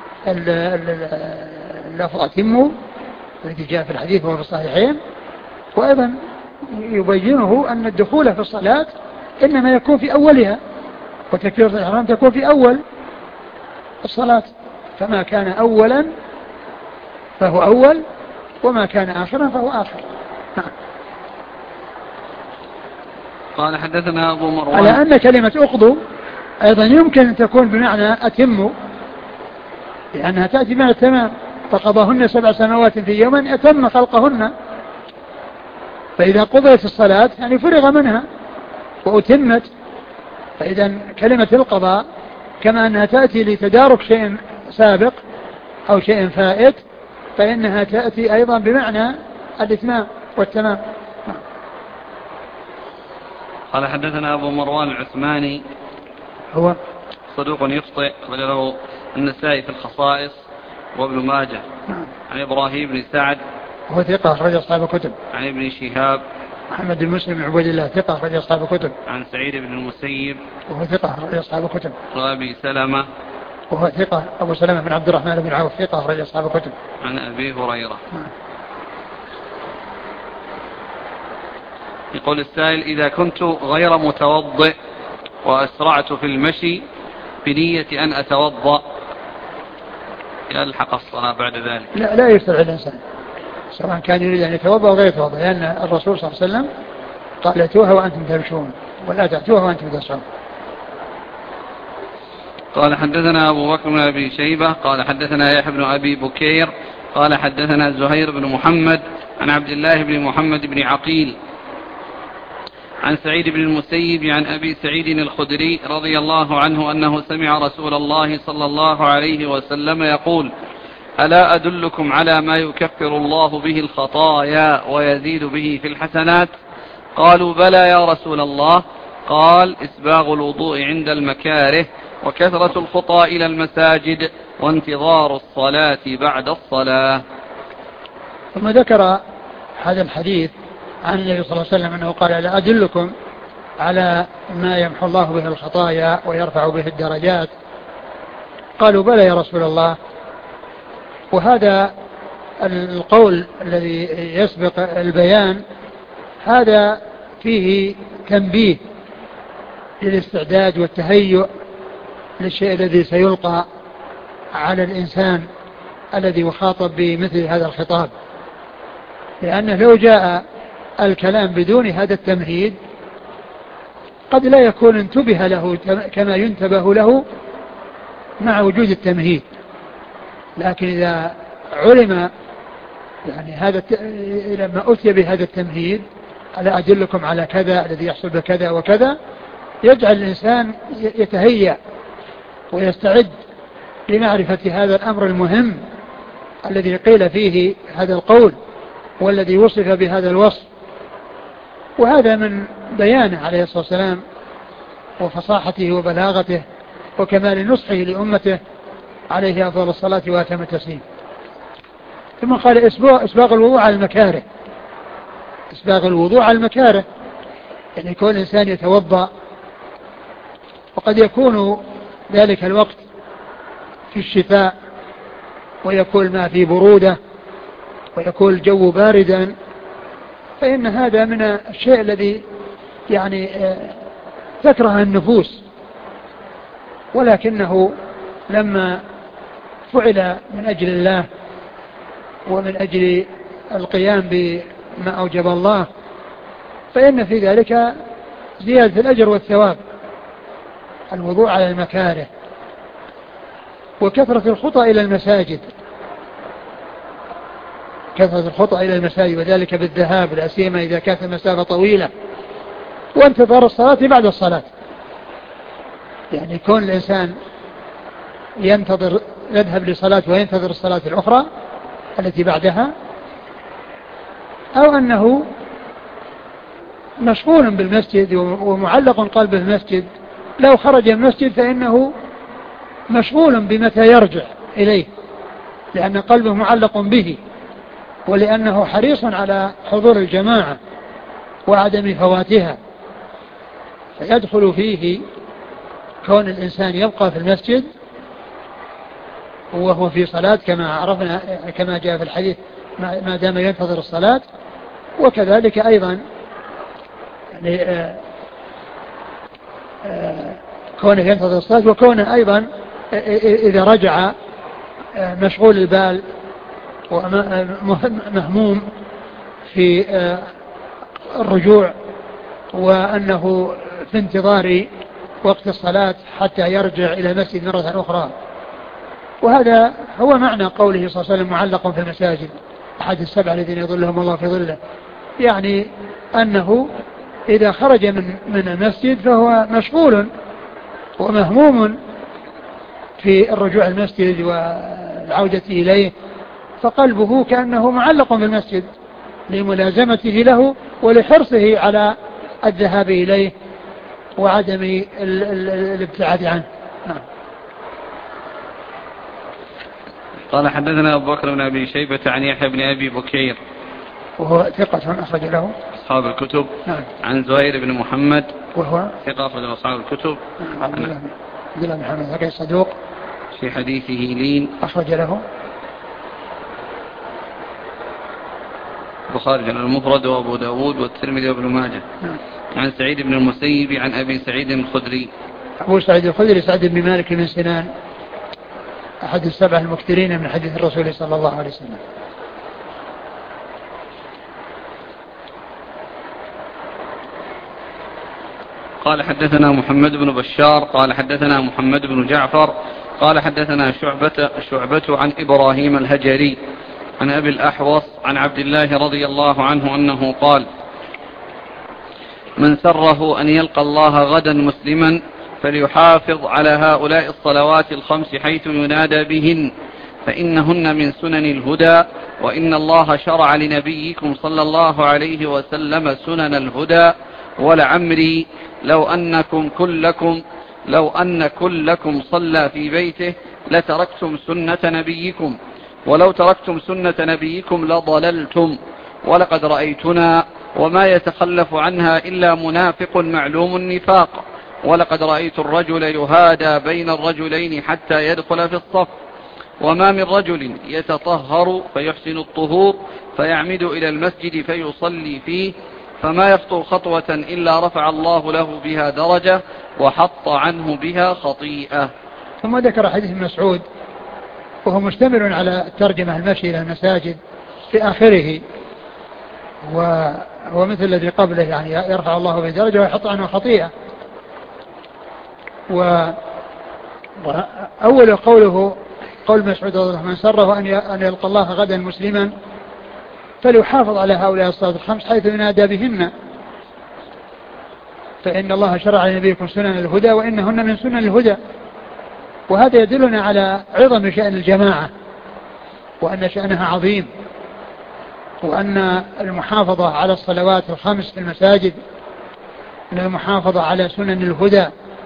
اللفظ أتموا الذي جاء في الحديث وهو في الصحيحين. وأيضا يبينه أن الدخول في الصلاة إنما يكون في أولها، وتكبيرة الإحرام تكون في أول الصلاة، فما كان أولا فهو أول، وما كان آخرا فهو آخر. نعم. قال حدثنا أبو مروان على أن كلمة أقضوا أيضا يمكن أن تكون بمعنى أتموا، لأنها تأتي بمعنى التمام، فقضاهن 7 سنوات في يوم أتم خلقهن. فإذا قضيت الصلاة يعني فرغ منها وأتمت. فإذا كلمة القضاء كما أنها تأتي لتدارك شيء سابق أو شيء فائت فإنها تأتي أيضا بمعنى الإتمام والتمام. قال حدثنا أبو مروان العثماني هو صدوق يخطئ وله النسائي في الخصائص وابن ماجه. عن إبراهيم بن سعد وهو ثقة أخرج أصحاب الكتب. عن ابن شهاب محمد بن مسلم عبيد الله ثقة أخرج أصحاب الكتب. عن سعيد بن المسيب وهو ثقة أخرج أصحاب الكتب. وأبي سلمة وهو ثقة أبو سلمة بن عبد الرحمن بن عوف ثقة أخرج أصحاب الكتب. عن أبي هريرة. يقول السائل: إذا كنت غير متوضئ وأسرعت في المشي بنية أن أتوضأ يلحق الصلاة بعد ذلك؟ لا يسرع الإنسان سواء كان يريد أن يتوضأ أو غير يتوضأ، لأن الرسول صلى الله عليه وسلم قال: ائتوها وأنتم تمشون ولا تأتوها وأنتم تسعون. قال حدثنا أبو بكر بن أبي شيبة قال حدثنا يحيى بن أبي بكير قال حدثنا زهير بن محمد عن عبد الله بن محمد بن عقيل عن سعيد بن المسيب عن أبي سعيد الخدري رضي الله عنه أنه سمع رسول الله صلى الله عليه وسلم يقول: ألا أدلكم على ما يكفر الله به الخطايا ويزيد به في الحسنات؟ قالوا: بلى يا رسول الله. قال: إسباغ الوضوء عند المكاره وكثرة الخطى إلى المساجد وانتظار الصلاة بعد الصلاة. ثم ذكر هذا الحديث عن النبي صلى الله عليه وسلم أنه قال: ألا أدلكم على ما يمحو الله به الخطايا ويرفع به الدرجات؟ قالوا: بلى يا رسول الله. وهذا القول الذي يسبق البيان هذا فيه تنبيه للاستعداد والتهيؤ للشيء الذي سيلقى على الإنسان الذي يخاطب بمثل هذا الخطاب، لأنه لو جاء الكلام بدون هذا التمهيد قد لا يكون انتبه له كما ينتبه له مع وجود التمهيد. لكن إذا علم يعني هذا لما أتي بهذا التمهيد: ألا أدلكم على كذا الذي يحصل بكذا وكذا، يجعل الإنسان يتهيأ ويستعد لمعرفة هذا الأمر المهم الذي قيل فيه هذا القول والذي وصف بهذا الوصف. وهذا من بيانه عليه الصلاة والسلام وفصاحته وبلاغته وكمال نصحه لأمته عليه أفضل الصلاة وأتم التسليم. ثم قال: إسباغ الوضوء على المكاره. إسباغ الوضوء على المكاره يعني يكون الإنسان يتوضأ وقد يكون ذلك الوقت في الشتاء ويكون ما في برودة ويكون الجو باردا، فإن هذا من الشيء الذي يعني تكره النفوس، ولكنه لما فعل من أجل الله ومن أجل القيام بما أوجب الله فإن في ذلك زيادة الأجر والثواب. الوضوء على المكاره وكثرة الخطى إلى المساجد، كثرة الخطى إلى المساجد وذلك بالذهاب لا سيما إذا كانت المسافة طويلة، وانتظار الصلاة بعد الصلاة. يعني يكون الإنسان ينتظر يذهب لصلاة وينتظر الصلاة الأخرى التي بعدها، أو أنه مشغول بالمسجد ومعلق قلبه بالمسجد، لو خرج من المسجد فإنه مشغول بمتى يرجع إليه لأن قلبه معلق به، ولأنه حريص على حضور الجماعة وعدم فواتها، فيدخل فيه كون الإنسان يبقى في المسجد وهو في صلاة كما عرفنا كما جاء في الحديث ما دام ينتظر الصلاة، وكذلك أيضا يعني كونه ينتظر الصلاة، وكونه أيضا إذا رجع مشغول البال ومهموم في الرجوع، وأنه في انتظار وقت الصلاة حتى يرجع إلى المسجد مرة أخرى. وهذا هو معنى قوله صلى الله عليه وسلم معلق في المساجد أحد السبع الذين يظلهم الله في ظله، يعني أنه إذا خرج من المسجد فهو مشغول ومهموم في الرجوع المسجد والعودة إليه، فقلبه كأنه معلق بالمسجد لملازمته له ولحرصه على الذهاب إليه وعدم الابتعاد عنه. قال حدثنا أبو بكر بن أبي شيبة عن يحيى بن أبي بكير وهو ثقة أخرج له أصحاب الكتب. نعم. عن زهير بن محمد وهو ثقة أخرج أصحاب الكتب. عبد الله محمد ثقة صدوق في حديثه لين أخرج له البخاري المفرد وأبو داود والترمذي وابن ماجه. نعم. عن سعيد بن المسيب عن أبي سعيد الخدري. أبو سعيد الخدري سعد بن مالك بن سنان أحد السبع المكثرين من حديث الرسول صلى الله عليه وسلم. قال حدثنا محمد بن بشار قال حدثنا محمد بن جعفر قال حدثنا شعبة عن إبراهيم الهجري عن أبي الأحوص عن عبد الله رضي الله عنه أنه قال: من سره أن يلقى الله غدا مسلما فليحافظ على هؤلاء الصلوات الخمس حيث ينادى بهن، فإنهن من سنن الهدى، وإن الله شرع لنبيكم صلى الله عليه وسلم سنن الهدى، ولعمري لو أن كلكم صلى في بيته لتركتم سنة نبيكم، ولو تركتم سنة نبيكم لضللتم، ولقد رأيتنا وما يتخلف عنها إلا منافق معلوم النفاق، ولقد رأيت الرجل يهادى بين الرجلين حتى يدخل في الصف، وما من رجل يتطهر فيحسن الطهور فيعمد إلى المسجد فيصلي فيه فما يخطو خطوة إلا رفع الله له بها درجة وحط عنه بها خطيئة. ثم ذكر حديث مسعود وهو مشتمل على الترجمة المشي إلى المساجد في آخره، وهو مثل الذي قبله، يعني يرفع الله به درجة ويحط عنه خطيئة. وأول قوله قول مسعود رضي الله عنه: من سره أن يلقى الله غدا مسلما فليحافظ على هؤلاء الصلوات الخمس حيث ينادى بهن، فإن الله شرع لنبيكم سنن الهدى وإنهن من سنن الهدى. وهذا يدلنا على عظم شأن الجماعة وأن شأنها عظيم، وأن المحافظة على الصلوات الخمس في المساجد من المحافظة على سنن الهدى.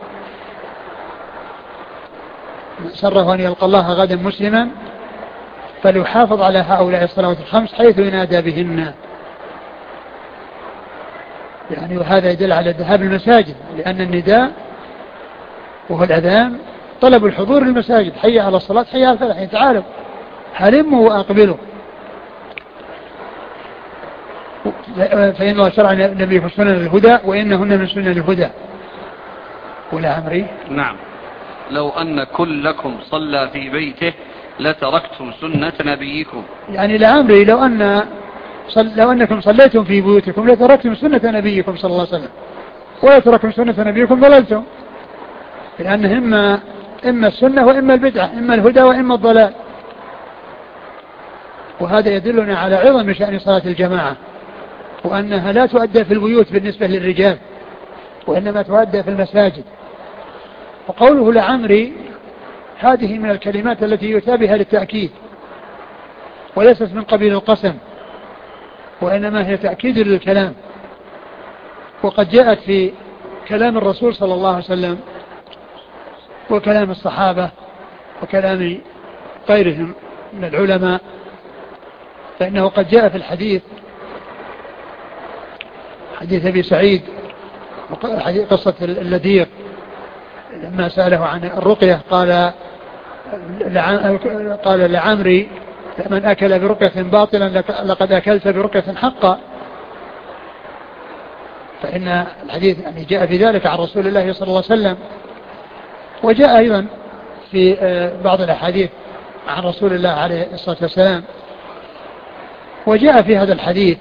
من سره أن يلقى الله غدا مسلما فليحافظ على هؤلاء الصلوات الخمس حيث ينادى بهن، يعني وهذا يدل على ذهاب المساجد، لأن النداء وهو الأذان طلب الحضور للمساجد: حي على الصلاة حي على الفلاح، تعالوا هلموا وأقبلوا. فإن الله شرع النبي في سنن الهدى وإنهن من سنن الهدى. ولا عمري نعم لو أن كلكم صلى في بيته لتركتم سنة نبيكم، يعني لعمري لو أنكم صليتم في بيوتكم لتركتم سنة نبيكم صلى الله عليه وسلم، ولا تركتم سنة نبيكم ضللتم، لأن إما السنة وإما البدعة، إما الهدى وإما الضلال. وهذا يدلنا على عظم شأن صلاة الجماعة، وأنها لا تؤدى في البيوت بالنسبة للرجال، وإنما تؤدى في المساجد. وقوله لعمري هذه من الكلمات التي يؤتى بها للتأكيد، وليست من قبيل القسم، وإنما هي تأكيد للكلام. وقد جاءت في كلام الرسول صلى الله عليه وسلم وكلام الصحابة وكلام غيرهم من العلماء، فإنه قد جاء في الحديث حديث أبي سعيد قصة اللذير لما سأله عن الرقية قال لعمري: من أكل برقية باطلا لقد أكلت برقية حقا. فإن الحديث يعني جاء في ذلك عن رسول الله صلى الله عليه وسلم، وجاء أيضا في بعض الأحاديث عن رسول الله عليه الصلاة والسلام. وجاء في هذا الحديث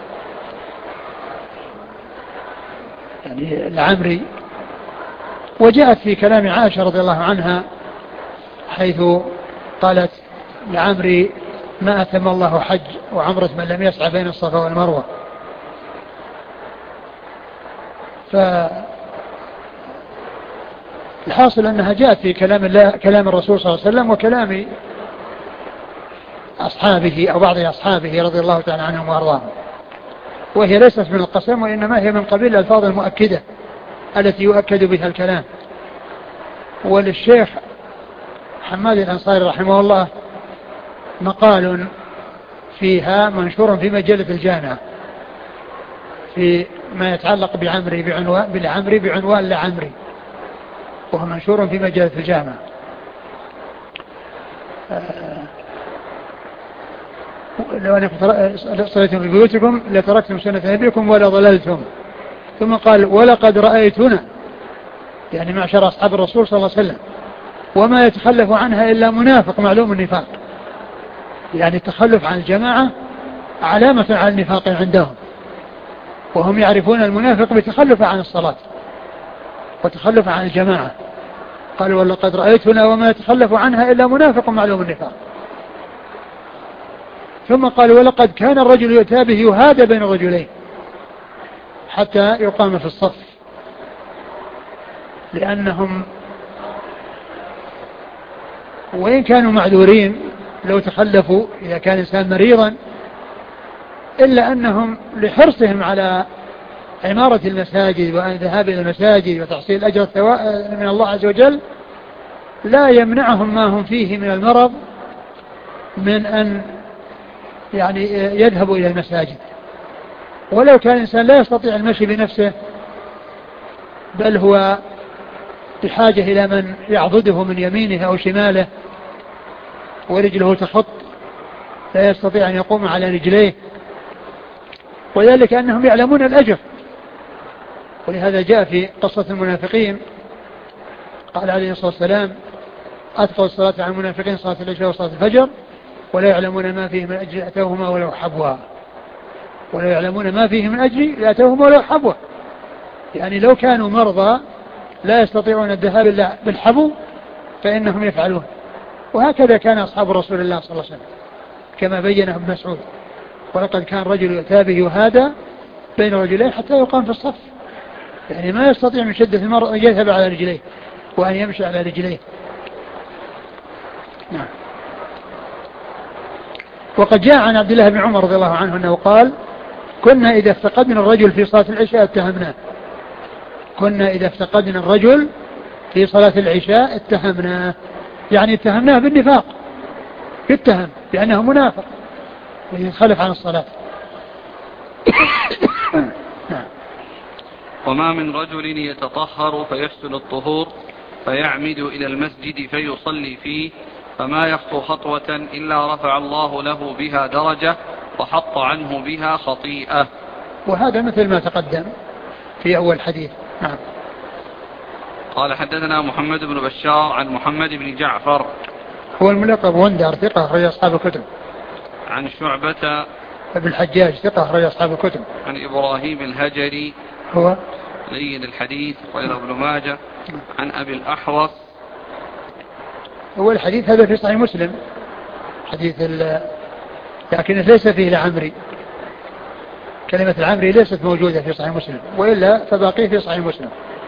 يعني العمري، وجاءت في كلام عائشة رضي الله عنها حيث قالت لعمري ما أتم الله حج وعمرة من لم يسعى بين الصفا والمروة. فالحاصل أنها جاءت في كلام الله، كلام الرسول صلى الله عليه وسلم وكلام أصحابه أو بعض أصحابه رضي الله تعالى عنهم وأرضاهم، وهي ليست من القسم وإنما هي من قبيل الألفاظ المؤكدة التي يؤكد بها الكلام. وللشيخ حماد الأنصاري رحمه الله مقال فيها منشور في مجلة الجامعة في ما يتعلق بالعمري بعنوان لعمري، وهو منشور في مجلة الجامعة. لو أنكم صليتم في بيوتكم لتركتم سنة نبيكم ولا ضللتم. ثم قال ولقد رأيتنا، يعني معشر أصحاب الرسول صلى الله عليه وسلم، وما يتخلف عنها إلا منافق معلوم النفاق، يعني التخلف عن الجماعة علامة على النفاق عندهم، وهم يعرفون المنافق بتخلف عن الصلاة وتخلف عن الجماعة. قالوا ولقد رأيتنا وما يتخلف عنها إلا منافق معلوم النفاق. ثم قالوا ولقد كان الرجل يؤتى به يهادى بين الرجلين حتى يقام في الصف، لأنهم وإن كانوا معذورين لو تخلفوا إذا كان إنسان مريضا، إلا أنهم لحرصهم على عمارة المساجد والذهاب إلى المساجد وتحصيل الأجر من الله عز وجل لا يمنعهم ما هم فيه من المرض من أن يعني يذهبوا إلى المساجد. ولو كان الإنسان لا يستطيع المشي بنفسه بل هو بحاجة إلى من يعضده من يمينه أو شماله ورجله تخط لا يستطيع أن يقوم على رجليه، وذلك أنهم يعلمون الأجر. ولهذا جاء في قصة المنافقين قال عليه الصلاة والسلام أتقوا الصلاة عن المنافقين صلاة العشاء وصلاة الفجر ولا يعلمون ما فيه من أجل أتوهما ولو حبوا، ولا يعلمون ما فيه من أجل أتوهما ولو حبوا، يعني لو كانوا مرضى لا يستطيعون الذهاب إلا بالحبو فإنهم يفعلون. وهكذا كان أصحاب رسول الله صلى الله عليه وسلم كما بينه ابن مسعود ولقد كان رجل يؤتى به يهادى بين رجلين حتى يقام في الصف، يعني ما يستطيع من شدة المرض أن يذهب على رجليه وأن يمشي على رجليه. نعم. وقد جاء عن عبد الله بن عمر رضي الله عنه أنه قال كنا إذا افتقدنا الرجل في صلاة العشاء اتهمناه، كنا إذا افتقدنا الرجل في صلاة العشاء اتهمناه، يعني اتهمناه بالنفاق، يتهم بأنه منافق ويتخلف عن الصلاة. وما من رجل يتطهر فيحسن الطهور فيعمد إلى المسجد فيصلي فيه فما يخطو خطوة إلا رفع الله له بها درجة وحط عنه بها خطيئة. وهذا مثل ما تقدم في أول حديث. نعم. قال حدثنا محمد بن بشار عن محمد بن جعفر هو الملقب وندر ثقة أخرج أصحاب الكتب. عن شعبة ابن الحجاج ثقة أخرج أصحاب الكتب. عن إبراهيم الهجري هو لين الحديث غير ابن ماجه. عن أبي الأحوص. هو الحديث هذا في صحيح مسلم حديث لكن ليس فيه لعمري، كلمة العمري ليست موجودة في صحيح مسلم، وإلا فباقيه في صحيح مسلم.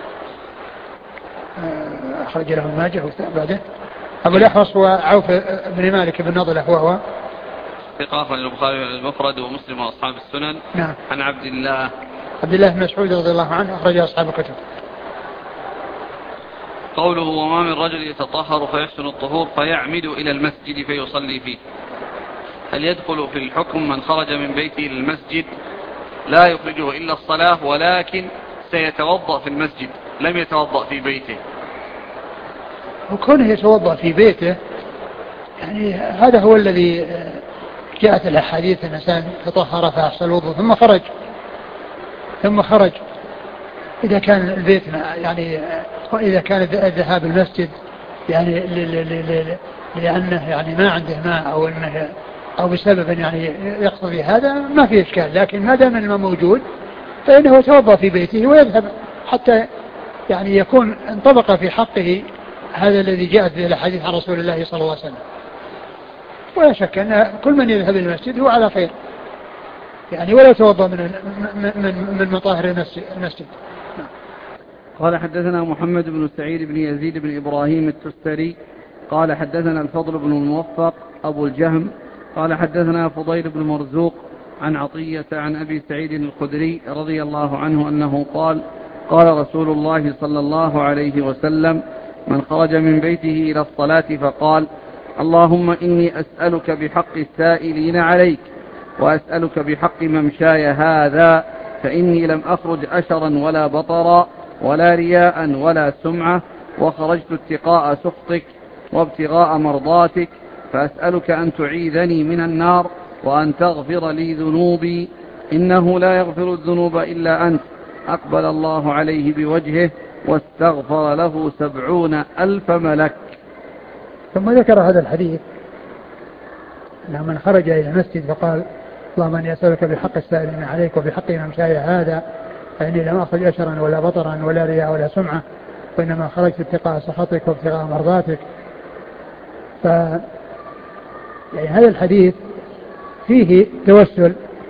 أخرج له ابن ماجه بعده. أبو الأحوص هو عوف بن مالك بن نضلة وهو ثقة أخرج البخاري المفرد ومسلم وأصحاب السنن. نعم. عن عبد الله بن مسعود رضي الله عنه أخرج أصحاب الكتب. قوله وما من رجل يتطهر فيحسن الطهور فيعمد إلى المسجد فيصلي فيه، هل يدخل في الحكم من خرج من بيته إلى المسجد لا يخرجه إلا الصلاة ولكن سيتوضأ في المسجد لم يتوضأ في بيته؟ وكونه يتوضأ في بيته يعني هذا هو الذي جاءت الأحاديث الإنسان تطهر فأحسن الوضوء ثم خرج إذا كان البيت يعني وإذا كان الذهاب المسجد يعني لأنه يعني ما عنده ماء أو بسبب يعني يقتضي هذا ما في إشكال، لكن ما دام الماء موجود فإنه يتوضأ في بيته ويذهب حتى يعني يكون انطبق في حقه هذا الذي جاءت به الحديث عن رسول الله صلى الله عليه وسلم. ولا شك أن كل من يذهب إلى المسجد هو على خير يعني، ولا يتوضأ من مطاهر المسجد. قال حدثنا محمد بن سعيد بن يزيد بن إبراهيم التستري قال حدثنا الفضل بن الموفق أبو الجهم قال حدثنا فضيل بن مرزوق عن عطية عن أبي سعيد الخدري رضي الله عنه أنه قال قال رسول الله صلى الله عليه وسلم: من خرج من بيته إلى الصلاة فقال: اللهم إني أسألك بحق السائلين عليك، وأسألك بحق ممشاي هذا، فإني لم أخرج أشرا ولا بطرا ولا رياء ولا سمعة، وخرجت اتقاء سخطك وابتغاء مرضاتك، فأسألك أن تعيذني من النار وأن تغفر لي ذنوبي، إنه لا يغفر الذنوب إلا أنت. أقبل الله عليه بوجهه واستغفر له 70,000 ملك. ثم ذكر هذا الحديث أن من خرج إلى المسجد فقال: اللهم إني أسألك بحق السائلين عليك وبحق ممشاي هذا، فإني لم أخرج أشرا ولا بطرا ولا رياء ولا سمعة، وإنما خرجت اتقاء سخطك وابتغاء مرضاتك. يعني هذا الحديث فيه توسل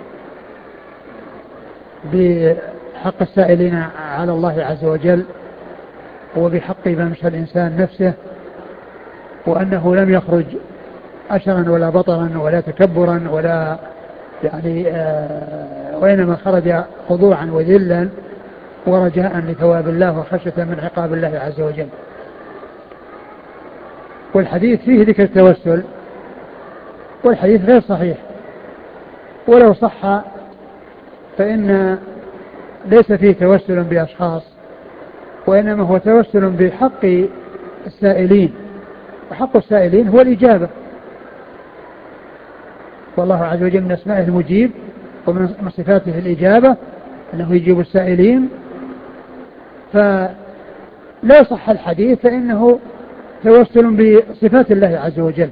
بحق السائلين على الله عز وجل وبحق ممشى الإنسان نفسه، وأنه لم يخرج أشرا ولا بطرا ولا تكبرا ولا يعني وإنما خرج خضوعا وذلا ورجاء لثواب الله وخشية من عقاب الله عز وجل. والحديث فيه ذكر التوسل، والحديث غير صحيح، ولو صح فإن ليس فيه توسل بأشخاص، وإنما هو توسل بحق السائلين، وحق السائلين هو الإجابة، والله عز وجل من أسمائه المجيب ومن صفاته الإجابة أنه يجيب السائلين. فلا صح الحديث فإنه توسل بصفات الله عز وجل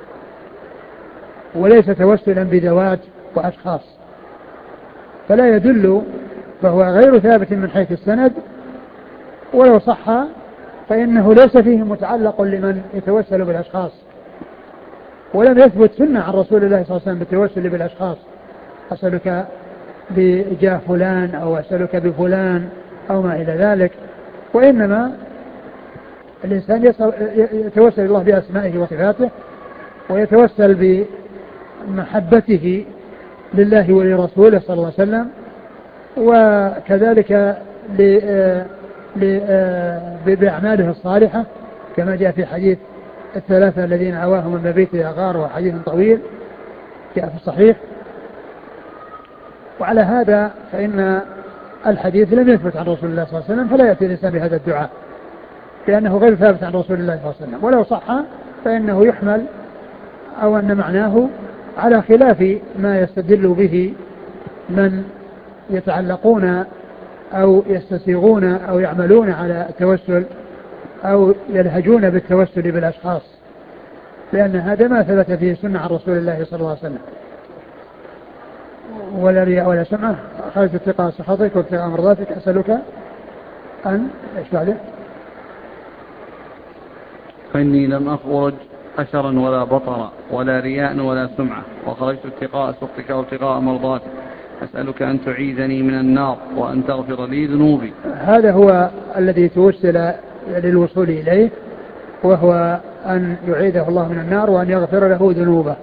وليس توسلا بذوات وأشخاص، فلا يدل، فهو غير ثابت من حيث السند، ولو صح فإنه ليس فيه متعلق لمن يتوسل بالأشخاص، ولم يثبت سنة عن رسول الله صلى الله عليه وسلم بالتوسل بالأشخاص: أسألك بجاه فلان أو أسألك بفلان أو ما إلى ذلك. وإنما الإنسان يتوسل الله بأسمائه وصفاته، ويتوسل بمحبته لله ولرسوله صلى الله عليه وسلم، وكذلك بأعماله الصالحة كما جاء في حديث الثلاثة الذين عواهم من مبيت إلى غار، وحديث طويل جاء في الصحيح. وعلى هذا فإن الحديث لم يثبت عن رسول الله صلى الله عليه وسلم، فلا يأتي الإنسان بهذا الدعاء لأنه غير ثابت عن رسول الله صلى الله عليه وسلم. ولو صح فإنه يحمل أو أن معناه على خلاف ما يستدل به من يتعلقون أو يستسيغون أو يعملون على التوسل أو يلهجون بالتوسل بالأشخاص، لأن هذا ما ثبت فيه سنة عن رسول الله صلى الله عليه وسلم. ولا رياء ولا سمعة، خالص اتقاء سخطك وابتغاء مرضاتك، أسألك أن إيش بعده؟ فإني لم أخرج أشرا ولا بطرا ولا رياء ولا سمعة، وخرجت اتقاء سخطك وابتغاء مرضاتك، أسألك أن تعيذني من النار وأن تغفر لي ذنوبي. هذا هو الذي توسل للوصول إليه، وهو أن يعيذه الله من النار وأن يغفر له ذنوبه.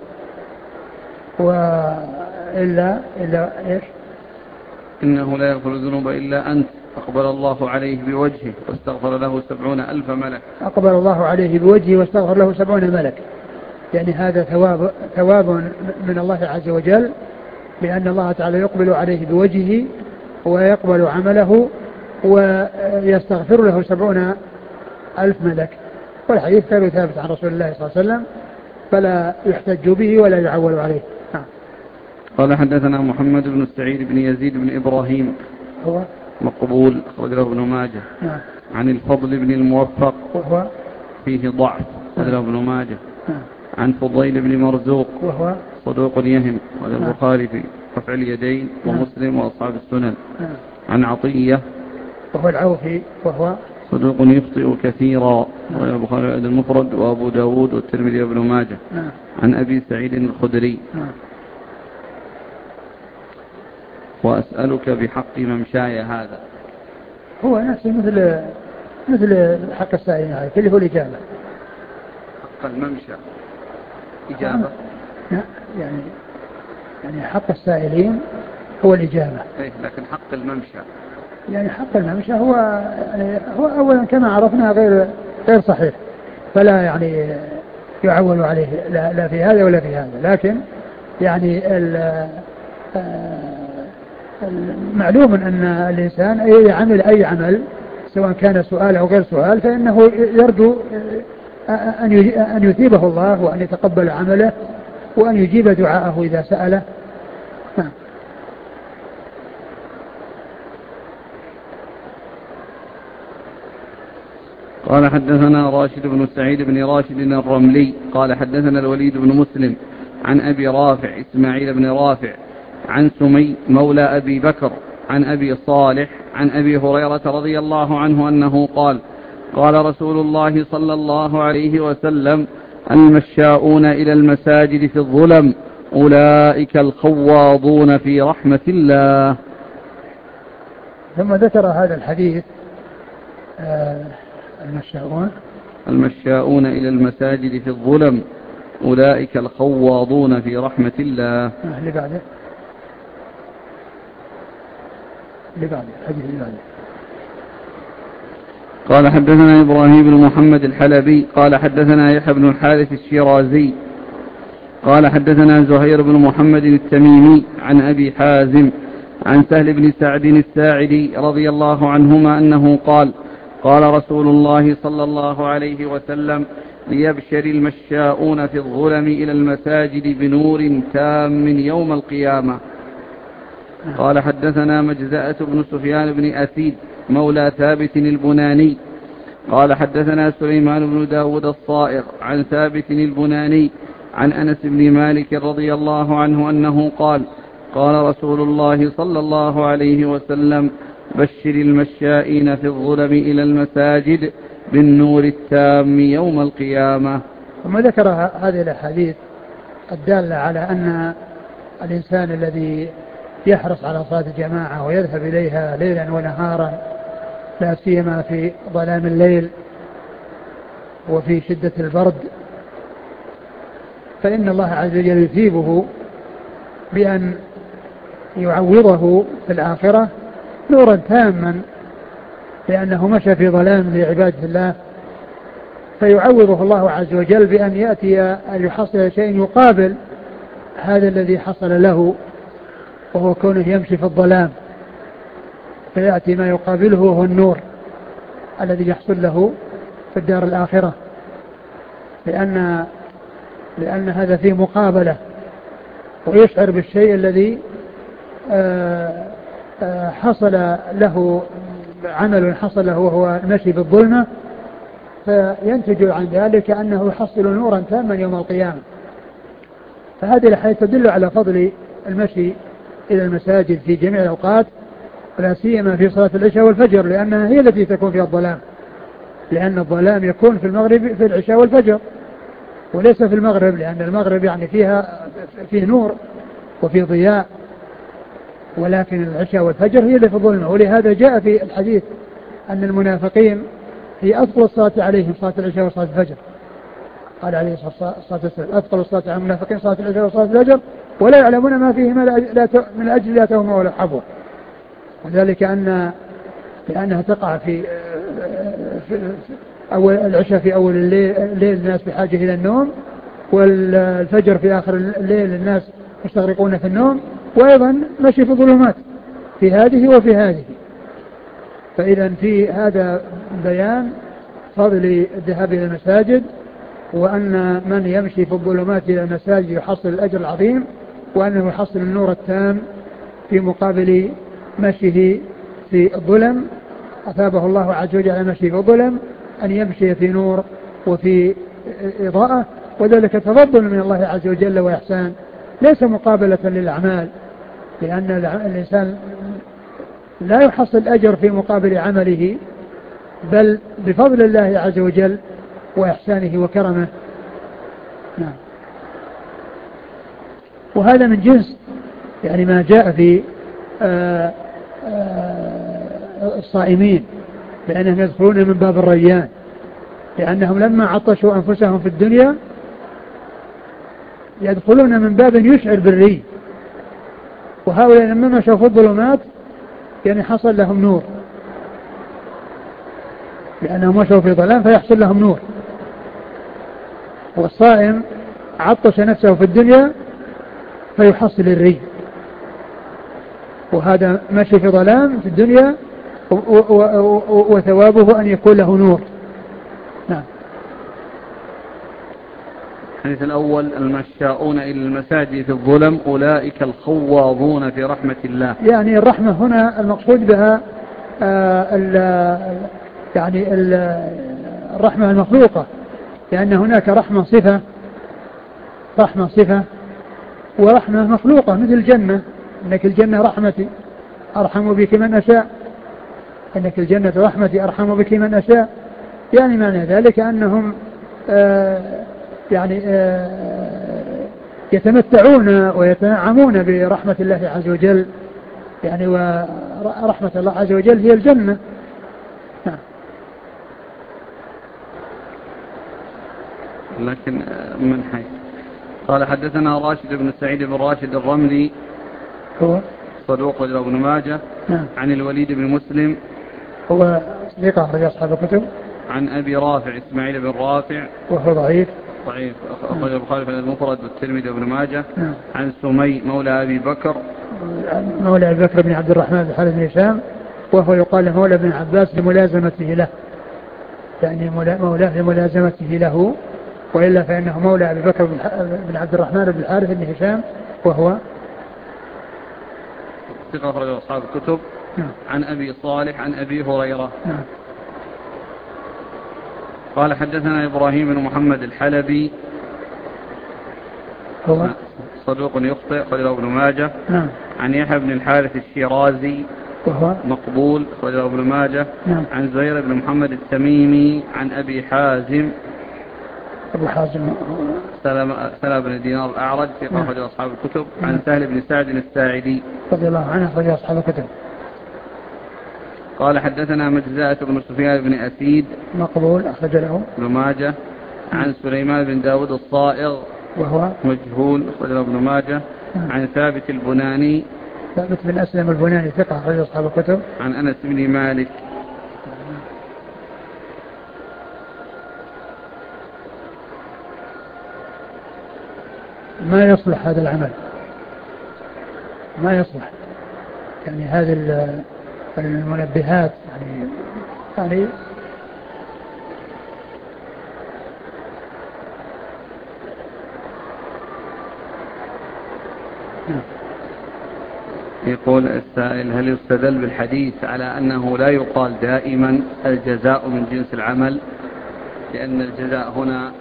وإلا إيش؟ إنه لا يغفر الذنوب إلا أنت. أقبل الله عليه بوجهه واستغفر له 70,000 ملك. أقبل الله عليه بوجهه واستغفر له 70 ملك، يعني هذا ثواب من الله عز وجل، لأن الله تعالى يقبل عليه بوجهه ويقبل عمله ويستغفر له 70,000 ملك. والحديث غير ثابت عن رسول الله صلى الله عليه وسلم، فلا يحتج به ولا يعول عليه. قال حدثنا محمد بن سعيد بن يزيد بن إبراهيم هو مقبول أخرج له ابن ماجه. عن الفضل بن الموفق وهو فيه ضعف أخرج له ابن ماجه. عن فضيل بن مرزوق وهو صدوق يهم والبخاري في رفع اليدين ومسلم وأصحاب السنن. عن عطية وهو العوفي وهو صدوق يخطئ كثيرا، والبخاري المفرد وأبو داود والترمذي وابن ماجه. عن أبي سعيد الخدري. وأسألك بحق ممشاي هذا. هو نفسه مثل حق السائلين هذا اللي هو الإجابة. حق الممشى إجابة. يعني حق السائلين هو الإجابة. لكن حق الممشى يعني حق الممشى هو أولا كما عرفنا غير صحيح، فلا يعني يعول عليه لا في هذا ولا في هذا. لكن يعني معلوم أن الإنسان يعمل أي عمل سواء كان سؤال أو غير سؤال فإنه يرجو أن يثيبه الله وأن يتقبل عمله وأن يجيب دعاءه إذا سأله. قال حدثنا راشد بن سعيد بن راشد الرملي قال حدثنا الوليد بن مسلم عن أبي رافع إسماعيل بن رافع عن سمي مولى أبي بكر عن أبي صالح عن أبي هريرة رضي الله عنه أنه قال قال رسول الله صلى الله عليه وسلم المشاؤون إلى المساجد في الظلم أولئك الخواضون في رحمة الله. ثم ذكر هذا الحديث المشاؤون إلى المساجد في الظلم أولئك الخواضون في رحمة الله. اللي بعده الحديث اللي بعده. قال حدثنا إبراهيم بن محمد الحلبي قال حدثنا يحيى بن الحارث الشيرازي قال حدثنا زهير بن محمد التميمي عن أبي حازم عن سهل بن سعد الساعدي رضي الله عنهما أنه قال قال رسول الله صلى الله عليه وسلم ليبشر المشاؤون في الظلم إلى المساجد بنور تام يوم القيامة. قال حدثنا مجزأة بن سفيان بن أسيد مولى ثابت البناني قال حدثنا سليمان بن داود الصائغ عن ثابت البناني عن أنس بن مالك رضي الله عنه أنه قال قال رسول الله صلى الله عليه وسلم بشر المشائين في الظلم إلى المساجد بالنور التام يوم القيامة. ثم ذكر هذه الأحاديث الدالة على أن الإنسان الذي يحرص على صلاة الجماعة ويذهب إليها ليلا ونهارا لا سيما في ظلام الليل وفي شدة البرد فإن الله عز وجل يثيبه بأن يعوضه في الآخرة نورا تاما لأنه مشى في ظلام لعبادة الله فيعوضه الله عز وجل بأن يأتي أن يحصل شيء يقابل هذا الذي حصل له وهو كونه يمشي في الظلام فيأتي ما يقابله هو النور الذي يحصل له في الدار الآخرة لأن هذا فيه مقابلة ويشعر بالشيء الذي حصل له عمل حصل له وهو المشي بالظلمة فينتج عن ذلك أنه يحصل نورا تاما يوم القيامة. فهذه الحديث تدل على فضل المشي إلى المساجد في جميع الأوقات ولا سيما في صلاة العشاء والفجر لأنها هي التي تكون فيها الظلام لأن الظلام يكون في المغرب في العشاء والفجر وليس في المغرب لأن المغرب يعني فيه نور وفي ضياء ولكن العشاء والفجر هي اللي في الظلمة. ولهذا جاء في الحديث أن المنافقين هي أثقل الصلاة عليهم صلاة العشاء وصلاة الفجر قال عليه الصلاة والسلام أثقل الصلاة على المنافقين صلاة العشاء وصلاة الفجر ولا يعلمون ما فيهما من أجل لا تهم ولا حبوا وذلك لأنها تقع في أول العشاء في أول الليل الناس بحاجة إلى النوم والفجر في آخر الليل الناس مستغرقون في النوم وأيضا مشي في الظلمات في هذه وفي هذه. فإذا في هذا بيان فضل الذهاب إلى المساجد وأن من يمشي في الظلمات إلى المساجد يحصل الأجر العظيم وأنه يحصل النور التام في مقابل مشيه في الظلم. أثابه الله عز وجل مشي في الظلم أن يمشي في نور وفي إضاءة وذلك تفضل من الله عز وجل وإحسان ليس مقابلة للأعمال لأن الإنسان لا يحصل أجر في مقابل عمله بل بفضل الله عز وجل وإحسانه وكرمه. نعم. وهذا من جنس يعني ما جاء في الصائمين لأنهم يدخلون من باب الريان، لأنهم لما عطشوا أنفسهم في الدنيا يدخلون من باب يشعر بالري، وهؤلاء لما مشوا في الظلمات يعني حصل لهم نور، لأنهم مشوا في ظلام فيحصل لهم نور. والصائم عطش نفسه في الدنيا فيحصل الري، وهذا مشي في ظلام في الدنيا وثوابه أن يكون له نور. نعم. الحديث الأول: المشاؤون إلى المساجد في الظلم أولئك الخواضون في رحمة الله. يعني الرحمة هنا المقصود بها يعني الرحمة المخلوقة، لأن هناك رحمة صفة ورحمة مخلوقة مثل الجنة، إنك الجنة رحمتي أرحم بك من أشاء، إنك الجنة رحمتي أرحم بك من أشاء. يعني معنى ذلك أنهم يتمتعون ويتنعمون برحمة الله عز وجل، يعني ورحمة الله عز وجل هي الجنة. نعم. لكن من حيث قال حدثنا راشد بن سعيد بن راشد الرملي هو صدوق ابن ماجه. نعم. عن الوليد بن مسلم هو صديق أخرج أصحاب الكتب. عن أبي رافع إسماعيل بن رافع وهو ضعيف أخرج البخاري في المفرد والترمذي وابن ماجه. نعم. عن سمي مولى أبي بكر بن عبد الرحمن بن الحارث بن هشام، وهو يقال له مولى بن عباس لملازمته له، يعني مولاه لملازمته له، وإلا فإنه مولى أبي بكر بن عبد الرحمن بن الحارث بن هشام، وهو ثقة أخرج أصحاب الكتب. نعم. عن أبي صالح عن أبي هريرة. نعم. قال حدثنا إبراهيم بن محمد الحلبي هو صدوق يخطئ أخرجه ابن ماجه. نعم. عن يحيى بن الحارث الشيرازي وهو مقبول أخرجه ابن ماجه. نعم. عن زهير بن محمد التميمي عن أبي حازم أبو حازم سلمة بن دينار الأعرج ثقة أخرجه أصحاب الكتب. عن سهل بن سعد الساعدي رضي الله عنه أخرج أصحاب الكتب. قال حدثنا مجزاة بن سفيان بن أسيد مقبول أخرج له ابن ماجه. عن سليمان بن داود الصائغ وهو مجهول أخرج له ابن ماجه. عن ثابت البناني ثابت بن أسلم البناني ثقة أخرج أصحاب الكتب. عن أنس بن مالك. ما يصلح هذا العمل، ما يصلح، يعني هذه المنبهات يعني يقول السائل: هل يستدل بالحديث على أنه لا يقال دائما الجزاء من جنس العمل، لأن الجزاء هنا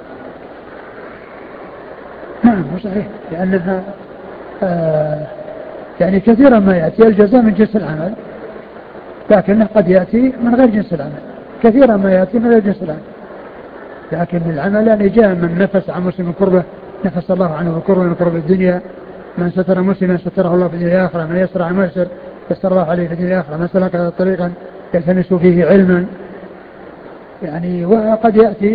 نعم صحيح، لأنها يعني كثيرا ما يأتي الجزاء من جنس العمل، لكنه قد يأتي من غير جنس العمل، كثيرا ما يأتي من غير جنس العمل، لكن العمل يعني جاء من نفس عن مسلم كربة نفس الله عنه كربة من كرب الدنيا، من ستر مسلما ستره الله في الدنيا الآخرة، من يسر عن ميسر يسر الله عليه في الدنيا الآخرة، من سلك طريقا يلتمس فيه علما، يعني وقد يأتي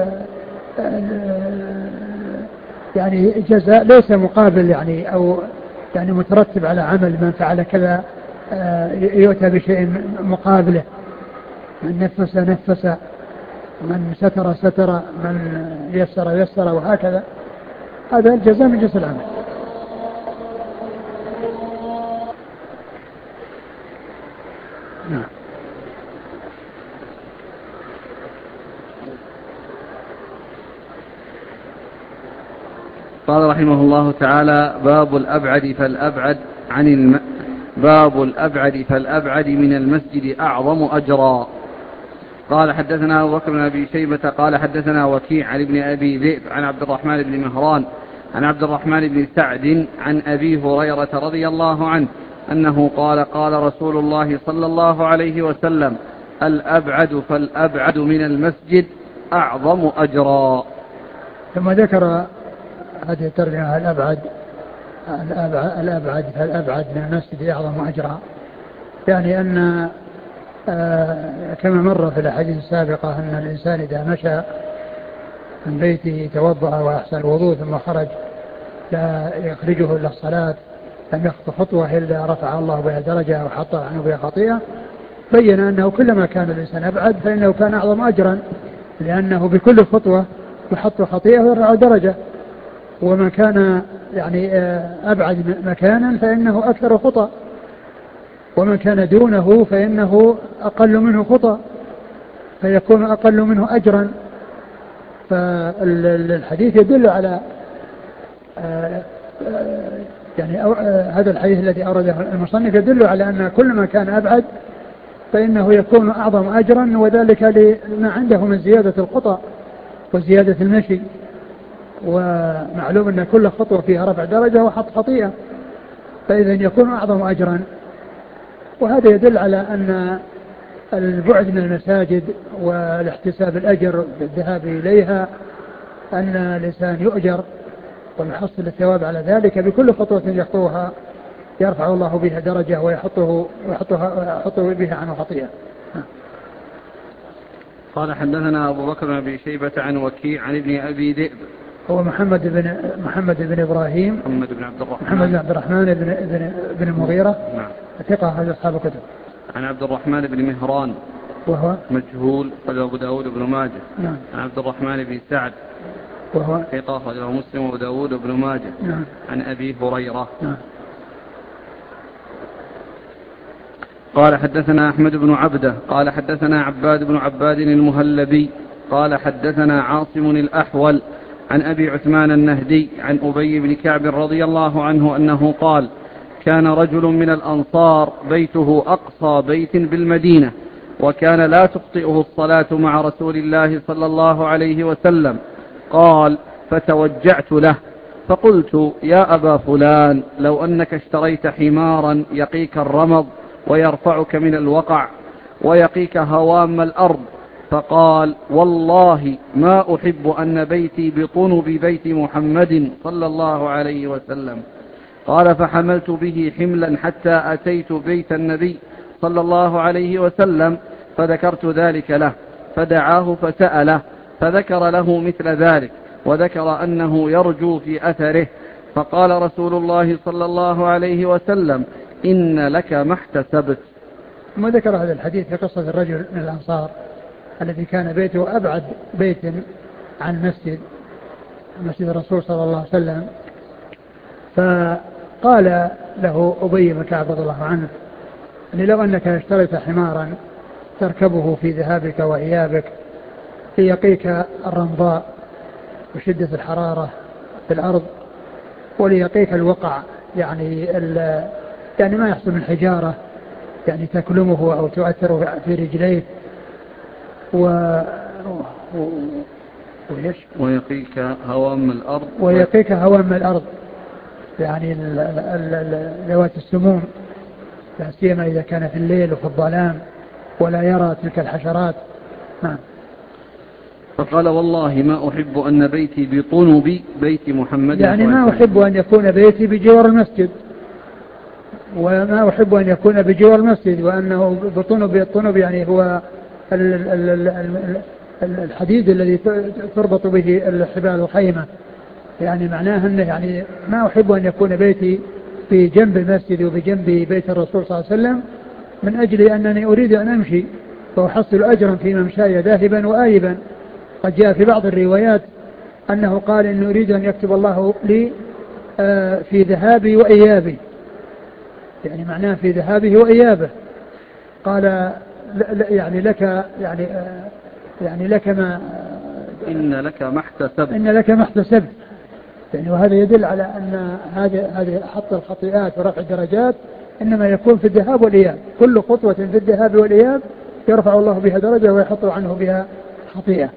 يعني جزاء ليس مقابل يعني أو يعني مترتب على عمل من فعل كذا يؤتى بشيء مقابله، من نفس من ستر من يسر وهكذا، هذا الجزاء من جنس العمل. نعم. قال رحمه الله تعالى: باب الأبعد فالأبعد من المسجد أعظم أجرا. قال حدثنا أبو بكر بن أبي شيبة قال حدثنا وكيع عن ابن أبي ذئب عن عبد الرحمن بن مهران عن عبد الرحمن بن سعد عن أبي هريرة رضي الله عنه أنه قال: قال رسول الله صلى الله عليه وسلم: الأبعد فالأبعد من المسجد أعظم أجرا. ثم ذكر هذه الترجمة الأبعد فالأبعد من المسجد أعظم أجرا، يعني أن كما مر في الأحاديث السابقة أن الإنسان إذا مشى من بيته توضأ وأحسن الوضوء ثم خرج لا يخرجه إلا الصلاة لم يخطو خطوة إلا رفع الله بها درجة وحط عنه بها خطيئة، بين أنه كلما كان الإنسان أبعد فإنه كان أعظم أجرا، لأنه بكل خطوة يحط خطيئة ويرفع درجة، ومن كان يعني أبعد مكانا فإنه أكثر خطأ، ومن كان دونه فإنه أقل منه خطأ فيكون أقل منه أجرا. فالحديث يدل على يعني هذا الحديث الذي أورده المصنف يدل على أن كل ما كان أبعد فإنه يكون أعظم أجرا، وذلك لما عنده من زيادة الخطأ وزيادة المشي، ومعلوم أن كل خطوة فيها رفع درجة وحط خطيئة، فإذا يكون أعظم أجرا. وهذا يدل على أن البعد من المساجد والاحتساب الأجر بالذهاب إليها أن الإنسان يؤجر ويحصل الثواب على ذلك بكل خطوة يخطوها يرفع الله بها درجة ويحطه بها عنه خطيئة. قال حدثنا أبو بكر بن أبي شيبة عن وكيع عن ابن أبي ذئب هو محمد بن إبراهيم محمد بن عبد الرحمن بن المغيرة نعم ثقة هذا أصحاب الكتب. عن عبد الرحمن بن مهران وهو مجهول أخرجه أبو داود بن ماجه. نعم. عن عبد الرحمن بن سعد وهو ثقة أخرجه مسلم وأبو داود بن ماجه. نعم. عن أبي هريرة. نعم. قال حدثنا أحمد بن عبده قال حدثنا عباد بن عباد المهلبي قال حدثنا عاصم الأحول عن أبي عثمان النهدي عن أبي بن كعب رضي الله عنه أنه قال كان رجل من الأنصار بيته أقصى بيت بالمدينة وكان لا تخطئه الصلاة مع رسول الله صلى الله عليه وسلم. قال فتوجعت له فقلت يا أبا فلان لو أنك اشتريت حمارا يقيك الرمض ويرفعك من الوقع ويقيك هوام الأرض. فقال والله ما أحب أن بيتي بطنب بيت محمد صلى الله عليه وسلم. قال فحملت به حملا حتى أتيت بيت النبي صلى الله عليه وسلم فذكرت ذلك له فدعاه فسأله فذكر له مثل ذلك وذكر أنه يرجو في أثره. فقال رسول الله صلى الله عليه وسلم إن لك ما احتسبت. ثم ذكر هذا الحديث في قصة الرجل من الأنصار الذي كان بيته أبعد بيت عن مسجد الرسول صلى الله عليه وسلم. فقال له أبي بن كعب رضي الله عنه أن لو أنك اشتريت حمارا تركبه في ذهابك وإيابك ليقيك الرمضاء وشدة الحرارة في الأرض وليقيك الوقع يعني ما يحصل من حجارة يعني تكلمه أو تؤثر في رجليه ويقيك هوام الأرض يعني ذوات السموم لا سيما إذا كان في الليل وفي الظلام ولا يرى تلك الحشرات. نعم. فقال والله ما أحب أن بيتي بطنب بيت محمد يعني ما أحب أن يكون بيتي بجوار المسجد وما أحب أن يكون بجوار المسجد وأنه الطنب يعني هو الحديد الذي تربط به الحبال الخيمة، يعني معناه أنه يعني ما أحب أن يكون بيتي في جنب المسجد وبجنب بيت الرسول صلى الله عليه وسلم من أجل أنني أريد أن أمشي وأحصل أجرا في ممشاي ذاهبا وآيبا. قد جاء في بعض الروايات أنه قال إنه أريد أن يكتب الله لي في ذهابي وإيابي، يعني معناه في ذهابه وإيابه. قال يعني لك يعني لك ما إن لك ما احتسبت يعني. وهذا يدل على أن هذه حط الخطيئات ورفع الدرجات إنما يكون في الذهاب والإياب، كل خطوة في الذهاب والإياب يرفع الله بها درجة ويحط عنه بها خطيئة.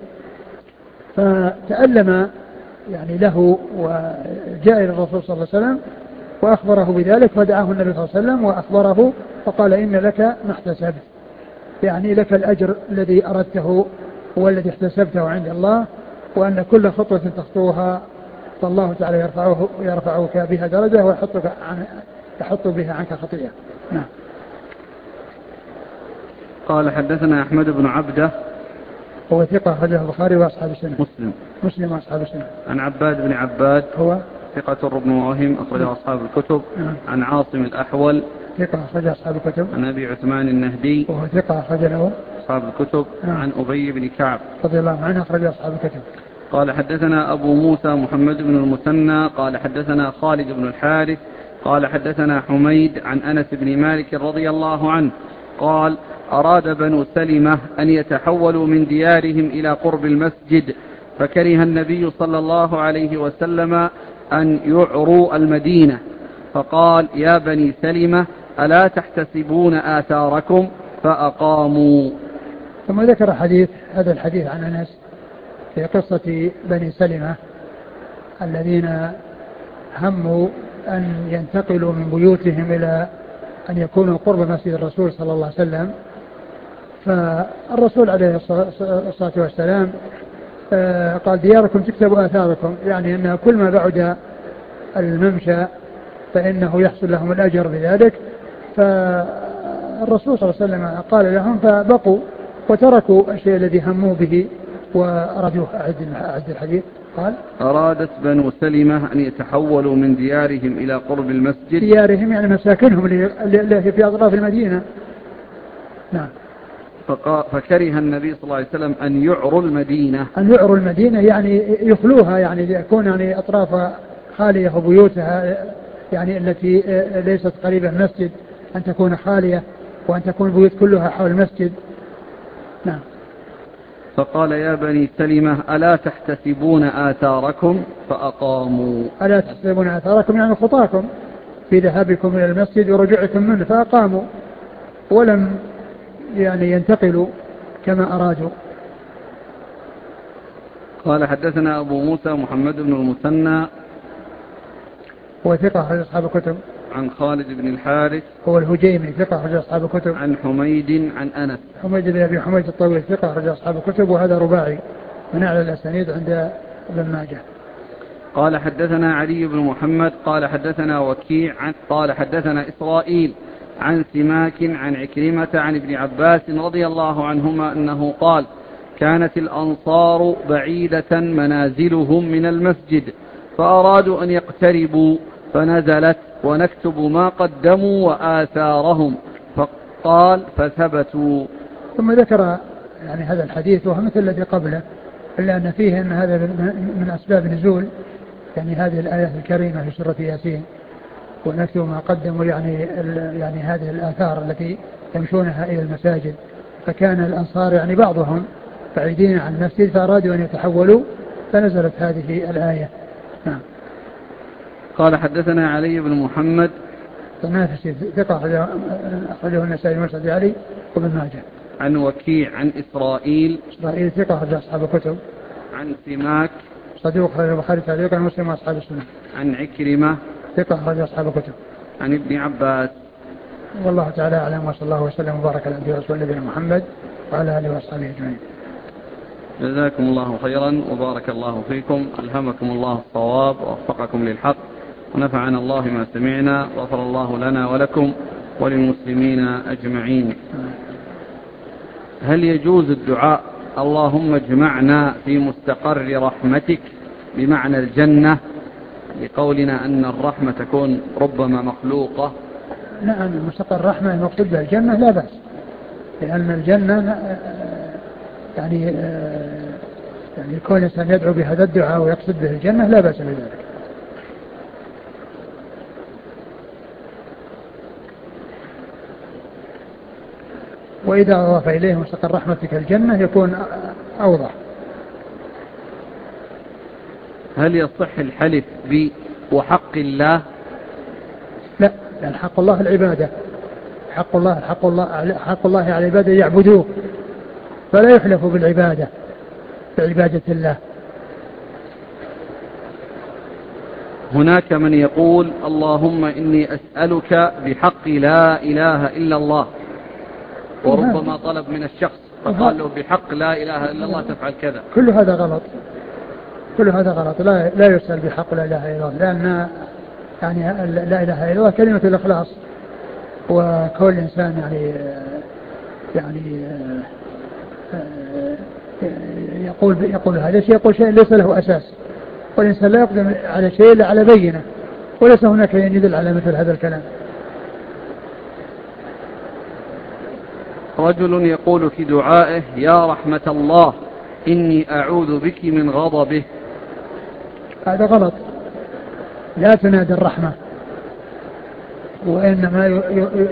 فتألم يعني له وجاء إلى الرسول صلى الله عليه وسلم وأخبره بذلك فدعاه النبي صلى الله عليه وسلم وأخبره فقال إن لك ما احتسبت. يعني لك الأجر الذي أردته والذي احتسبته عند الله، وأن كل خطوة تخطوها فالله تعالى يرفعك بها درجة ويحط بها عنك خطيئة. نعم. قال حدثنا أحمد بن عبده هو ثقة أخرجه البخاري وأصحاب السنة. مسلم وأصحاب السنة. عن عباد بن عباد هو ثقة ربما وهم أخرجه أصحاب الكتب. عن عاصم الأحول ثقة أخرجه أصحاب الكتب. عن أبي عثمان النهدي وهو ثقة أخرجه أصحاب الكتب. عن أبي بن كعب رضي الله عنه أخرجه أصحاب الكتب. قال حدثنا أبو موسى محمد بن المثنى قال حدثنا خالد بن الحارث قال حدثنا حميد عن أنس بن مالك رضي الله عنه قال أراد بنو سلمة أن يتحولوا من ديارهم إلى قرب المسجد، فكره النبي صلى الله عليه وسلم أن يعروا المدينة، فقال يا بني سلمة ألا تحتسبون آثاركم؟ فأقاموا. ثم ذكر هذا الحديث عن أنس في قصة بني سلمة الذين هموا أن ينتقلوا من بيوتهم إلى أن يكونوا قرب مسجد الرسول صلى الله عليه وسلم. فالرسول عليه الصلاة والسلام قال دياركم تكتب آثاركم، يعني أن كل ما بعد الممشى فإنه يحصل لهم الأجر بذلك. فالرسول صلى الله عليه وسلم قال لهم فبقوا وتركوا الشيء الذي هموا به وأرادوه. أعد الحديث. قال أرادت بنو سلمة أن يتحولوا من ديارهم إلى قرب المسجد، ديارهم يعني مساكنهم اللي في أطراف المدينة. نعم. فكره النبي صلى الله عليه وسلم أن يعروا المدينة. أن يعروا المدينة يعني يخلوها، يعني يكون يعني أطرافها خالية وبيوتها يعني التي ليست قريبة من المسجد أن تكون خالية، وأن تكون البيوت كلها حول المسجد. نعم. فقال يا بني سلمة ألا تحتسبون آثاركم؟ فأقاموا. ألا تحتسبون آثاركم يعني خطاكم في ذهابكم إلى المسجد ورجوعكم منه، فأقاموا ولم يعني ينتقلوا كما أرادوا. قال حدثنا أبو موسى محمد بن المثنى هو ثقة أخرج أصحاب الكتب. عن خالد بن الحارث هو الهجيمي ثقة أخرج أصحاب الكتب. عن حميد عن أنس. حميد بن أبي حميد الطويل ثقة أخرج أصحاب الكتب، وهذا رباعي من أعلى الأسانيد عند ابن ماجه. قال حدثنا علي بن محمد قال حدثنا وكيع قال حدثنا إسرائيل عن سماك عن عكرمة عن ابن عباس رضي الله عنهما أنه قال كانت الأنصار بعيدة منازلهم من المسجد فأرادوا أن يقتربوا فنزلت ونكتب ما قدموا وآثارهم، فقال فثبتوا. ثم ذكر يعني هذا الحديث وهو مثل الذي قبله، إلا أن فيه أن هذا من أسباب نزول يعني هذه الآية الكريمة في سورة ياسين، ونكتب ما قدموا يعني هذه الآثار التي يمشونها إلى المساجد. فكان الأنصار يعني بعضهم بعيدين عن المسجد فأرادوا أن يتحولوا فنزلت هذه الآية. نعم. قال حدثنا علي بن محمد تنافسي ثقة أخرجه النسائي ومسعد علي وابن ماجه. عن وكيع عن إسرائيل ثقة أخرج أصحاب الكتب. عن سماك صدوق أخرج البخاري تعليقا ومسلم وأصحاب السنة. عن عكرمة ثقة أخرج أصحاب الكتب. عن ابن عباس. والله تعالى أعلم، وصلى الله وسلم وبارك على عبده ورسوله نبينا محمد وعلى آله وأصحابه أجمعين. جزاكم الله خيرا وبارك الله فيكم، ألهمكم الله الصواب ووفقكم للحق، ونفعنا الله ما سمعنا، وغفر الله لنا ولكم وللمسلمين أجمعين. هل يجوز الدعاء اللهم اجمعنا في مستقر رحمتك بمعنى الجنة، لقولنا أن الرحمة تكون ربما مخلوقة؟ نعم، مستقر الرحمة المقصود بها الجنة لا بأس، لأن الجنة يعني كون الإنسان يدعو بهذا الدعاء ويقصد به الجنة لا بأس بذلك. وإذا أضاف إليه مستقر رحمتك الجنة يكون أوضح. هل يصح الحلف وحق الله؟ لا، لأن حق الله العبادة، حق الله على العبادة يعبدوه، فلا يحلف بالعبادة بعبادة الله. هناك من يقول اللهم إني أسألك بحق لا إله إلا الله، وربما طلب من الشخص فقال له بحق لا إله إلا الله تفعل كذا. كل هذا غلط، كل هذا غلط. لا يسأل بحق لا إله إلا الله، لأن يعني لا إله إلا الله كلمة الإخلاص، وكل إنسان يعني يقول هذا الشيء، يقول شيء ليس له أساس، والإنسان لا يقدم على شيء إلا على بينة، وليس هناك شيء يدل على مثل هذا الكلام. رجل يقول في دعائه: يا رحمة الله إني أعوذ بك من غضبه. هذا غلط، لا تنادي الرحمة، وإنما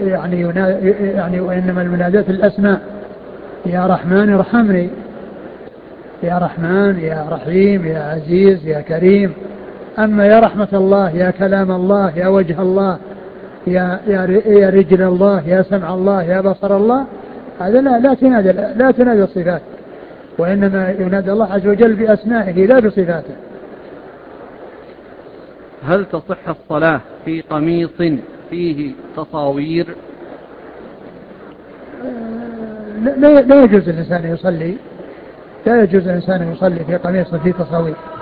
وإنما المنادات الأسماء: يا رحمن ارحمني، يا رحمن، يا رحيم، يا عزيز، يا كريم. أما يا رحمة الله، يا كلام الله، يا وجه الله، يا رجل الله، يا سمع الله، يا بصر الله، هذا لا تنادي الصفات، وإنما ينادي الله عز وجل بأسمائه لا بصفاته. هل تصح الصلاة في قميص فيه تصاوير؟ لا يجوز الإنسان يصلي في قميص فيه تصاوير.